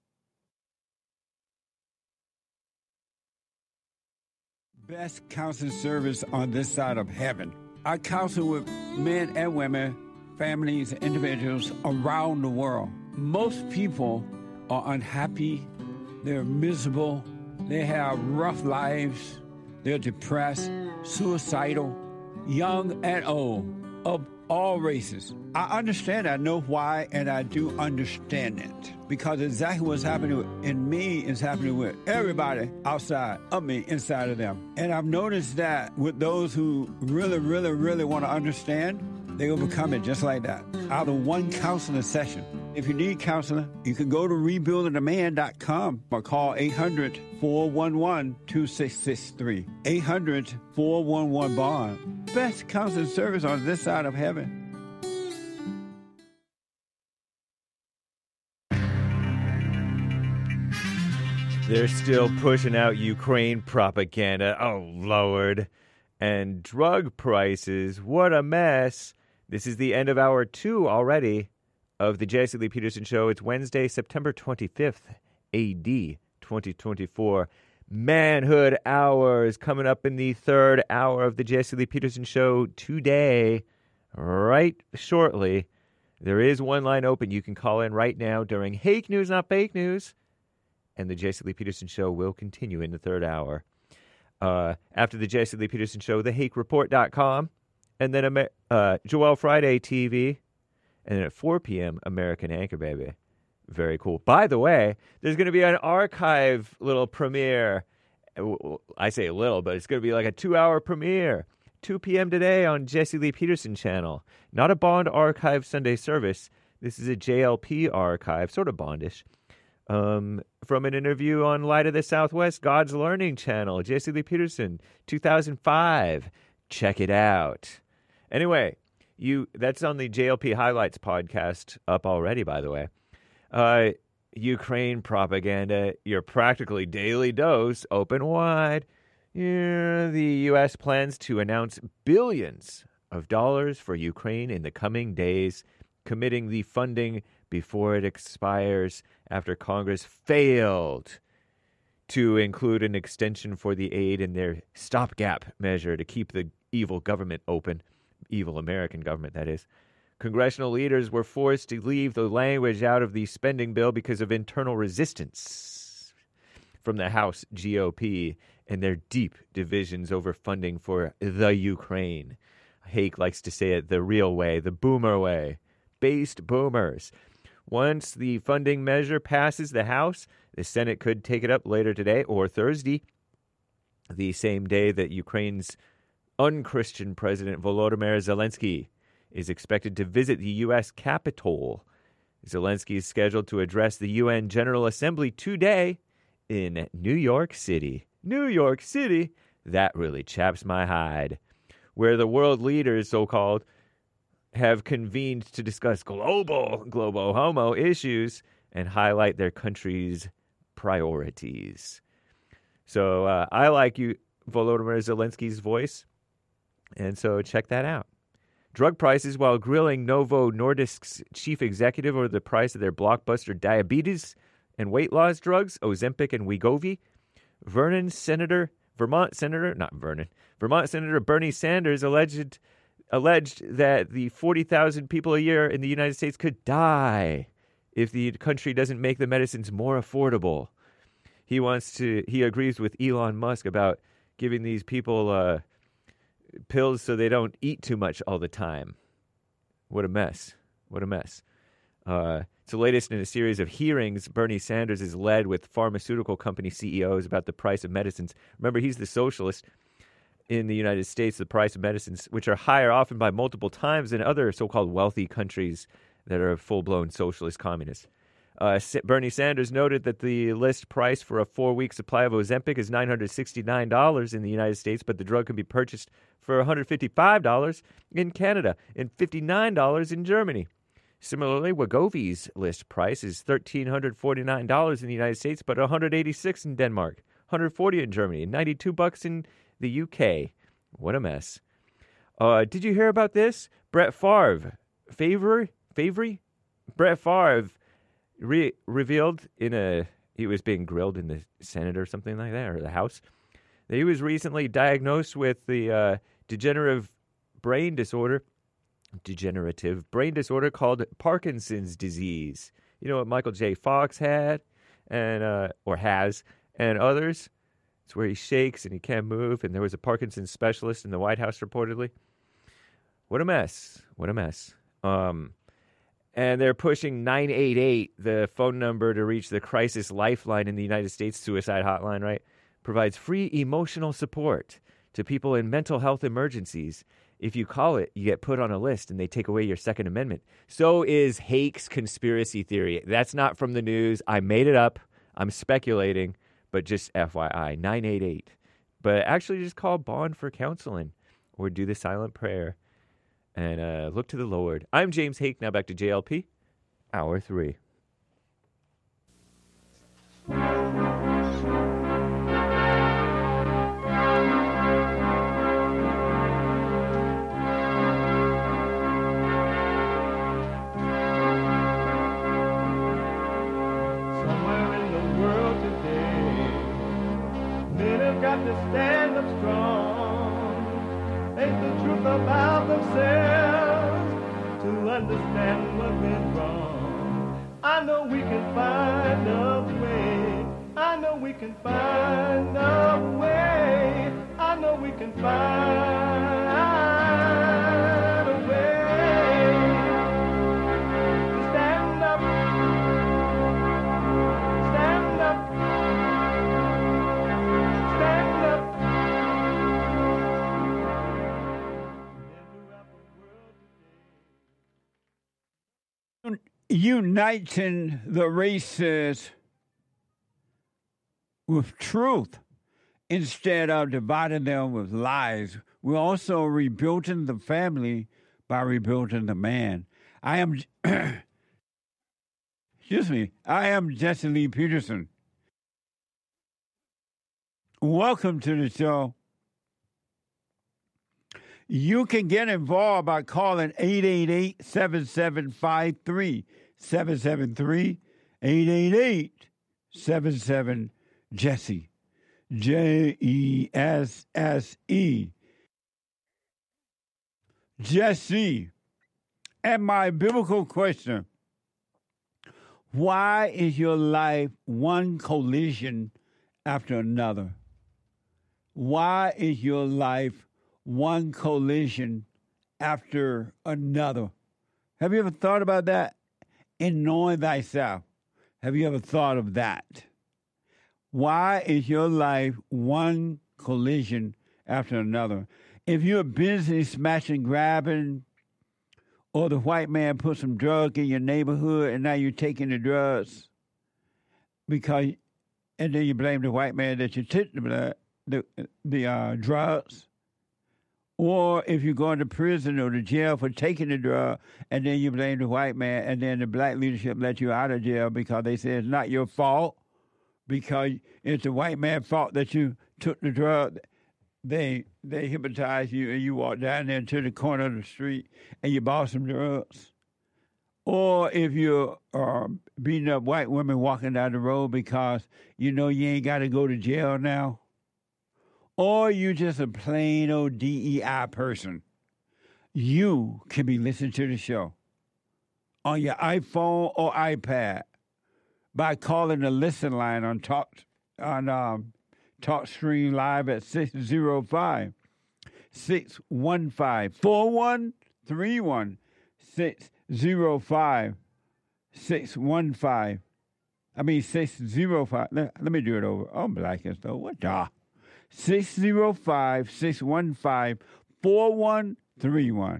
Best counseling service on this side of heaven. I counsel with men and women, families, and individuals around the world. Most people are unhappy. They're miserable. They have rough lives. They're depressed, suicidal, young and old, of all races. I understand. I know why, and I do understand it. Because exactly what's happening in me is happening with everybody outside of me, inside of them. And I've noticed that with those who really, really, really want to understand, they overcome it just like that. Out of one counseling session. If you need counseling, you can go to rebuilding a man dot com or call eight hundred, four one one, two six six three. eight hundred, four one one, bond. Best counseling service on this side of heaven. They're still pushing out Ukraine propaganda. Oh, Lord. And drug prices. What a mess. This is the end of hour two already of the Jesse Lee Peterson Show. It's Wednesday, September twenty-fifth, A D twenty twenty-four. Manhood Hour is coming up in the third hour of the Jesse Lee Peterson Show today, right shortly. There is one line open. You can call in right now during Hake News, Not Fake News. And the Jesse Lee Peterson Show will continue in the third hour. Uh, after the Jesse Lee Peterson Show, the hake report dot com. And then uh, Joel Friday T V. And then at four p.m., American Anchor Baby. Very cool. By the way, there's going to be an archive little premiere. I say a little, but it's going to be like a two-hour premiere. two p.m. today on Jesse Lee Peterson channel. Not a Bond Archive Sunday service. This is a J L P archive, sort of Bondish. Um, from an interview on Light of the Southwest, God's Learning channel, Jesse Lee Peterson, two thousand five. Check it out. Anyway, you that's on the J L P Highlights podcast up already, by the way. Uh, Ukraine propaganda, your practically daily dose, open wide. Yeah, the U S plans to announce billions of dollars for Ukraine in the coming days, committing the funding before it expires after Congress failed to include an extension for the aid in their stopgap measure to keep the evil government open, evil American government, that is. Congressional leaders were forced to leave the language out of the spending bill because of internal resistance from the House G O P and their deep divisions over funding for the Ukraine. Hake likes to say it the real way, the boomer way. Based boomers. Once the funding measure passes the House, the Senate could take it up later today or Thursday, the same day that Ukraine's unchristian president Volodymyr Zelensky is expected to visit the U S Capitol. Zelensky is scheduled to address the U N General Assembly today in New York City. New York City? That really chaps my hide. Where the world leaders, so-called, have convened to discuss global, global homo issues and highlight their country's priorities. So uh, I like you, Volodymyr Zelensky's voice, and so check that out. Drug prices while grilling Novo Nordisk's chief executive over the price of their blockbuster diabetes and weight loss drugs, Ozempic and Wegovy. Vernon Senator, Vermont Senator, not Vernon, Vermont Senator Bernie Sanders alleged alleged that the forty thousand people a year in the United States could die if the country doesn't make the medicines more affordable. He wants to, he agrees with Elon Musk about giving these people uh, pills so they don't eat too much all the time. What a mess. What a mess. Uh, it's the latest in a series of hearings Bernie Sanders has led with pharmaceutical company C E Os about the price of medicines. Remember, he's the socialist in the United States, the price of medicines, which are higher often by multiple times than other so-called wealthy countries that are full-blown socialist communists. Uh, Bernie Sanders noted that the list price for a four-week supply of Ozempic is nine hundred sixty-nine dollars in the United States, but the drug can be purchased for one hundred fifty-five dollars in Canada and fifty-nine dollars in Germany. Similarly, Wegovy's list price is one thousand three hundred forty-nine dollars in the United States, but one hundred eighty-six dollars in Denmark, one hundred forty dollars in Germany, and ninety-two bucks in the U K. What a mess. Uh, did you hear about this? Brett Favre, Favre, Favre? Brett Favre re- revealed in a, he was being grilled in the Senate or something like that, or the House, that he was recently diagnosed with the uh, degenerative brain disorder, degenerative brain disorder called Parkinson's disease. You know what Michael J. Fox had, and uh, or has, and others. It's where he shakes and he can't move, and there was a Parkinson's specialist in the White House reportedly. What a mess. What a mess. Um, and they're pushing nine eight eight, the phone number to reach the crisis lifeline in the United States, suicide hotline, right? Provides free emotional support to people in mental health emergencies. If you call it, you get put on a list and they take away your Second Amendment. So is Hake's conspiracy theory. That's not from the news. I made it up. I'm speculating. But just F Y I, nine eight eight. But actually just call Bond for counseling or do the silent prayer and uh, look to the Lord. I'm James Hake. Now back to J L P, Hour three. have to stand up strong, face the truth about themselves, to understand what went wrong. I know we can find a way. I know we can find a way. I know we can find a way to stand up, stand up, stand up. Uniting the races with truth instead of dividing them with lies. We're also rebuilding the family by rebuilding the man. I am, excuse me, I am Jesse Lee Peterson. Welcome to the show. You can get involved by calling eight eight eight, seven seven five, three seven seven three, eight eight eight, seven seven, Jesse, J E S S E. Jesse. And my biblical question, why is your life one collision after another? Why is your life one collision after another? Have you ever thought about that? In knowing thyself, have you ever thought of that? Why is your life one collision after another? If you're busy smashing, grabbing, or the white man put some drug in your neighborhood and now you're taking the drugs because, and then you blame the white man that you took the blood, the the uh, drugs. Or if you go into prison or to jail for taking the drug, and then you blame the white man, and then the black leadership let you out of jail because they say it's not your fault, because it's the white man's fault that you took the drug. They they hypnotize you, and you walk down there to the corner of the street, and you bought some drugs. Or if you're uh, beating up white women walking down the road because you know you ain't got to go to jail now. Or you just a plain old D E I person, you can be listening to the show on your iPhone or iPad by calling the listen line on Talk on um, TalkStream Live at six oh five, six one five, four one three one, six oh five, six one five. I mean six oh five. Let, let me do it over. I'm black as though. What the? six oh five, six one five, four one three one.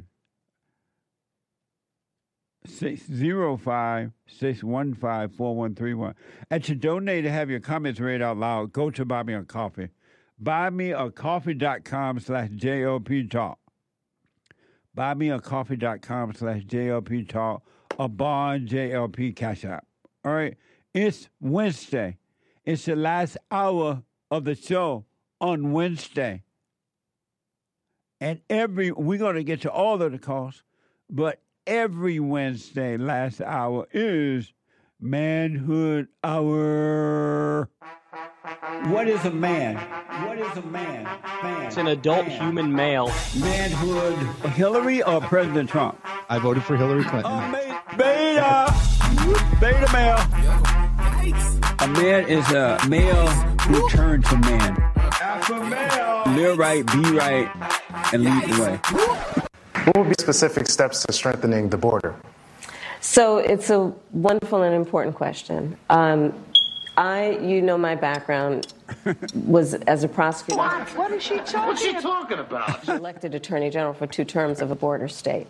six oh five, six one five, four one three one. And to donate to have your comments read out loud, go to Buy Me a Coffee. Buymeacoffee.com slash JLP Talk. Buymeacoffee.com slash JLP Talk. Or Bond J L P Cash App. All right? It's Wednesday. It's the last hour of the show. On Wednesday. And every, we're going to get to all of the calls, but every Wednesday, last hour, is Manhood Hour. What is a man? What is a man? man it's an adult man. Human male. Manhood. Hillary or President Trump? I voted for Hillary Clinton. Oh, beta. Beta male. A man is a male who turns to man. Alpha male. Live right, be right, and lead the way. What would be specific steps to strengthening the border? So it's a wonderful and important question. Um, I, you know, my background was as a prosecutor. What? What is she talking? What's she talking about? Elected Attorney General for two terms of a border state.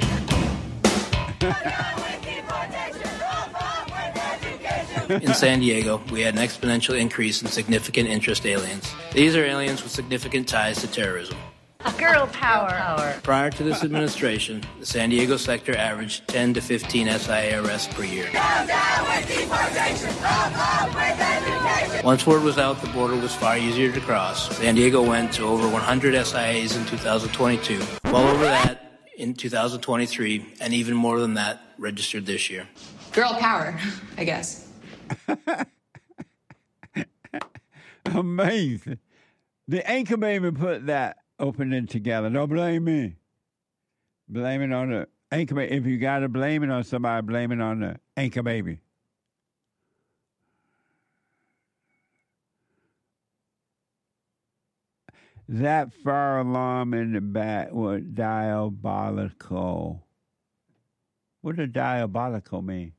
In San Diego, we had an exponential increase in significant interest aliens. These are aliens with significant ties to terrorism. Girl power. Prior to this administration, the San Diego sector averaged ten to fifteen S I A arrests per year. Once word was out the border was far easier to cross, San Diego went to over one hundred S I As in two thousand twenty-two, well over that in two thousand twenty-three, and even more than that registered this year. Girl power, I guess. Amazing. The anchor baby put that opening together. Don't blame me. Blame it on the anchor baby. If you got to blame it on somebody, blame it on the anchor baby. That fire alarm in the back was diabolical. What does diabolical mean?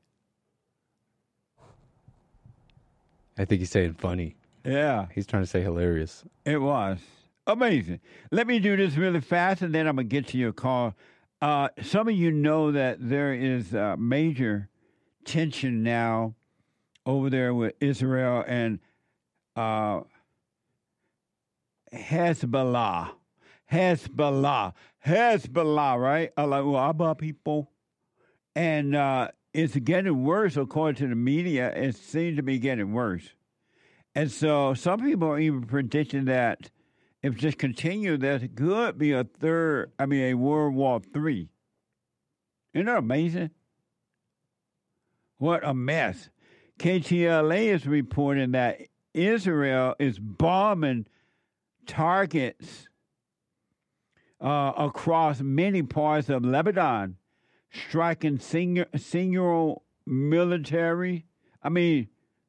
I think he's saying funny. Yeah. He's trying to say hilarious. It was amazing. Let me do this really fast, and then I'm going to get to your call. Uh, some of you know that there is uh, major tension now over there with Israel and uh, Hezbollah. Hezbollah. Hezbollah, right? Allahu Akbar, people. And uh, it's getting worse, according to the media. It seems to be getting worse. And so some people are even predicting that if this continues, there could be a third, I mean, a World War Three. Isn't that amazing? What a mess. K T L A is reporting that Israel is bombing targets uh, across many parts of Lebanon, striking senior, senior military, I mean,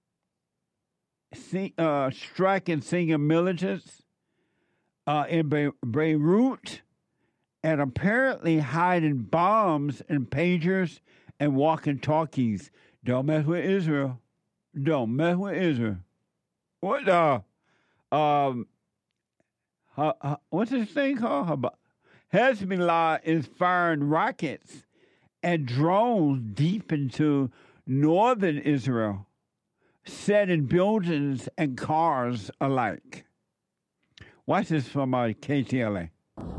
uh, striking senior militants uh, in Be- Beirut, and apparently hiding bombs and pagers and walkie-talkies. Don't mess with Israel. Don't mess with Israel. What the? Um, uh, uh, what's this thing called? Hezbollah is firing rockets and drones deep into northern Israel, setting buildings and cars alike. Watch this from uh, K T L A.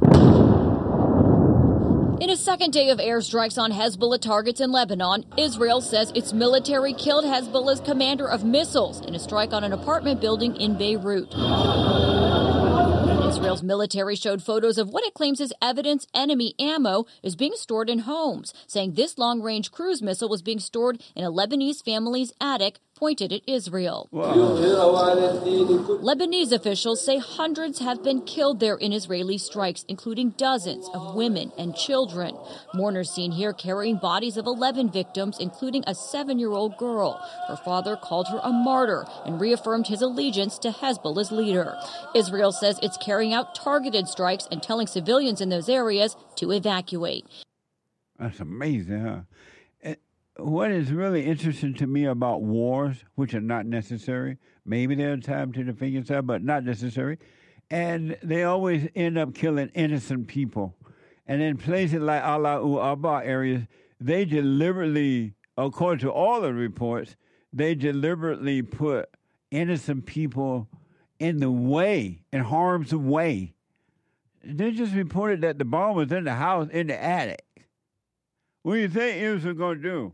In a second day of airstrikes on Hezbollah targets in Lebanon, Israel says its military killed Hezbollah's commander of missiles in a strike on an apartment building in Beirut. Israel's military showed photos of what it claims is evidence enemy ammo is being stored in homes, saying this long-range cruise missile was being stored in a Lebanese family's attic pointed at Israel. Lebanese officials say hundreds have been killed there in Israeli strikes, including dozens of women and children. Mourners seen here carrying bodies of eleven victims, including a seven-year-old girl. Her father called her a martyr and reaffirmed his allegiance to Hezbollah's leader. Israel says it's carrying out targeted strikes and telling civilians in those areas to evacuate. That's amazing, huh? What is really interesting to me about wars, which are not necessary, maybe there's time to defend yourself, but not necessary, and they always end up killing innocent people. And in places like Allahu Akbar areas, they deliberately, according to all the reports, they deliberately put innocent people in the way, in harm's way. They just reported that the bomb was in the house, in the attic. What do you think Israel going to do?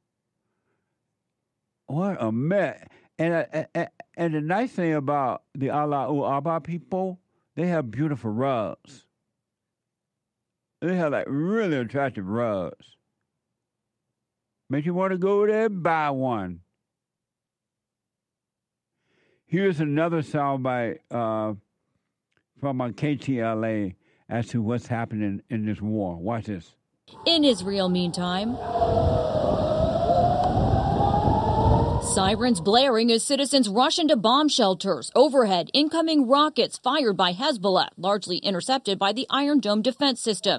What a mess. And, uh, uh, and the nice thing about the Allahu Akbar people, they have beautiful rugs. They have like really attractive rugs. Make you want to go there and buy one. Here's another soundbite uh, from on K T L A as to what's happening in this war. Watch this. In Israel, meantime, sirens blaring as citizens rush into bomb shelters. Overhead, incoming rockets fired by Hezbollah, largely intercepted by the Iron Dome defense system.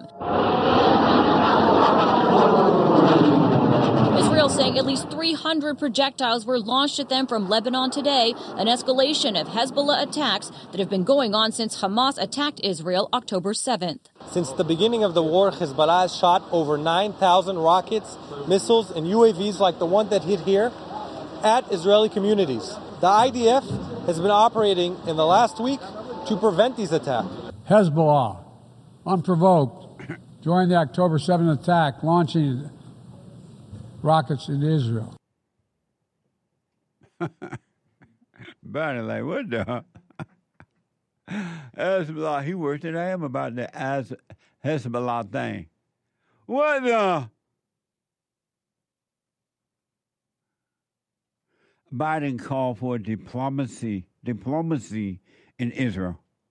Israel saying at least three hundred projectiles were launched at them from Lebanon today, an escalation of Hezbollah attacks that have been going on since Hamas attacked Israel October seventh. Since the beginning of the war, Hezbollah has shot over nine thousand rockets, missiles, and U A Vs like the one that hit here at Israeli communities. The I D F has been operating in the last week to prevent these attacks. Hezbollah, unprovoked, joined the October seventh attack, launching rockets into Israel. Barney, like, what the? Hezbollah, he worse than I am about the Hezbollah thing. What the? Biden called for diplomacy, diplomacy in Israel.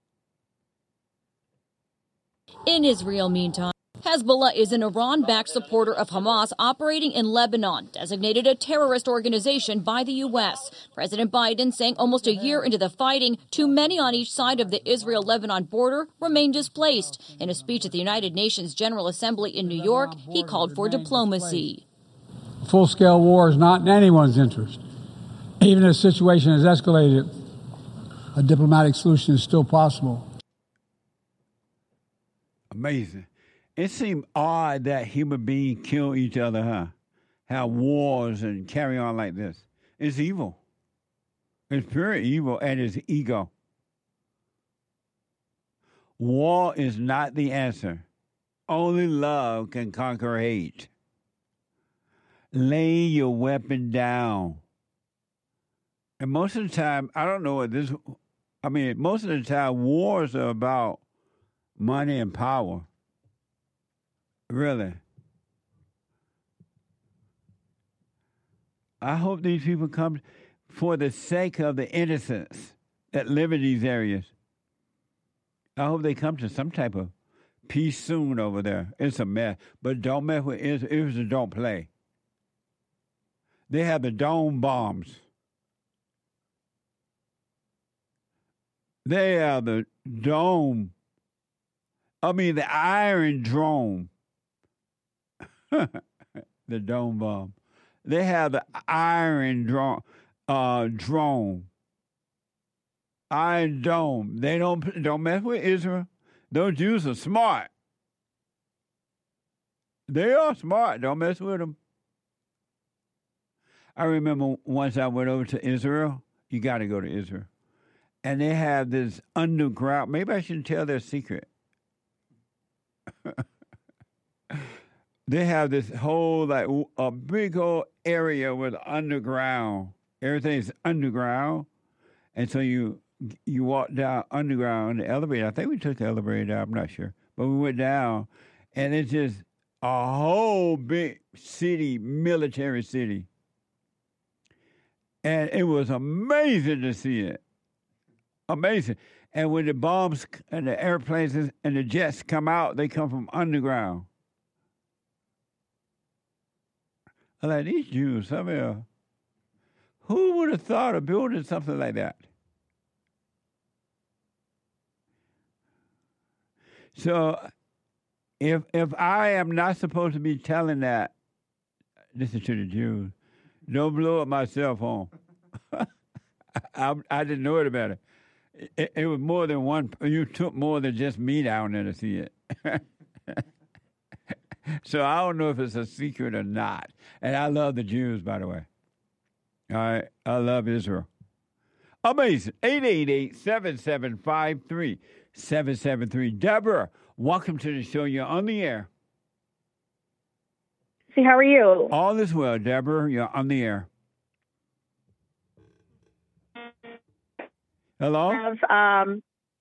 In Israel, meantime, Hezbollah is an Iran-backed supporter of Hamas operating in Lebanon, designated a terrorist organization by the U S. President Biden saying almost a year into the fighting, too many on each side of the Israel-Lebanon border remain displaced. In a speech at the United Nations General Assembly in New York, he called for diplomacy. Full-scale war is not in anyone's interest. Even if the situation has escalated, a diplomatic solution is still possible. Amazing. It seemed odd that human beings kill each other, huh? Have wars and carry on like this. It's evil. It's pure evil, and it's ego. War is not the answer. Only love can conquer hate. Lay your weapon down. And most of the time, I don't know what this, I mean, most of the time, wars are about money and power. Really. I hope these people come for the sake of the innocents that live in these areas. I hope they come to some type of peace soon over there. It's a mess. But don't mess with Israel. Israel don't play. They have the dome bombs. They have the dome. I mean, the Iron Dome. The dome bomb. They have the Iron Dome. Uh, drone. Iron Dome. They don't don't mess with Israel. Those Jews are smart. They are smart. Don't mess with them. I remember once I went over to Israel. You got to go to Israel. And they have this underground. Maybe I shouldn't tell their secret. They have this whole, like, a big old area with underground. Everything's underground. And so you you walk down underground, the elevator. I think we took the elevator down. I'm not sure. But we went down, and it's just a whole big city, military city. And it was amazing to see it. Amazing. And when the bombs and the airplanes and the jets come out, they come from underground. I like these Jews. I mean, who would have thought of building something like that? So, if if I am not supposed to be telling that, this is to the Jews, don't blow up my cell phone. I, I didn't know it about it. It, it was more than one. You took more than just me down there to see it. So I don't know if it's a secret or not. And I love the Jews, by the way. All right. I love Israel. Amazing. eight eight eight, seven seven five, three seven seven three. Deborah, welcome to the show. You're on the air. See, how are you? All is well, Deborah. You're on the air. Hello? Have, um,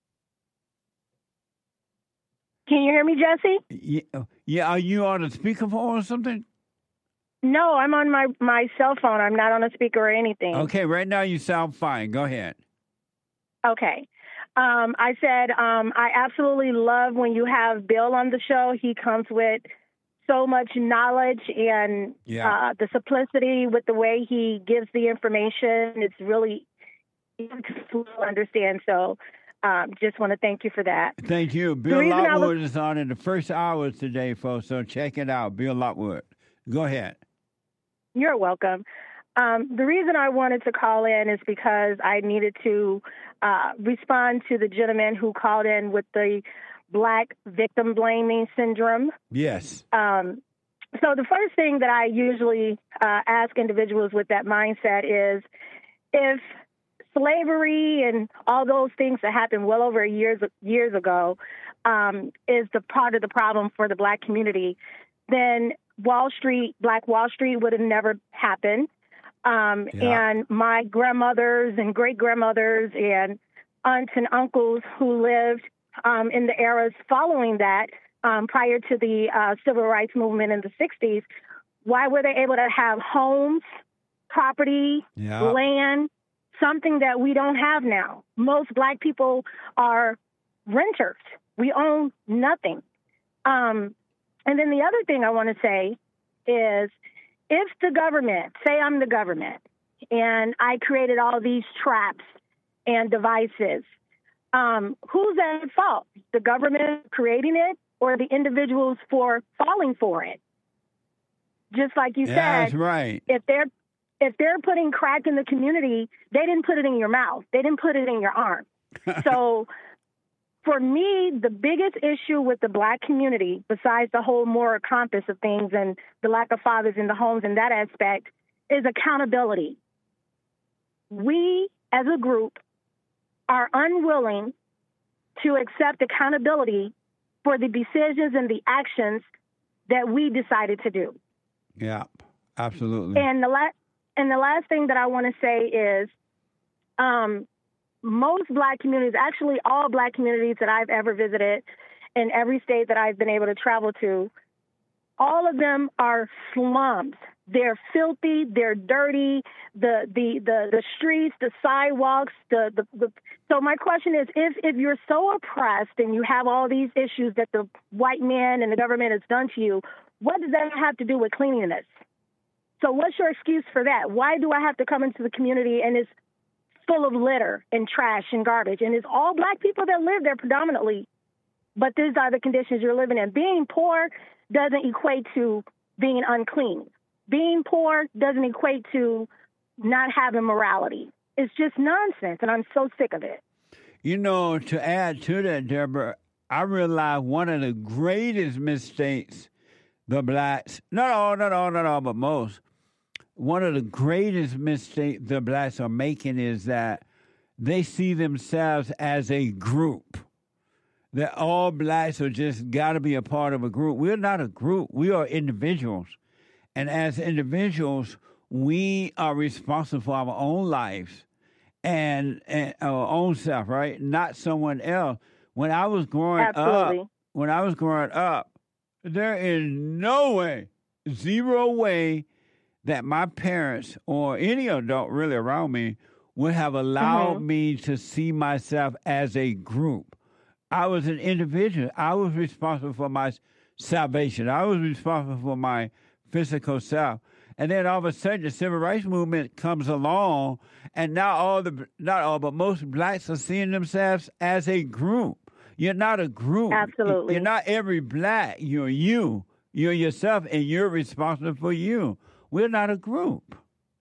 can you hear me, Jesse? Yeah, yeah, are you on a speakerphone or something? No, I'm on my, my cell phone. I'm not on a speaker or anything. Okay, right now you sound fine. Go ahead. Okay. Um, I said um, I absolutely love when you have Bill on the show. He comes with so much knowledge and yeah. uh, the simplicity with the way he gives the information. It's really easy to understand. So um, just want to thank you for that. Thank you. Bill reason I Lockwood was- is on in the first hours today, folks, so check it out. Bill Lockwood. Go ahead. You're welcome. Um, the reason I wanted to call in is because I needed to uh, respond to the gentleman who called in with the Black victim blaming syndrome. Yes. Um, so the first thing that I usually uh, ask individuals with that mindset is if slavery and all those things that happened well over years years ago um, is the part of the problem for the Black community, then Wall Street, Black Wall Street would have never happened. Um, Yeah. And my grandmothers and great-grandmothers and aunts and uncles who lived um, in the eras following that, um, prior to the uh, civil rights movement in the sixties, why were they able to have homes, property, Yeah. land, something that we don't have now? Most Black people are renters. We own nothing. Um, and then the other thing I want to say is if the government, say I'm the government, and I created all these traps and devices, um, who's at fault? The government creating it or the individuals for falling for it? Just like you Yeah, said, that's right. if they're if they're putting crack in the community, they didn't put it in your mouth. They didn't put it in your arm. So for me, the biggest issue with the black community, besides the whole moral compass of things and the lack of fathers in the homes and that aspect, is accountability. We, as a group, are unwilling to accept accountability for the decisions and the actions that we decided to do. Yeah, absolutely. And the last and the last thing that I want to say is, um, most black communities, actually all black communities that I've ever visited in every state that I've been able to travel to, all of them are slums. They're filthy, they're dirty, the the the, the streets, the sidewalks, the, the, the so my question is, if if you're so oppressed and you have all these issues that the white man and the government has done to you, what does that have to do with cleanliness? So what's your excuse for that? Why do I have to come into the community and it's full of litter and trash and garbage? And it's all black people that live there predominantly, but these are the conditions you're living in. Being poor doesn't equate to being unclean. Being poor doesn't equate to not having morality. It's just nonsense, and I'm so sick of it. You know, to add to that, Deborah, I realize one of the greatest mistakes the blacks, not all, not all, not all, but most, one of the greatest mistakes the blacks are making is that they see themselves as a group. That all blacks are just got to be a part of a group. We're not a group. We are individuals. And as individuals, we are responsible for our own lives and, and our own self, right? Not someone else. When I was growing Absolutely. up, when I was growing up, there is no way, zero way that my parents or any adult really around me would have allowed Mm-hmm. me to see myself as a group. I was an individual. I was responsible for my salvation. I was responsible for my physical self. And then all of a sudden, the civil rights movement comes along, and now all the, not all, but most blacks are seeing themselves as a group. You're not a group. Absolutely. You're not every black. You're you. You're yourself, and you're responsible for you. We're not a group.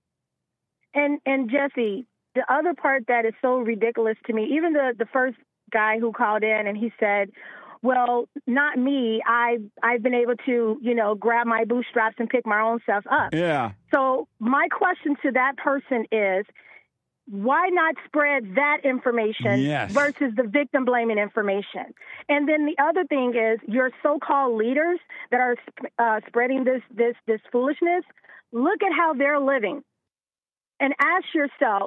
And and Jesse, the other part that is so ridiculous to me, even the, the first guy who called in and he said, well, not me. I, I've been able to, you know, grab my bootstraps and pick my own self up. Yeah. So my question to that person is, why not spread that information Yes. versus the victim blaming information? And then the other thing is your so-called leaders that are uh, spreading this, this, this foolishness, look at how they're living and ask yourself,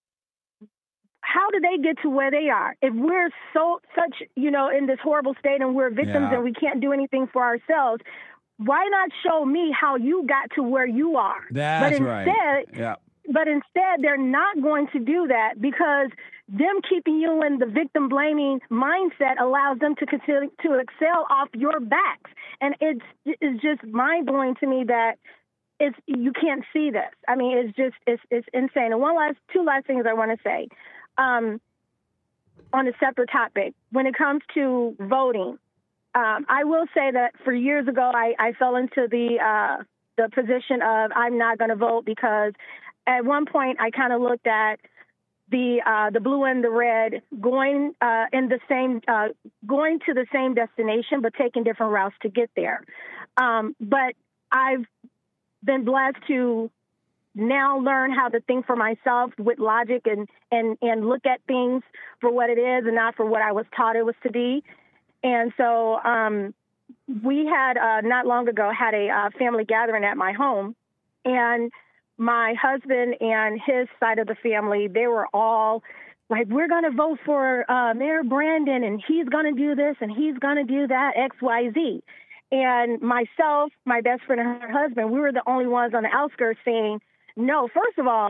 how do they get to where they are? If we're so such, you know, in this horrible state and we're victims Yeah. and we can't do anything for ourselves, why not show me how you got to where you are? That's but right. instead, Yeah. But instead, they're not going to do that because them keeping you in the victim blaming mindset allows them to continue to excel off your backs. And it's, it's just mind blowing to me that it's, you can't see this. I mean, it's just, it's, it's insane. And one last, two last things I want to say. Um, on a separate topic, when it comes to voting, um, I will say that for years ago, I, I fell into the, uh, the position of I'm not going to vote because at one point I kind of looked at the uh, the blue and the red going uh, in the same uh, going to the same destination, but taking different routes to get there. Um, but I've been blessed to now learn how to think for myself with logic and, and, and look at things for what it is and not for what I was taught it was to be. And so um, we had uh, not long ago had a uh, family gathering at my home, and my husband and his side of the family, they were all like, we're going to vote for uh, Mayor Brandon, and he's going to do this, and he's going to do that, X, Y, Z. And myself, my best friend, and her husband, we were the only ones on the outskirts saying, no, first of all,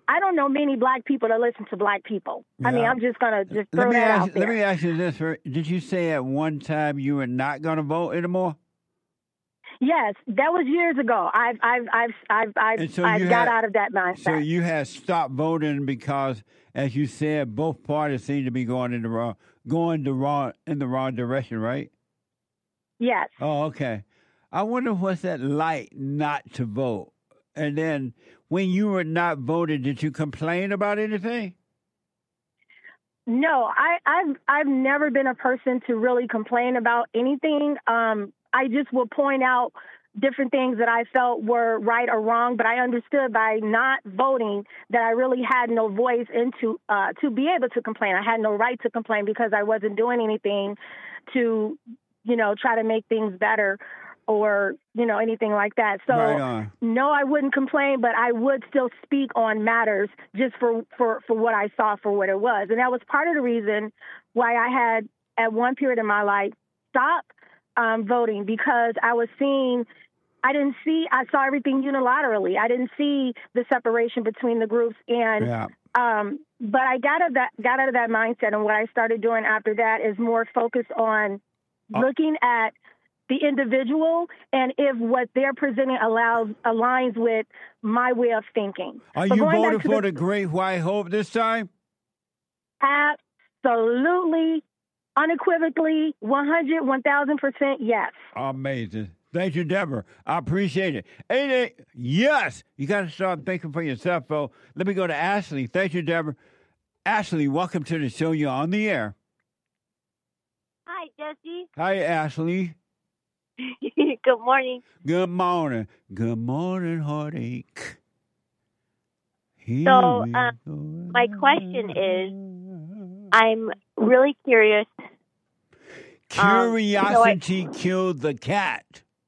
I don't know many black people that listen to black people. I mean, Yeah. I'm just gonna just throw Let me that ask. out there. Let me ask you this: for- did you say at one time you were not going to vote anymore? Yes, that was years ago. I've I've I've I've I've, And so I've you got had- out of that mindset. So you had stopped voting because, as you said, both parties seem to be going in the wrong, going the wrong in the wrong direction, right? Yes. Oh, okay. I wonder what's that like not to vote. And then when you were not voting, did you complain about anything? No, I, I've I've never been a person to really complain about anything. Um, I just will point out different things that I felt were right or wrong, but I understood by not voting that I really had no voice into uh, to be able to complain. I had no right to complain because I wasn't doing anything to, you know, try to make things better or, you know, anything like that. So, Right on. no, I wouldn't complain, but I would still speak on matters just for, for, for what I saw for what it was. And that was part of the reason why I had, at one period in my life, stopped um, voting, because I was seeing, I didn't see, I saw everything unilaterally. I didn't see the separation between the groups. And, Yeah. um, but I got out of that, got out of that mindset. And what I started doing after that is more focused on looking at the individual and if what they're presenting allows aligns with my way of thinking. Are But you going back voting to for the Great White Hope this time? Absolutely, unequivocally, one hundred, one thousand percent yes. Amazing. Thank you, Deborah. I appreciate it. Eight eight. Yes, you got to start thinking for yourself, though. Let me go to Ashley. Thank you, Deborah. Ashley, welcome to the show. You're on the air. Hi, Jesse. Hi, Ashley. Good morning. Good morning. Good morning, heartache. Here So, we um, go. my question is, I'm really curious. Curiosity killed the cat.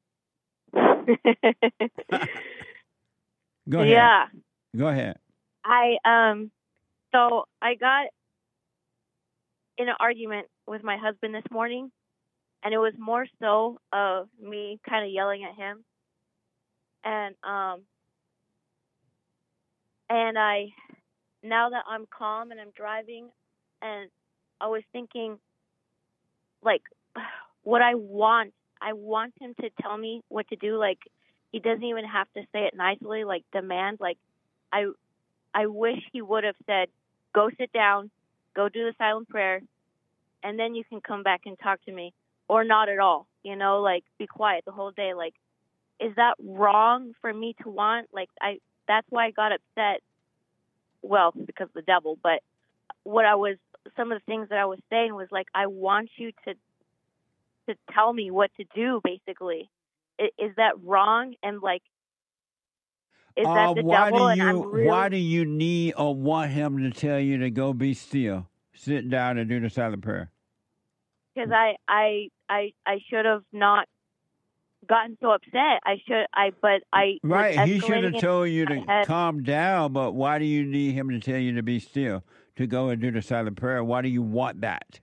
Go ahead. Yeah. Go ahead. I um so I got in an argument with my husband this morning, and it was more so of me kind of yelling at him. And um and I now that I'm calm and I'm driving, and I was thinking, like, what I want I want him to tell me what to do. Like, he doesn't even have to say it nicely, like demand. Like, I I wish he would have said, go sit down, go do the silent prayer, and then you can come back and talk to me, or not at all. You know, like, be quiet the whole day. Like, is that wrong for me to want? Like, I that's why I got upset. Well, because of the devil. But what I was, some of the things that I was saying was like, I want you to to tell me what to do. Basically, is, is that wrong? And like, is Uh, that the why devil? do And you I'm really why do you need or want him to tell you to go be still, sit down and do the silent prayer? because I I I I should have not gotten so upset. I should I but I was Right, he should escalating have it told you in to my head. calm down. But why do you need him to tell you to be still, to go and do the silent prayer? Why do you want that?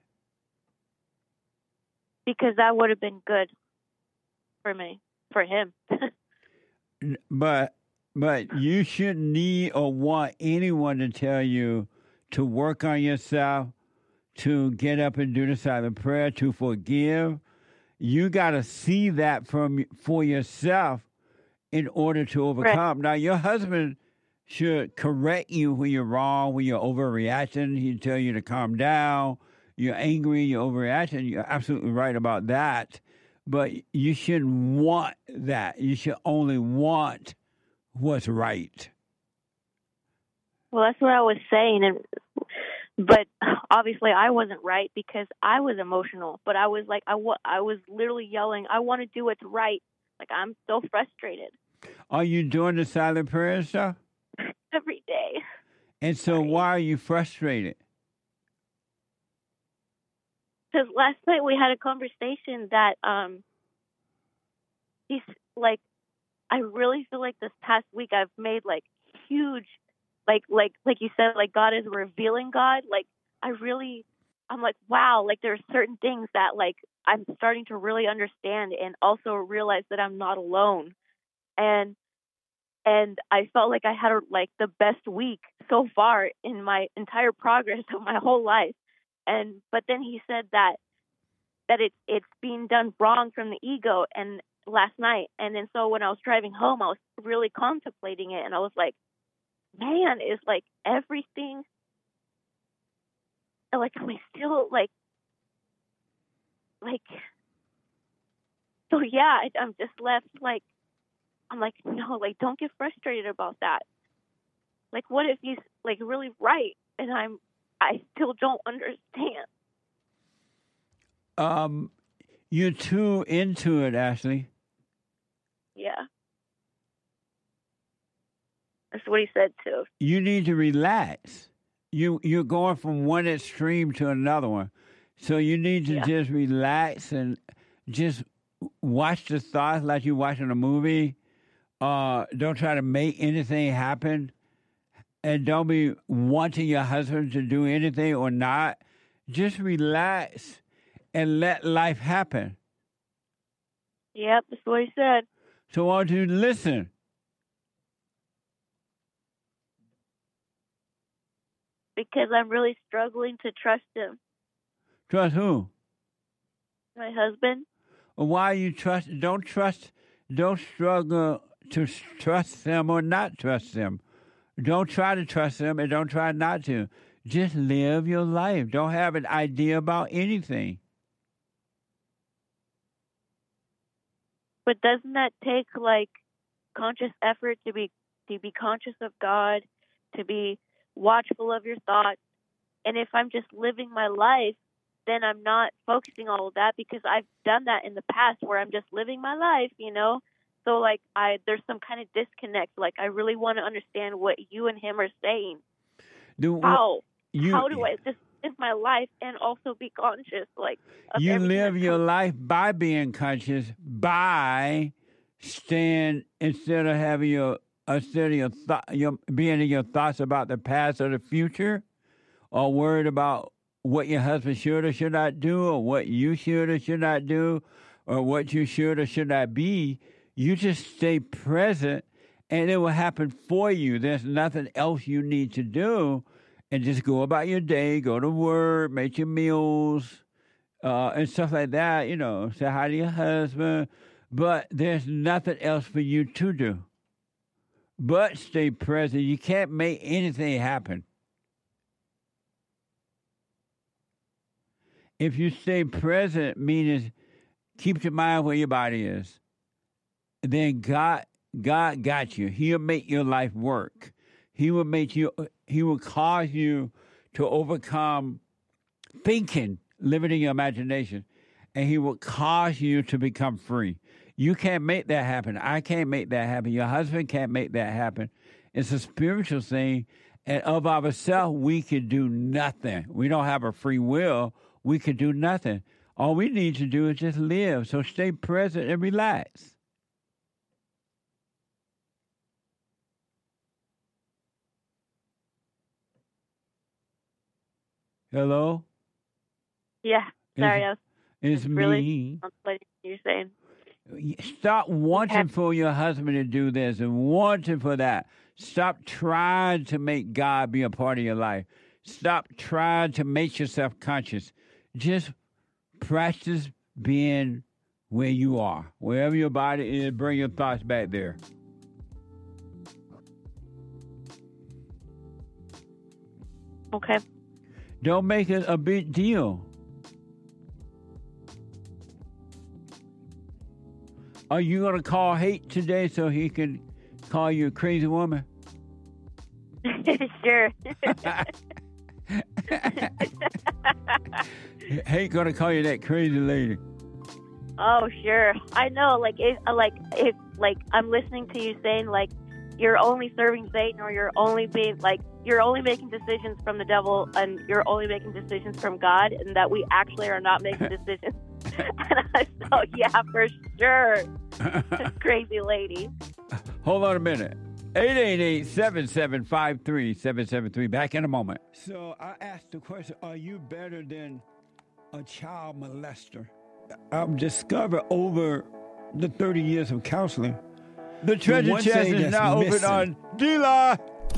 Because that would have been good for me, for him. N- But but you shouldn't need or want anyone to tell you to work on yourself, to get up and do the silent prayer, to forgive. You got to see that from for yourself in order to overcome. Now, your husband should correct you when you're wrong, when you're overreacting. He'd tell you to calm down. You're angry, you're overreacting. You're absolutely right about that. But you shouldn't want that. You should only want what's right. Well, that's what I was saying, and but obviously I wasn't right because I was emotional. But I was like, I, wa- I was literally yelling, I want to do what's right. Like, I'm so frustrated Are you doing the silent prayer and stuff? every day. And so why are you frustrated? Because last night we had a conversation that um, he's like, I really feel like this past week I've made like huge, like like like you said, like God is a revealing God. Like I really, I'm like, wow, like there are certain things that like I'm starting to really understand and also realize that I'm not alone. And and I felt like I had like the best week so far in my entire progress of my whole life. And but then he said that that it's it's being done wrong from the ego and last night. And then so when I was driving home, I was really contemplating it, and I was like, man, is like everything like am I still like like so yeah, I, I'm just left like I'm like, no, like don't get frustrated about that. Like what if he's like really right and I'm I still don't understand. Um, you're too into it, Ashley. Yeah. That's what he said too. You need to relax. You you're going from one extreme to another one, so you need to Yeah. just relax and just watch the thoughts like you're watching a movie. Uh, don't try to make anything happen, and don't be wanting your husband to do anything or not. Just relax and let life happen. Yep, that's what he said. So why don't you listen? Because I'm really struggling to trust him. Trust who? My husband. Why you trust? Don't trust. Don't struggle to trust them or not trust them. Don't try to trust them and don't try not to. Just live your life. Don't have an idea about anything. But doesn't that take like conscious effort to be to be conscious of God, to be watchful of your thoughts? And if I'm just living my life, then I'm not focusing all of that, because I've done that in the past where I'm just living my life, you know? So like I there's some kind of disconnect. Like I really want to understand what you and him are saying. Do, How? you, How do I just live my life and also be conscious? Like of You everything live that's your coming- life by being conscious, by staying instead of having your instead of your thought, your being in your thoughts about the past or the future, or worried about what your husband should or should not do, or what you should or should not do, or what you should or should not be. You just stay present, and it will happen for you. There's nothing else you need to do, and just go about your day, go to work, make your meals, uh, and stuff like that. You know, say hi to your husband, but there's nothing else for you to do. But stay present. You can't make anything happen. If you stay present, meaning keep your mind where your body is, then God, God got you. He'll make your life work. He will make you. He will cause you to overcome thinking, living in your imagination, and He will cause you to become free. You can't make that happen. I can't make that happen. Your husband can't make that happen. It's a spiritual thing, and of ourselves, we can do nothing. We don't have a free will. We can do nothing. All we need to do is just live. So stay present and relax. Hello? Yeah. Sorry, I was It's really me. contemplating what you're saying. Stop wanting for your husband to do this and wanting for that. Stop trying to make God be a part of your life. Stop trying to make yourself conscious. Just practice being where you are. Wherever your body is, bring your thoughts back there. Okay. Don't make it a big deal. Are you going to call Hate today so he can call you a crazy woman? Sure. Hate going to call you that crazy lady. Oh, sure. I know. Like, if, like, if, like, I'm listening to you saying, like, you're only serving Satan, or you're only being, like, you're only making decisions from the devil, and you're only making decisions from God, and that we actually are not making decisions. And I thought, yeah, for sure. Crazy lady. Hold on a minute. eight eight eight, seven seven five, three seven seven three. Back in a moment. So I asked the question, are you better than a child molester? I've discovered over the thirty years of counseling The treasure one chest thing is that's now open missing- on D-Line.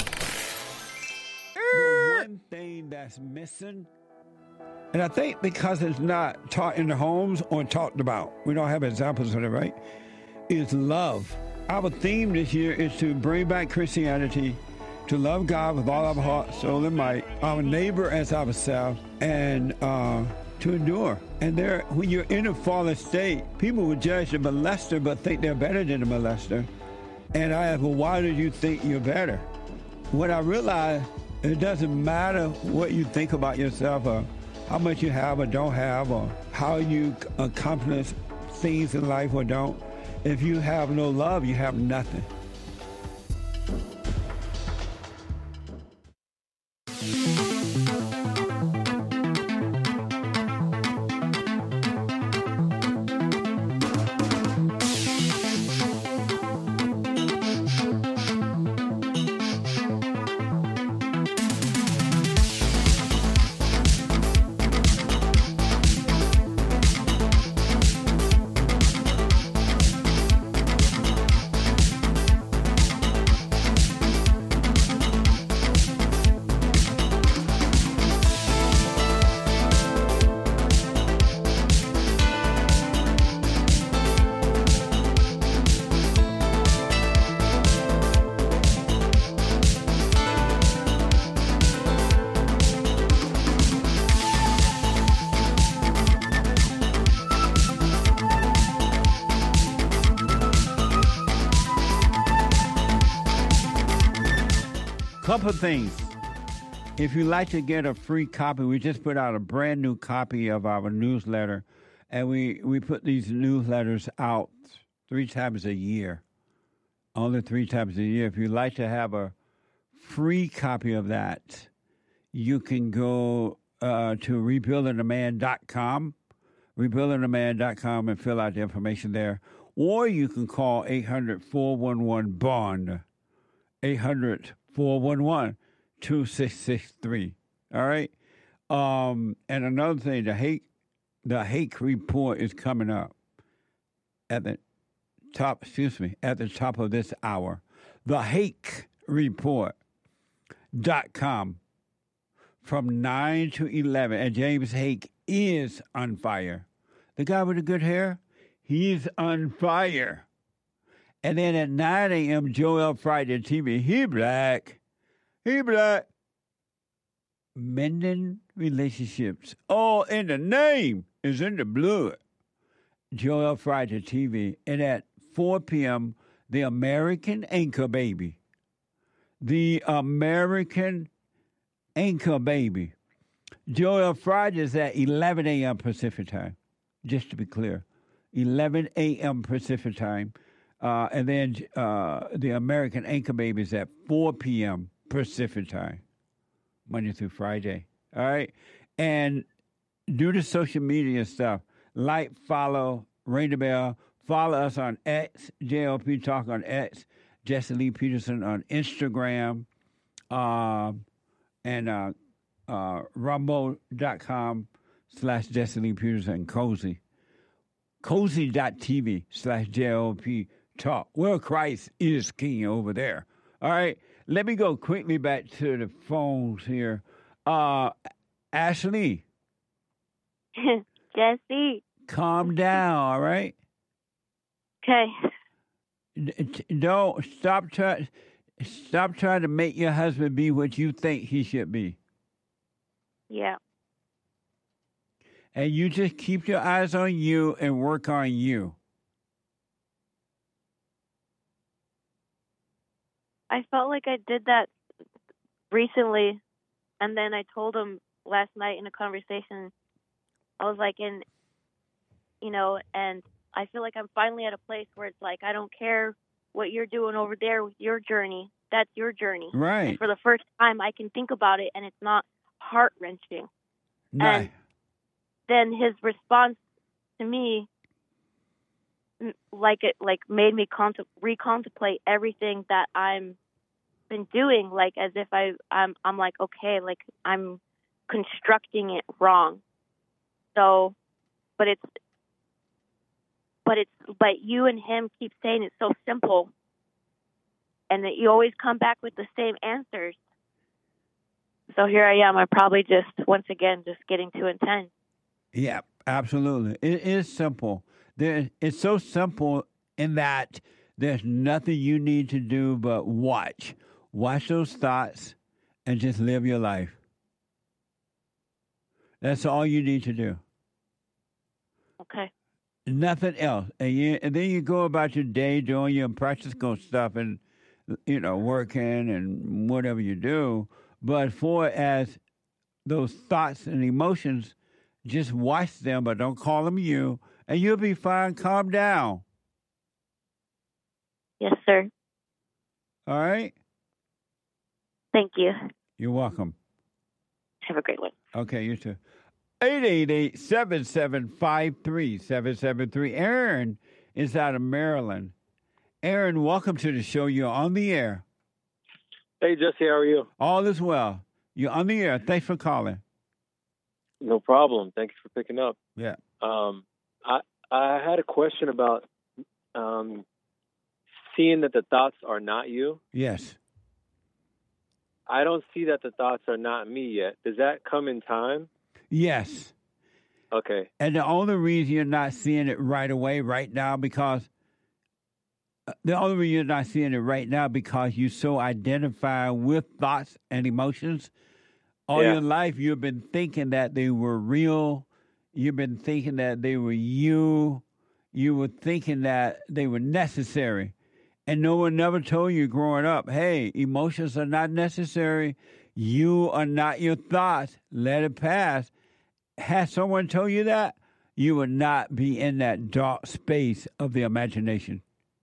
The one thing that's missing, and I think because it's not taught in the homes or talked about, we don't have examples of it, right, is love. Our theme this year is to bring back Christianity, to love God with all our heart, soul, and might, our neighbor as ourselves, and uh, to endure. And there, when you're in a fallen state, people will judge the molester but think they're better than the molester. And I ask, well, why do you think you're better? When I realized it doesn't matter what you think about yourself or how much you have or don't have or how you accomplish things in life or don't. If you have no love, you have nothing. Couple things. If you'd like to get a free copy, we just put out a brand new copy of our newsletter, and we, we put these newsletters out three times a year. Only three times a year. If you'd like to have a free copy of that, you can go uh, to rebuilding a man dot com, rebuilding a man dot com, and fill out the information there. Or you can call eight hundred, four one one, BOND, eight hundred, four one one, two six six three. All right? Um, and another thing, the hate, the hate report is coming up at the top, excuse me, at the top of this hour. The hate report dot com from nine to eleven. And James Hake is on fire. The guy with the good hair, he's on fire. And then at nine a.m., Joel Friday T V, he black, he black. Mending relationships. All in the name is in the blood. Joel Friday T V. And at four p.m., The American Anchor Baby. The American Anchor Baby. Joel Friday is at eleven a.m. Pacific time, just to be clear. eleven a.m. Pacific time. Uh, and then uh, the American Anchor Baby is at four p.m. Pacific time, Monday through Friday. All right? And do the social media stuff. Like, follow, ring the bell. Follow us on X, J L P Talk on X, Jesse Lee Peterson on Instagram, uh, and uh, uh, rumble.com slash Jesse Lee Peterson, Cozy. Cozy.tv slash J L P Talk. Well, Christ is king over there. All right. Let me go quickly back to the phones here. Uh, Ashley. Jesse. Calm down, all right? Okay. Don't stop trying. Stop trying to make your husband be what you think he should be. Yeah. And you just keep your eyes on you and work on you. I felt like I did that recently, and then I told him last night in a conversation, I was like, in, you know, and I feel like I'm finally at a place where it's like, I don't care what you're doing over there with your journey. That's your journey. Right. And for the first time, I can think about it, and it's not heart-wrenching. Nice. And then his response to me, like it, like made me contem- recontemplate everything that I'm been doing, like as if I, I'm, I'm like, okay, like I'm constructing it wrong. So, but it's, but it's, but you and him keep saying it's so simple. and that you always come back with the same answers. So here I am. I'm probably just, once again, just getting too intense. Yeah, absolutely. It is simple. There, it's so simple in that there's nothing you need to do but watch. Watch those thoughts and just live your life. That's all you need to do. Okay. Nothing else. And, you, and then you go about your day doing your practical stuff and, you know, working and whatever you do. But for as those thoughts and emotions, just watch them, but don't call them you, and you'll be fine. Calm down. Yes, sir. All right? Thank you. You're welcome. Have a great one. Okay, you too. eight eight eight, seven seven five, three seven seven three. Aaron is out of Maryland. Aaron, welcome to the show. You're on the air. Hey, Jesse, how are you? All is well. You're on the air. Thanks for calling. No problem. Thank you for picking up. Yeah. Um, I I had a question about um, seeing that the thoughts are not you. Yes. I don't see that the thoughts are not me yet. Does that come in time? Yes. Okay. And the only reason you're not seeing it right away, right now, because the only reason you're not seeing it right now because you so identify with thoughts and emotions. All Yeah. your life, you've been thinking that they were real. You've been thinking that they were you. You were thinking that they were necessary. And no one never told you growing up, hey, emotions are not necessary. You are not your thoughts. Let it pass. Had someone told you that, you would not be in that dark space of the imagination.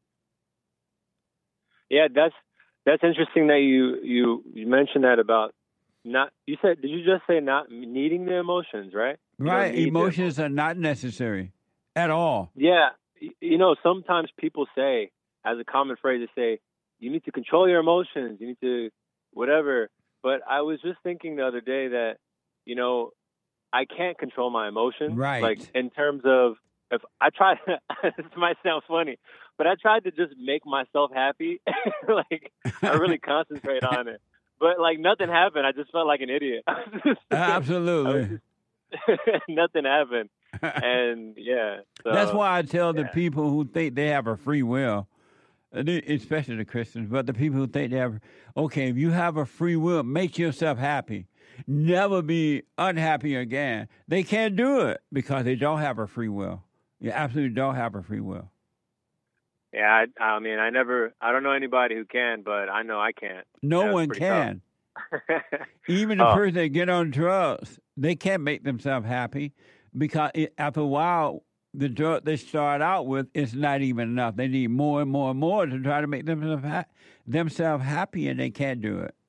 Yeah, that's that's interesting that you you, you mentioned that about not. You said, did you just say not needing the emotions, right? You don't Right. need the- Emotions are not necessary at all. Yeah, y- you know, sometimes people say, as a common phrase, they say, you need to control your emotions, you need to whatever. But I was just thinking the other day that, you know, I can't control my emotions. Right. Like, in terms of, if I try, this might sound funny, but I tried to just make myself happy. Like, I really concentrate on it. But, like, nothing happened. I just felt like an idiot. Absolutely. Nothing happened. And, yeah. So, That's why I tell the yeah. people who think they have a free will, and they- especially the Christians, but the people who think they have, okay, if you have a free will, make yourself happy. Never be unhappy again. They can't do it because they don't have a free will. You absolutely don't have a free will. Yeah, I, I mean, I never, I don't know anybody who can, but I know I can't. No That's one pretty can. tough. Even the Oh. person that get on drugs, they can't make themselves happy because it, after a while, the drug they start out with is not even enough. They need more and more and more to try to make themselves ha- themselves happy, and they can't do it.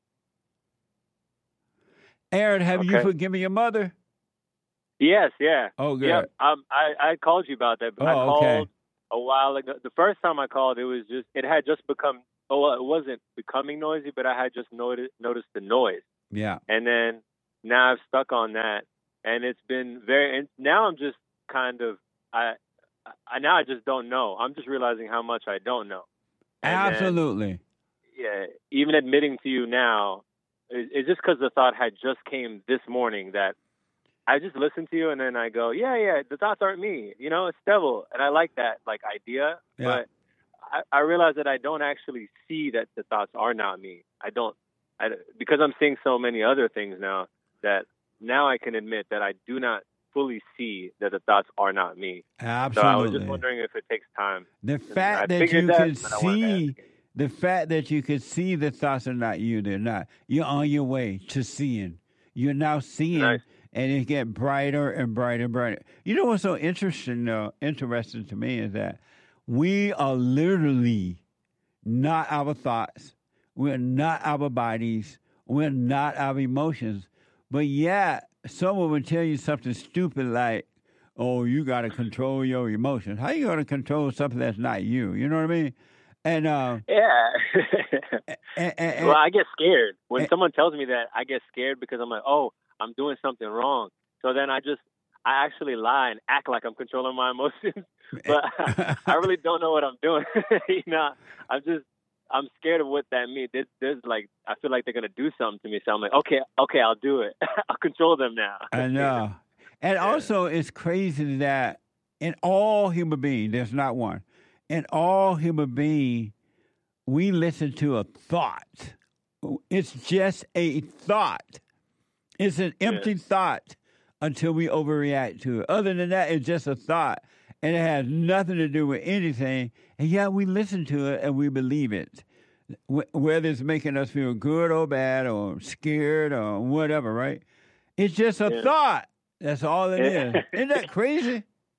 Aaron, have you Okay. forgiven your mother? Yes, yeah. Oh, good. Yeah, um, I, I called you about that. I Oh, called okay. a while ago. The first time I called, it was just, it had just become, oh, well, it wasn't becoming noisy, but I had just noticed, noticed the noise. Yeah. And then now I've stuck on that. And it's been very, and now I'm just kind of, I, I now I just don't know. I'm just realizing how much I don't know. And then, Absolutely. yeah, even admitting to you now, it- it's just because the thought had just came this morning that I just listen to you and then I go, yeah, yeah, the thoughts aren't me. You know, it's devil. And I like that, like, idea. Yeah. But I, I realize that I don't actually see that the thoughts are not me. I don't, I, because I'm seeing so many other things now that now I can admit that I do not fully see that the thoughts are not me. Absolutely. So I was just wondering if it takes time. The fact I that figured you that, can but I wanted to see, the fact that you can see the thoughts are not you, they're not. You're on your way to seeing. You're now seeing, Nice. and it gets brighter and brighter and brighter. You know what's so interesting, though, interesting to me is that we are literally not our thoughts. We're not our bodies. We're not our emotions. But yet, someone would tell you something stupid like, oh, you got to control your emotions. How you going to control something that's not you? You know what I mean? And uh, Yeah. and, and, Well, I get scared. When someone tells me that, I get scared because I'm like, oh, I'm doing something wrong. So then I just, I actually lie and act like I'm controlling my emotions. But I really don't know what I'm doing. You know, I'm just, I'm scared of what that means. There's, there's like, I feel like they're gonna do something to me. So I'm like, okay, okay, I'll do it. I'll control them now. I know. And also, it's crazy that in all human beings, there's not one. In all human beings, we listen to a thought. It's just a thought. It's an empty yeah. thought until we overreact to it. Other than that, it's just a thought. And it has nothing to do with anything. And yet we listen to it and we believe it. Whether it's making us feel good or bad or scared or whatever, right? It's just a yeah. thought. That's all it is. Isn't that crazy?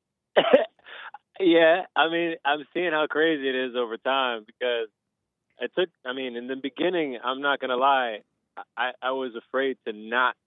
Yeah. I mean, I'm seeing how crazy it is over time because it took, I mean, in the beginning, I'm not going to lie, I, I was afraid to not,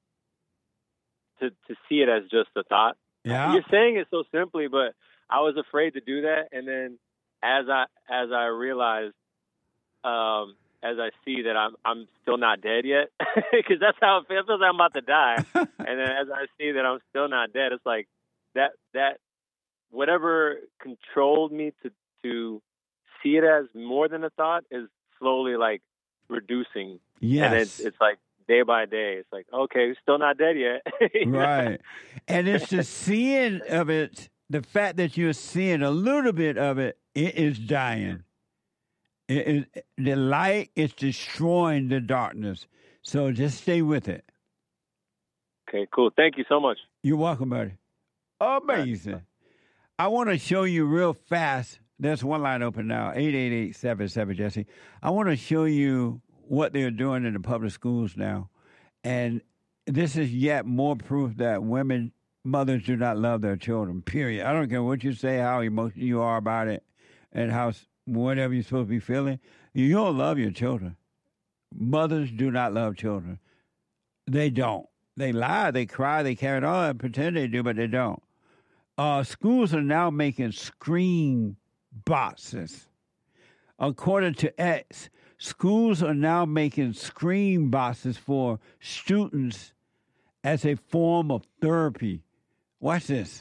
to, to see it as just a thought. Yeah. You're saying it so simply, but I was afraid to do that. And then as I, as I realized, um, as I see that I'm I'm still not dead yet, because that's how it feels. It feels like I'm about to die. And then as I see that I'm still not dead, it's like that that whatever controlled me to to see it as more than a thought is slowly like reducing. Yes. And it's it's like day by day. It's like, okay, still not dead yet. Right. And it's the seeing of it, the fact that you're seeing a little bit of it, it is dying. It is, the light is destroying the darkness. So just stay with it. Okay, cool. Thank you so much. You're welcome, buddy. Amazing. I want to show you real fast. There's one line open now, eight eight eight, seven seven, Jesse. I want to show you what they're doing in the public schools now. And this is yet more proof that women, mothers do not love their children, period. I don't care what you say, how emotional you are about it, and how whatever you're supposed to be feeling, you don't love your children. Mothers do not love children. They don't. They lie, they cry, they carry it on, pretend they do, but they don't. Uh, schools are now making screen boxes. According to X, schools are now making screen boxes for students as a form of therapy. Watch this.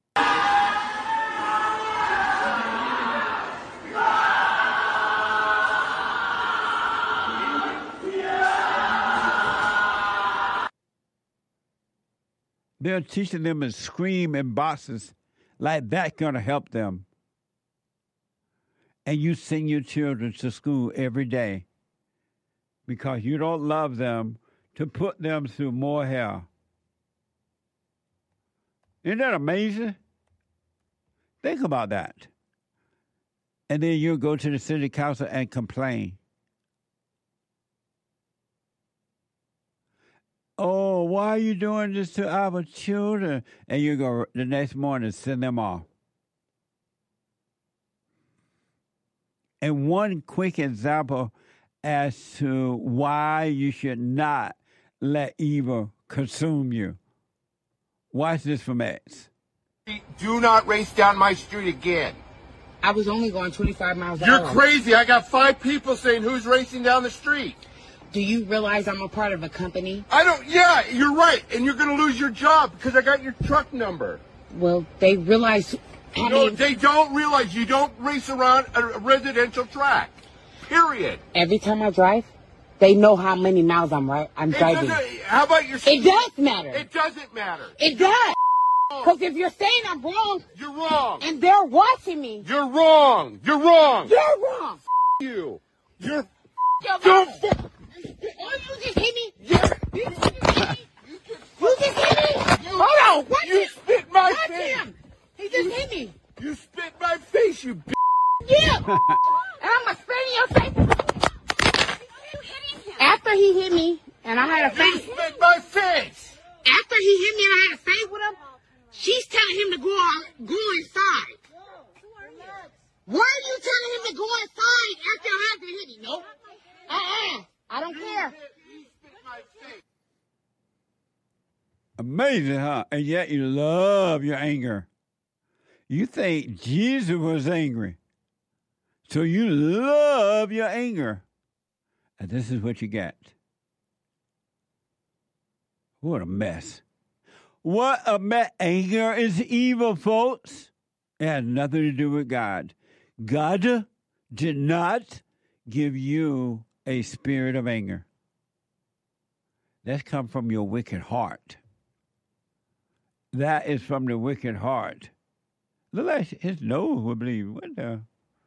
They're teaching them to scream in boxes like that's going to help them. And you send your children to school every day because you don't love them to put them through more hell. Isn't that amazing? Think about that. And then you go to the city council and complain. Oh, why are you doing this to our children? And you go the next morning, send them off. And one quick example as to why you should not let evil consume you. Watch this from X. Do not race down my street again. I was only going twenty-five miles an You're hour. You're crazy. I got five people saying who's racing down the street. Do you realize I'm a part of a company? I don't, yeah, you're right. And you're going to lose your job because I got your truck number. Well, they realize... No, many... they don't realize you don't race around a residential track. Period. Every time I drive, they know how many miles I'm right. I'm it driving. How about your... It does matter. It doesn't matter. It does. Because if you're saying I'm wrong... You're wrong. And they're watching me... You're wrong. You're wrong. You're wrong. F you. You're... Yo, don't... Oh, you just hit me? Yeah. You just hit me? You just hit me? You, Hold on. Watch you him. spit my Watch face. him. He just you, hit me. You spit my face, you b****. Yeah. And I'm going to spit in your face. After he hit me, and I had a fight. You spit my face. After he hit me and I had a fight with him, she's telling him to go, go inside. Why are you telling him to go inside after I had to hit him? Nope. Uh-uh. I don't care. Amazing, huh? And yet you love your anger. You think Jesus was angry. So you love your anger. And this is what you get. What a mess. What a mess. Anger is evil, folks. It has nothing to do with God. God did not give you a spirit of anger. That's come from your wicked heart. That is from the wicked heart. Look like his nose would believe. What the?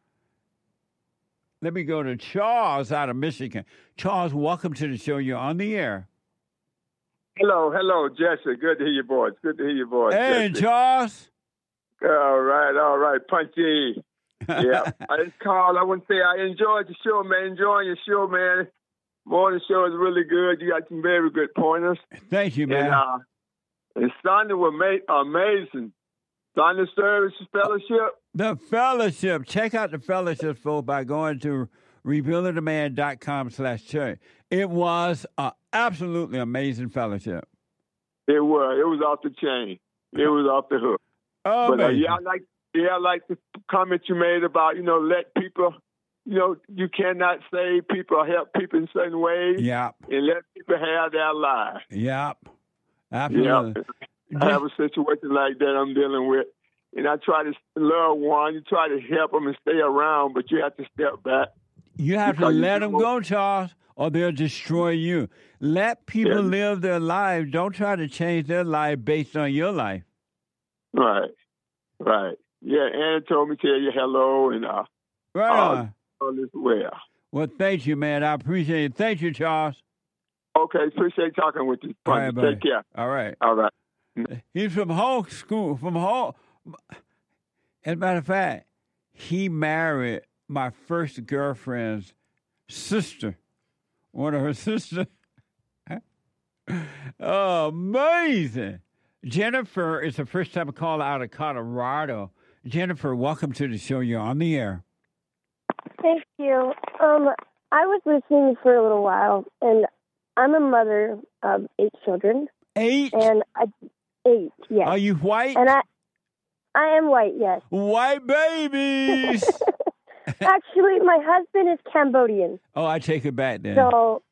Let me go to Charles out of Michigan. Charles, welcome to the show. You're on the air. Hello, hello, Jesse. Good to hear your voice. Good to hear your voice. Hey, Jesse. Charles. All right, all right. Punchy. Yeah. I just called. I want to say I enjoyed the show, man. Enjoying your show, man. Morning show is really good. You got some very good pointers. Thank you, man. And, uh, and Sunday was ma- amazing. Sunday service fellowship. The fellowship. Check out the fellowship, folks, by going to rebuilding the man dot com slash church. It was an absolutely amazing fellowship. It was. It was off the chain. It was off the hook. Oh, but uh, yeah, I like yeah, I like the comment you made about, you know, let people, you know, you cannot save people or help people in certain ways. Yep. And let people have their lives. Yep. Absolutely. Yep. I have a situation like that I'm dealing with. And I try to love one, you try to help them and stay around, but you have to step back. You have to let them go, Charles, or they'll destroy you. Let people yeah. live their lives. Don't try to change their life based on your life. Right, right. Yeah, Ann told me to tell you hello, and uh, right on. All is well. Well, thank you, man. I appreciate it. Thank you, Charles. Okay, appreciate talking with you. All right, Take care. All right. All right. He's from home school, from home. As a matter of fact, he married my first girlfriend's sister, one of her sisters. Oh, amazing. Jennifer is the first time caller out of Colorado. Jennifer, welcome to the show. You're on the air. Thank you. Um, I was listening for a little while, and I'm a mother of eight children. Eight? And I, eight, yes. Are you white? And I, I am white, yes. White babies. Actually, my husband is Cambodian. Oh, I take it back then. So,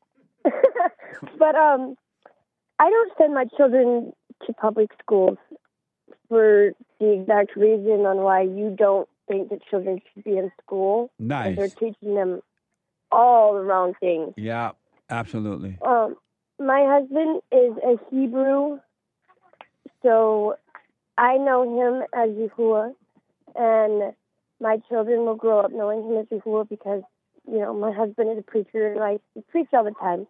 but um, I don't send my children to public schools for the exact reason on why you don't think that children should be in school. Nice. They're teaching them all the wrong things. Yeah, absolutely. Um, my husband is a Hebrew, so I know him as Yahuwah, and my children will grow up knowing him as Yahuwah because, you know, my husband is a preacher, and I preach all the time.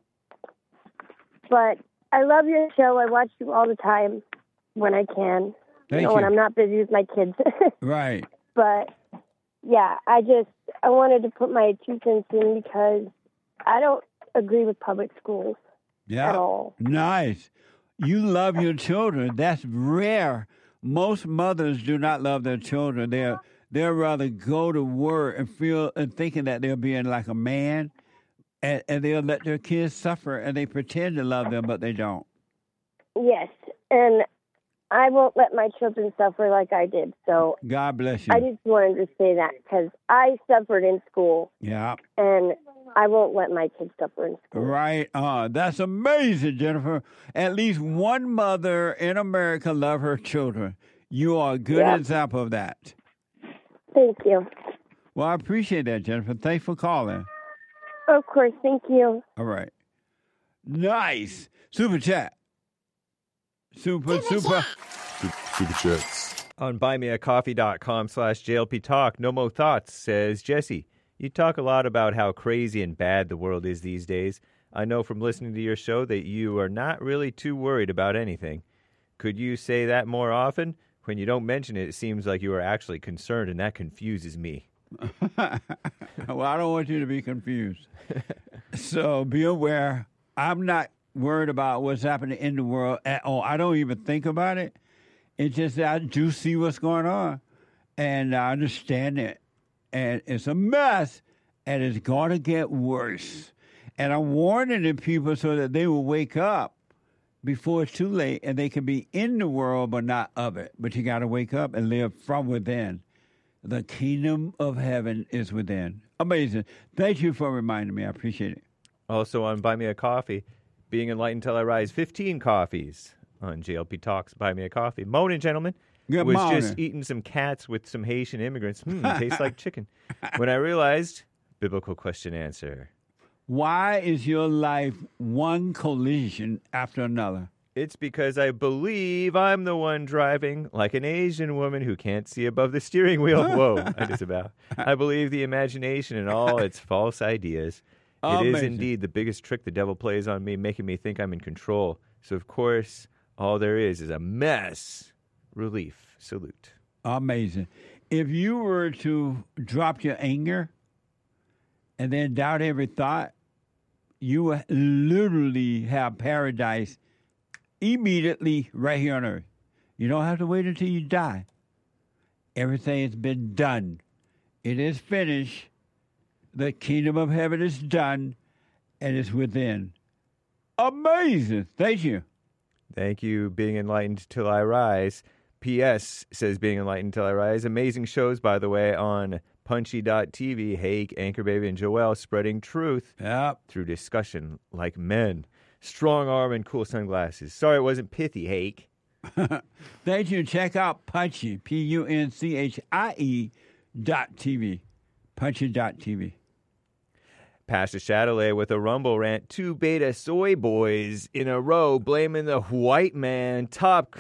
But I love your show. I watch you all the time when I can. Thank you know, you. when I'm not busy with my kids. Right. But, yeah, I just, I wanted to put my two cents in because I don't agree with public schools yeah. at all. Nice. You love your children. That's rare. Most mothers do not love their children. They're, they'll rather go to work and feel and thinking that they're being like a man, and, and they'll let their kids suffer, and they pretend to love them, but they don't. Yes, and I won't let my children suffer like I did. So God bless you. I just wanted to say that because I suffered in school. Yeah. And I won't let my kids suffer in school. Right on. That's amazing, Jennifer. At least one mother in America loves her children. You are a good Yep. example of that. Thank you. Well, I appreciate that, Jennifer. Thanks for calling. Of course. Thank you. All right. Nice. Super chat. Super, super. Super chats. On buymeacoffee.com slash JLP Talk, No Mo Thoughts says, Jesse, you talk a lot about how crazy and bad the world is these days. I know from listening to your show that you are not really too worried about anything. Could you say that more often? When you don't mention it, it seems like you are actually concerned, and that confuses me. Well, I don't want you to be confused. So be aware, I'm not worried about what's happening in the world at all. I don't even think about it. It's just that I do see what's going on, and I understand it. And it's a mess, and it's going to get worse. And I'm warning the people so that they will wake up before it's too late, and they can be in the world but not of it. But you got to wake up and live from within. The kingdom of heaven is within. Amazing. Thank you for reminding me. I appreciate it. Also on Buy Me a Coffee, Being Enlightened Till I Rise, fifteen coffees on J L P Talks, Buy Me a Coffee. Morning, gentlemen. Good was morning. just eating some cats with some Haitian immigrants. Hmm, tastes like chicken. When I realized biblical question answer. Why is your life one collision after another? It's because I believe I'm the one driving, like an Asian woman who can't see above the steering wheel. Whoa, I disavow. I believe the imagination and all its false ideas. It Amazing. is indeed the biggest trick the devil plays on me, making me think I'm in control. So, of course, all there is is a mess. Relief. Salute. Amazing. If you were to drop your anger and then doubt every thought, you would literally have paradise immediately right here on earth. You don't have to wait until you die. Everything has been done. It is finished. The kingdom of heaven is done, and it's within. Amazing. Thank you. Thank you, Being Enlightened Till I Rise. P S says Being Enlightened Till I Rise. Amazing shows, by the way, on punchy dot t v. Hake, Anchor Baby, and Joelle spreading truth yep. through discussion like men. Strong arm and cool sunglasses. Sorry it wasn't pithy, Hake. Thank you. Check out Punchy, P U N C H I E dot T V. Punchy dot T V. Pastor Chatelet with a Rumble rant. Two beta soy boys in a row blaming the white man. Top.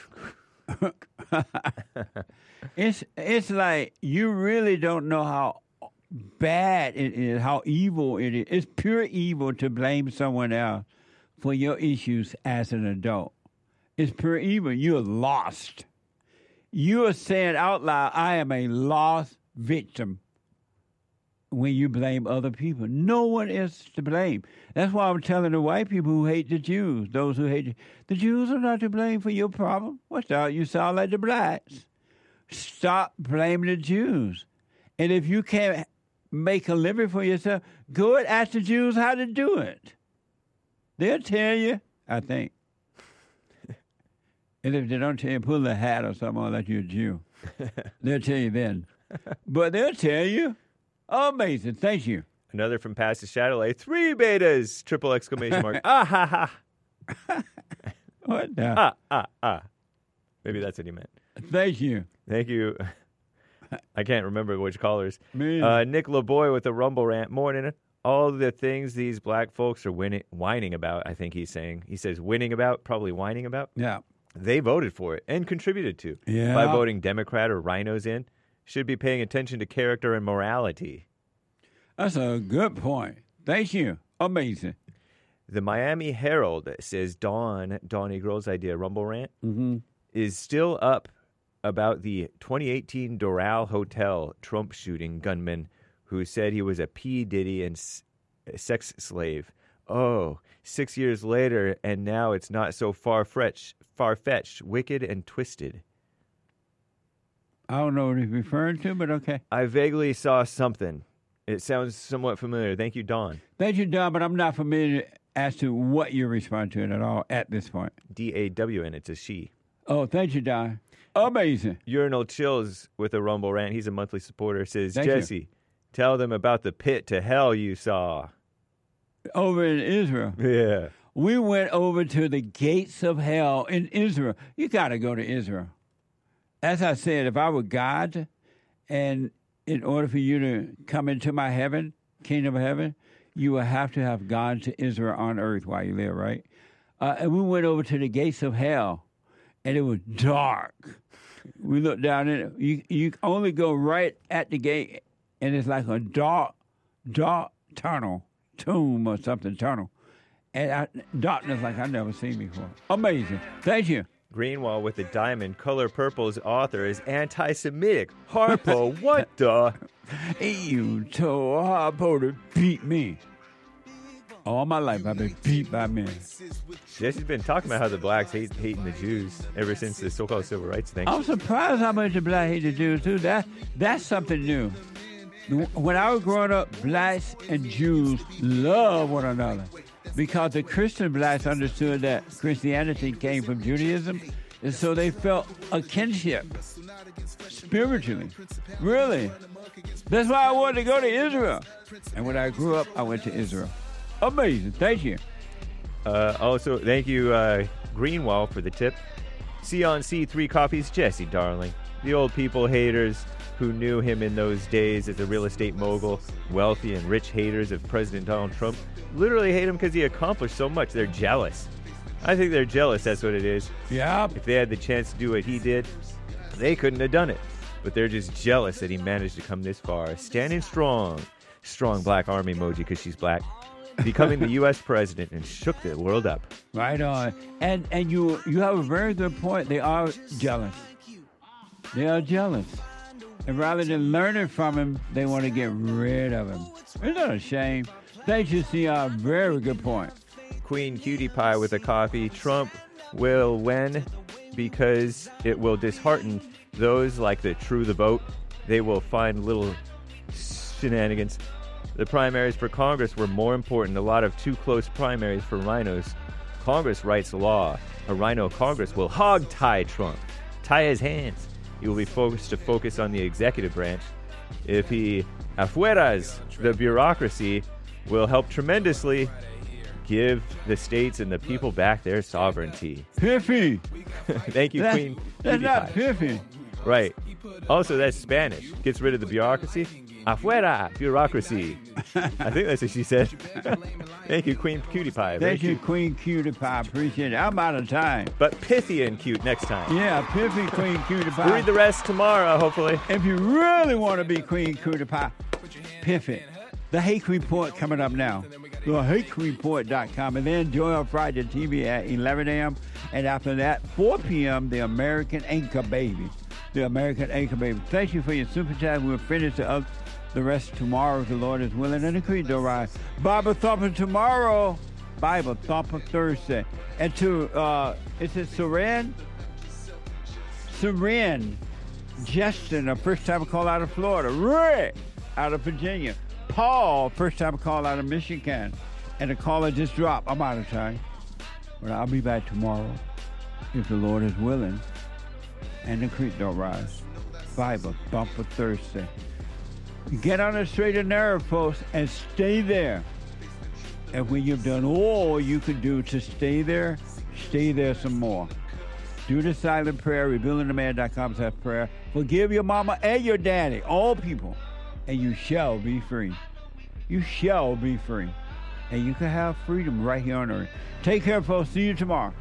it's it's like you really don't know how bad it is, how evil it is. It's pure evil to blame someone else for your issues as an adult. It's pure evil. You're lost. You are saying out loud, I am a lost victim. When you blame other people, no one is to blame. That's why I'm telling the white people who hate the Jews, those who hate the, the Jews are not to blame for your problem. What's that? You sound like the blacks. Stop blaming the Jews. And if you can't make a living for yourself, go and ask the Jews how to do it. They'll tell you, I think. And if they don't tell you, pull a hat or something on like you're a Jew. They'll tell you then. But they'll tell you. Amazing. Thank you. Another from Pastor Chatelet. Three betas. Triple exclamation mark. ah, ha, ha. What the? Ah, ah, ah. Maybe that's what he meant. Thank you. Thank you. I can't remember which callers. Me. Uh, Nick LaBoy with a Rumble rant. Morning. All the things these black folks are winning, whining about, I think he's saying. He says winning about, probably whining about. Yeah. They voted for it and contributed to. Yeah. By voting Democrat or rhinos in. Should be paying attention to character and morality. That's a good point. Thank you. Amazing. The Miami Herald says Dawn, Dawn Eagle's idea, Rumble rant, mm-hmm. is still up about the twenty eighteen Doral Hotel Trump shooting gunman who said he was a P. Diddy and s- sex slave. Oh, six years later, and now it's not so far-fetched, far-fetched, wicked, and twisted. I don't know what he's referring to, but okay. I vaguely saw something. It sounds somewhat familiar. Thank you, Don. Thank you, Don, but I'm not familiar as to what you're responding to it at all at this point. D A W N, it's a she. Oh, thank you, Don. Amazing. Urinal Chills with a Rumble rant. He's a monthly supporter. Says, thank Jesse, you. Tell them about the pit to hell you saw. Over in Israel. Yeah. We went over to the gates of hell in Israel. You got to go to Israel. As I said, if I were God, and in order for you to come into my heaven, kingdom of heaven, you will have to have gone to Israel on earth while you live, right? Uh, and we went over to the gates of hell, and it was dark. We looked down in it. You, you only go right at the gate, and it's like a dark, dark tunnel, tomb or something, tunnel. And I, darkness like I've never seen before. Amazing. Thank you. Greenwald with the diamond. Color Purple's author is anti-Semitic. Harpo, what the? You told Harpo to beat me. All my life I've been beat by men. Jesse's been talking about how the blacks hate hating the Jews ever since the so-called civil rights thing. I'm surprised how much the black hate the Jews, too. That, that's something new. When I was growing up, blacks and Jews love one another. Because the Christian blacks understood that Christianity came from Judaism, and so they felt a kinship spiritually. Really. That's why I wanted to go to Israel. And when I grew up, I went to Israel. Amazing. Thank you. Uh, also, thank you, uh, Greenwald, for the tip. C on C, three copies. Jesse, darling. The old people haters who knew him in those days as a real estate mogul, wealthy and rich haters of President Donald Trump, literally hate him because he accomplished so much. They're jealous. I think they're jealous, that's what it is. Yeah. If they had the chance to do what he did, they couldn't have done it. But they're just jealous that he managed to come this far. Standing strong. Strong black army emoji because she's black. Becoming the U S president and shook the world up. Right on. And and you you have a very good point. They are jealous. They are jealous. And rather than learning from him, they want to get rid of him. Isn't that a shame? Thank you, C R. Very good point. Queen Cutie Pie with a coffee. Trump will win because it will dishearten those like the True the Vote. They will find little shenanigans. The primaries for Congress were more important. A lot of too close primaries for rhinos. Congress writes law. A rhino Congress will hog tie Trump. Tie his hands. He will be forced to focus on the executive branch. If he afueras the bureaucracy, will help tremendously give the states and the people back their sovereignty. Piffy. Thank you, That- Queen. That's Cutie not Pie. piffy. Right. Also, that's Spanish. Gets rid of the bureaucracy. Afuera, bureaucracy. I think that's what she said. Thank you, Queen Cutie Pie. Very Thank you, cute. Queen Cutie Pie. Appreciate it. I'm out of time. But pithy and cute next time. Yeah, Piffy, Queen Cutie Pie. We'll read the rest tomorrow, hopefully. If you really want to be Queen Cutie Pie, Piffy. The Hake Report coming up now. The hake report dot com. And then Joy on Friday T V at eleven a.m. And after that, four p.m., The American Anchor Baby. The American Anchor Baby. Thank you for your super chat. We'll finish the, uh, the rest tomorrow if the Lord is willing. And the creed don't rise. Bible Thumper tomorrow. Bible Thumper Thursday. And to, uh, is it Seren? Seren. Justin, a first time call out of Florida. Rick out of Virginia. Paul, first time call out of Michigan. And the caller just dropped. I'm out of time. But I'll be back tomorrow if the Lord is willing. And the creek don't rise. Bible Thumper Thursday. Get on the straight and narrow, folks, and stay there. And when you've done all you can do to stay there, stay there some more. Do the silent prayer, rebuilding the man dot com says prayer. Forgive your mama and your daddy, all people, and you shall be free. You shall be free. And you can have freedom right here on earth. Take care, folks. See you tomorrow.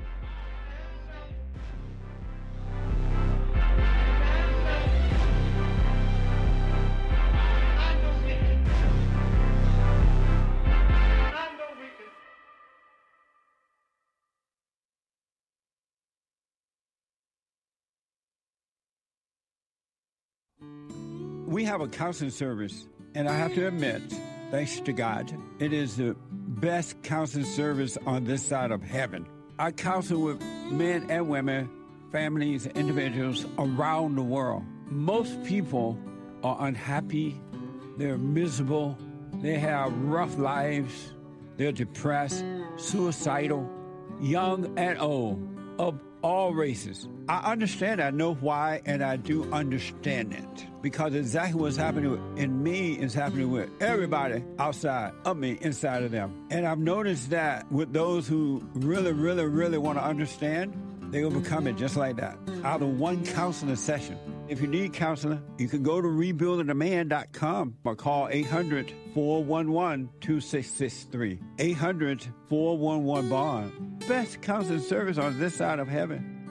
We have a counseling service, and I have to admit, thanks to God, it is the best counseling service on this side of heaven. I counsel with men and women, families, individuals around the world. Most people are unhappy, they're miserable, they have rough lives, they're depressed, suicidal, young and old, of all races. I understand, I know why, and I do understand it. Because exactly what's happening in me is happening with everybody outside of me, inside of them. And I've noticed that with those who really, really, really want to understand, they overcome it just like that, out of one counseling session. If you need counseling, you can go to rebuilding the man dot com or call eight hundred, four one one, two six six three. eight hundred, four one one, bond. Best counseling service on this side of heaven.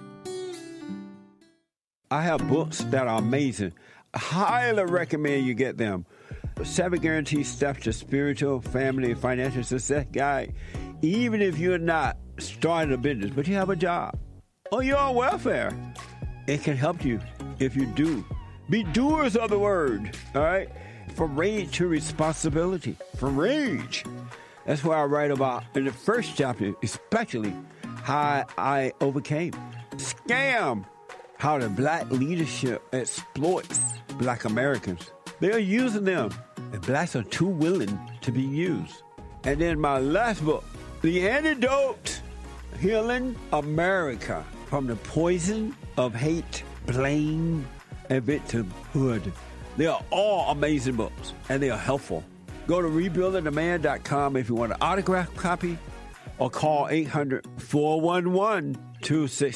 I have books that are amazing. I highly recommend you get them. Seven Guaranteed Steps to Spiritual, Family, and Financial Success Guide. Even if you're not starting a business, but you have a job, or you're on welfare, it can help you if you do. Be doers of the word, all right? From rage to responsibility. From rage. That's what I write about in the first chapter, especially how I overcame. Scam. How the black leadership exploits black Americans. They are using them, and blacks are too willing to be used. And then my last book, The Antidote, Healing America from the Poison of Hate, Blame, and Victimhood. They are all amazing books, and they are helpful. Go to rebuilding the man dot com if you want an autographed copy, or call eight hundred, four one one, two six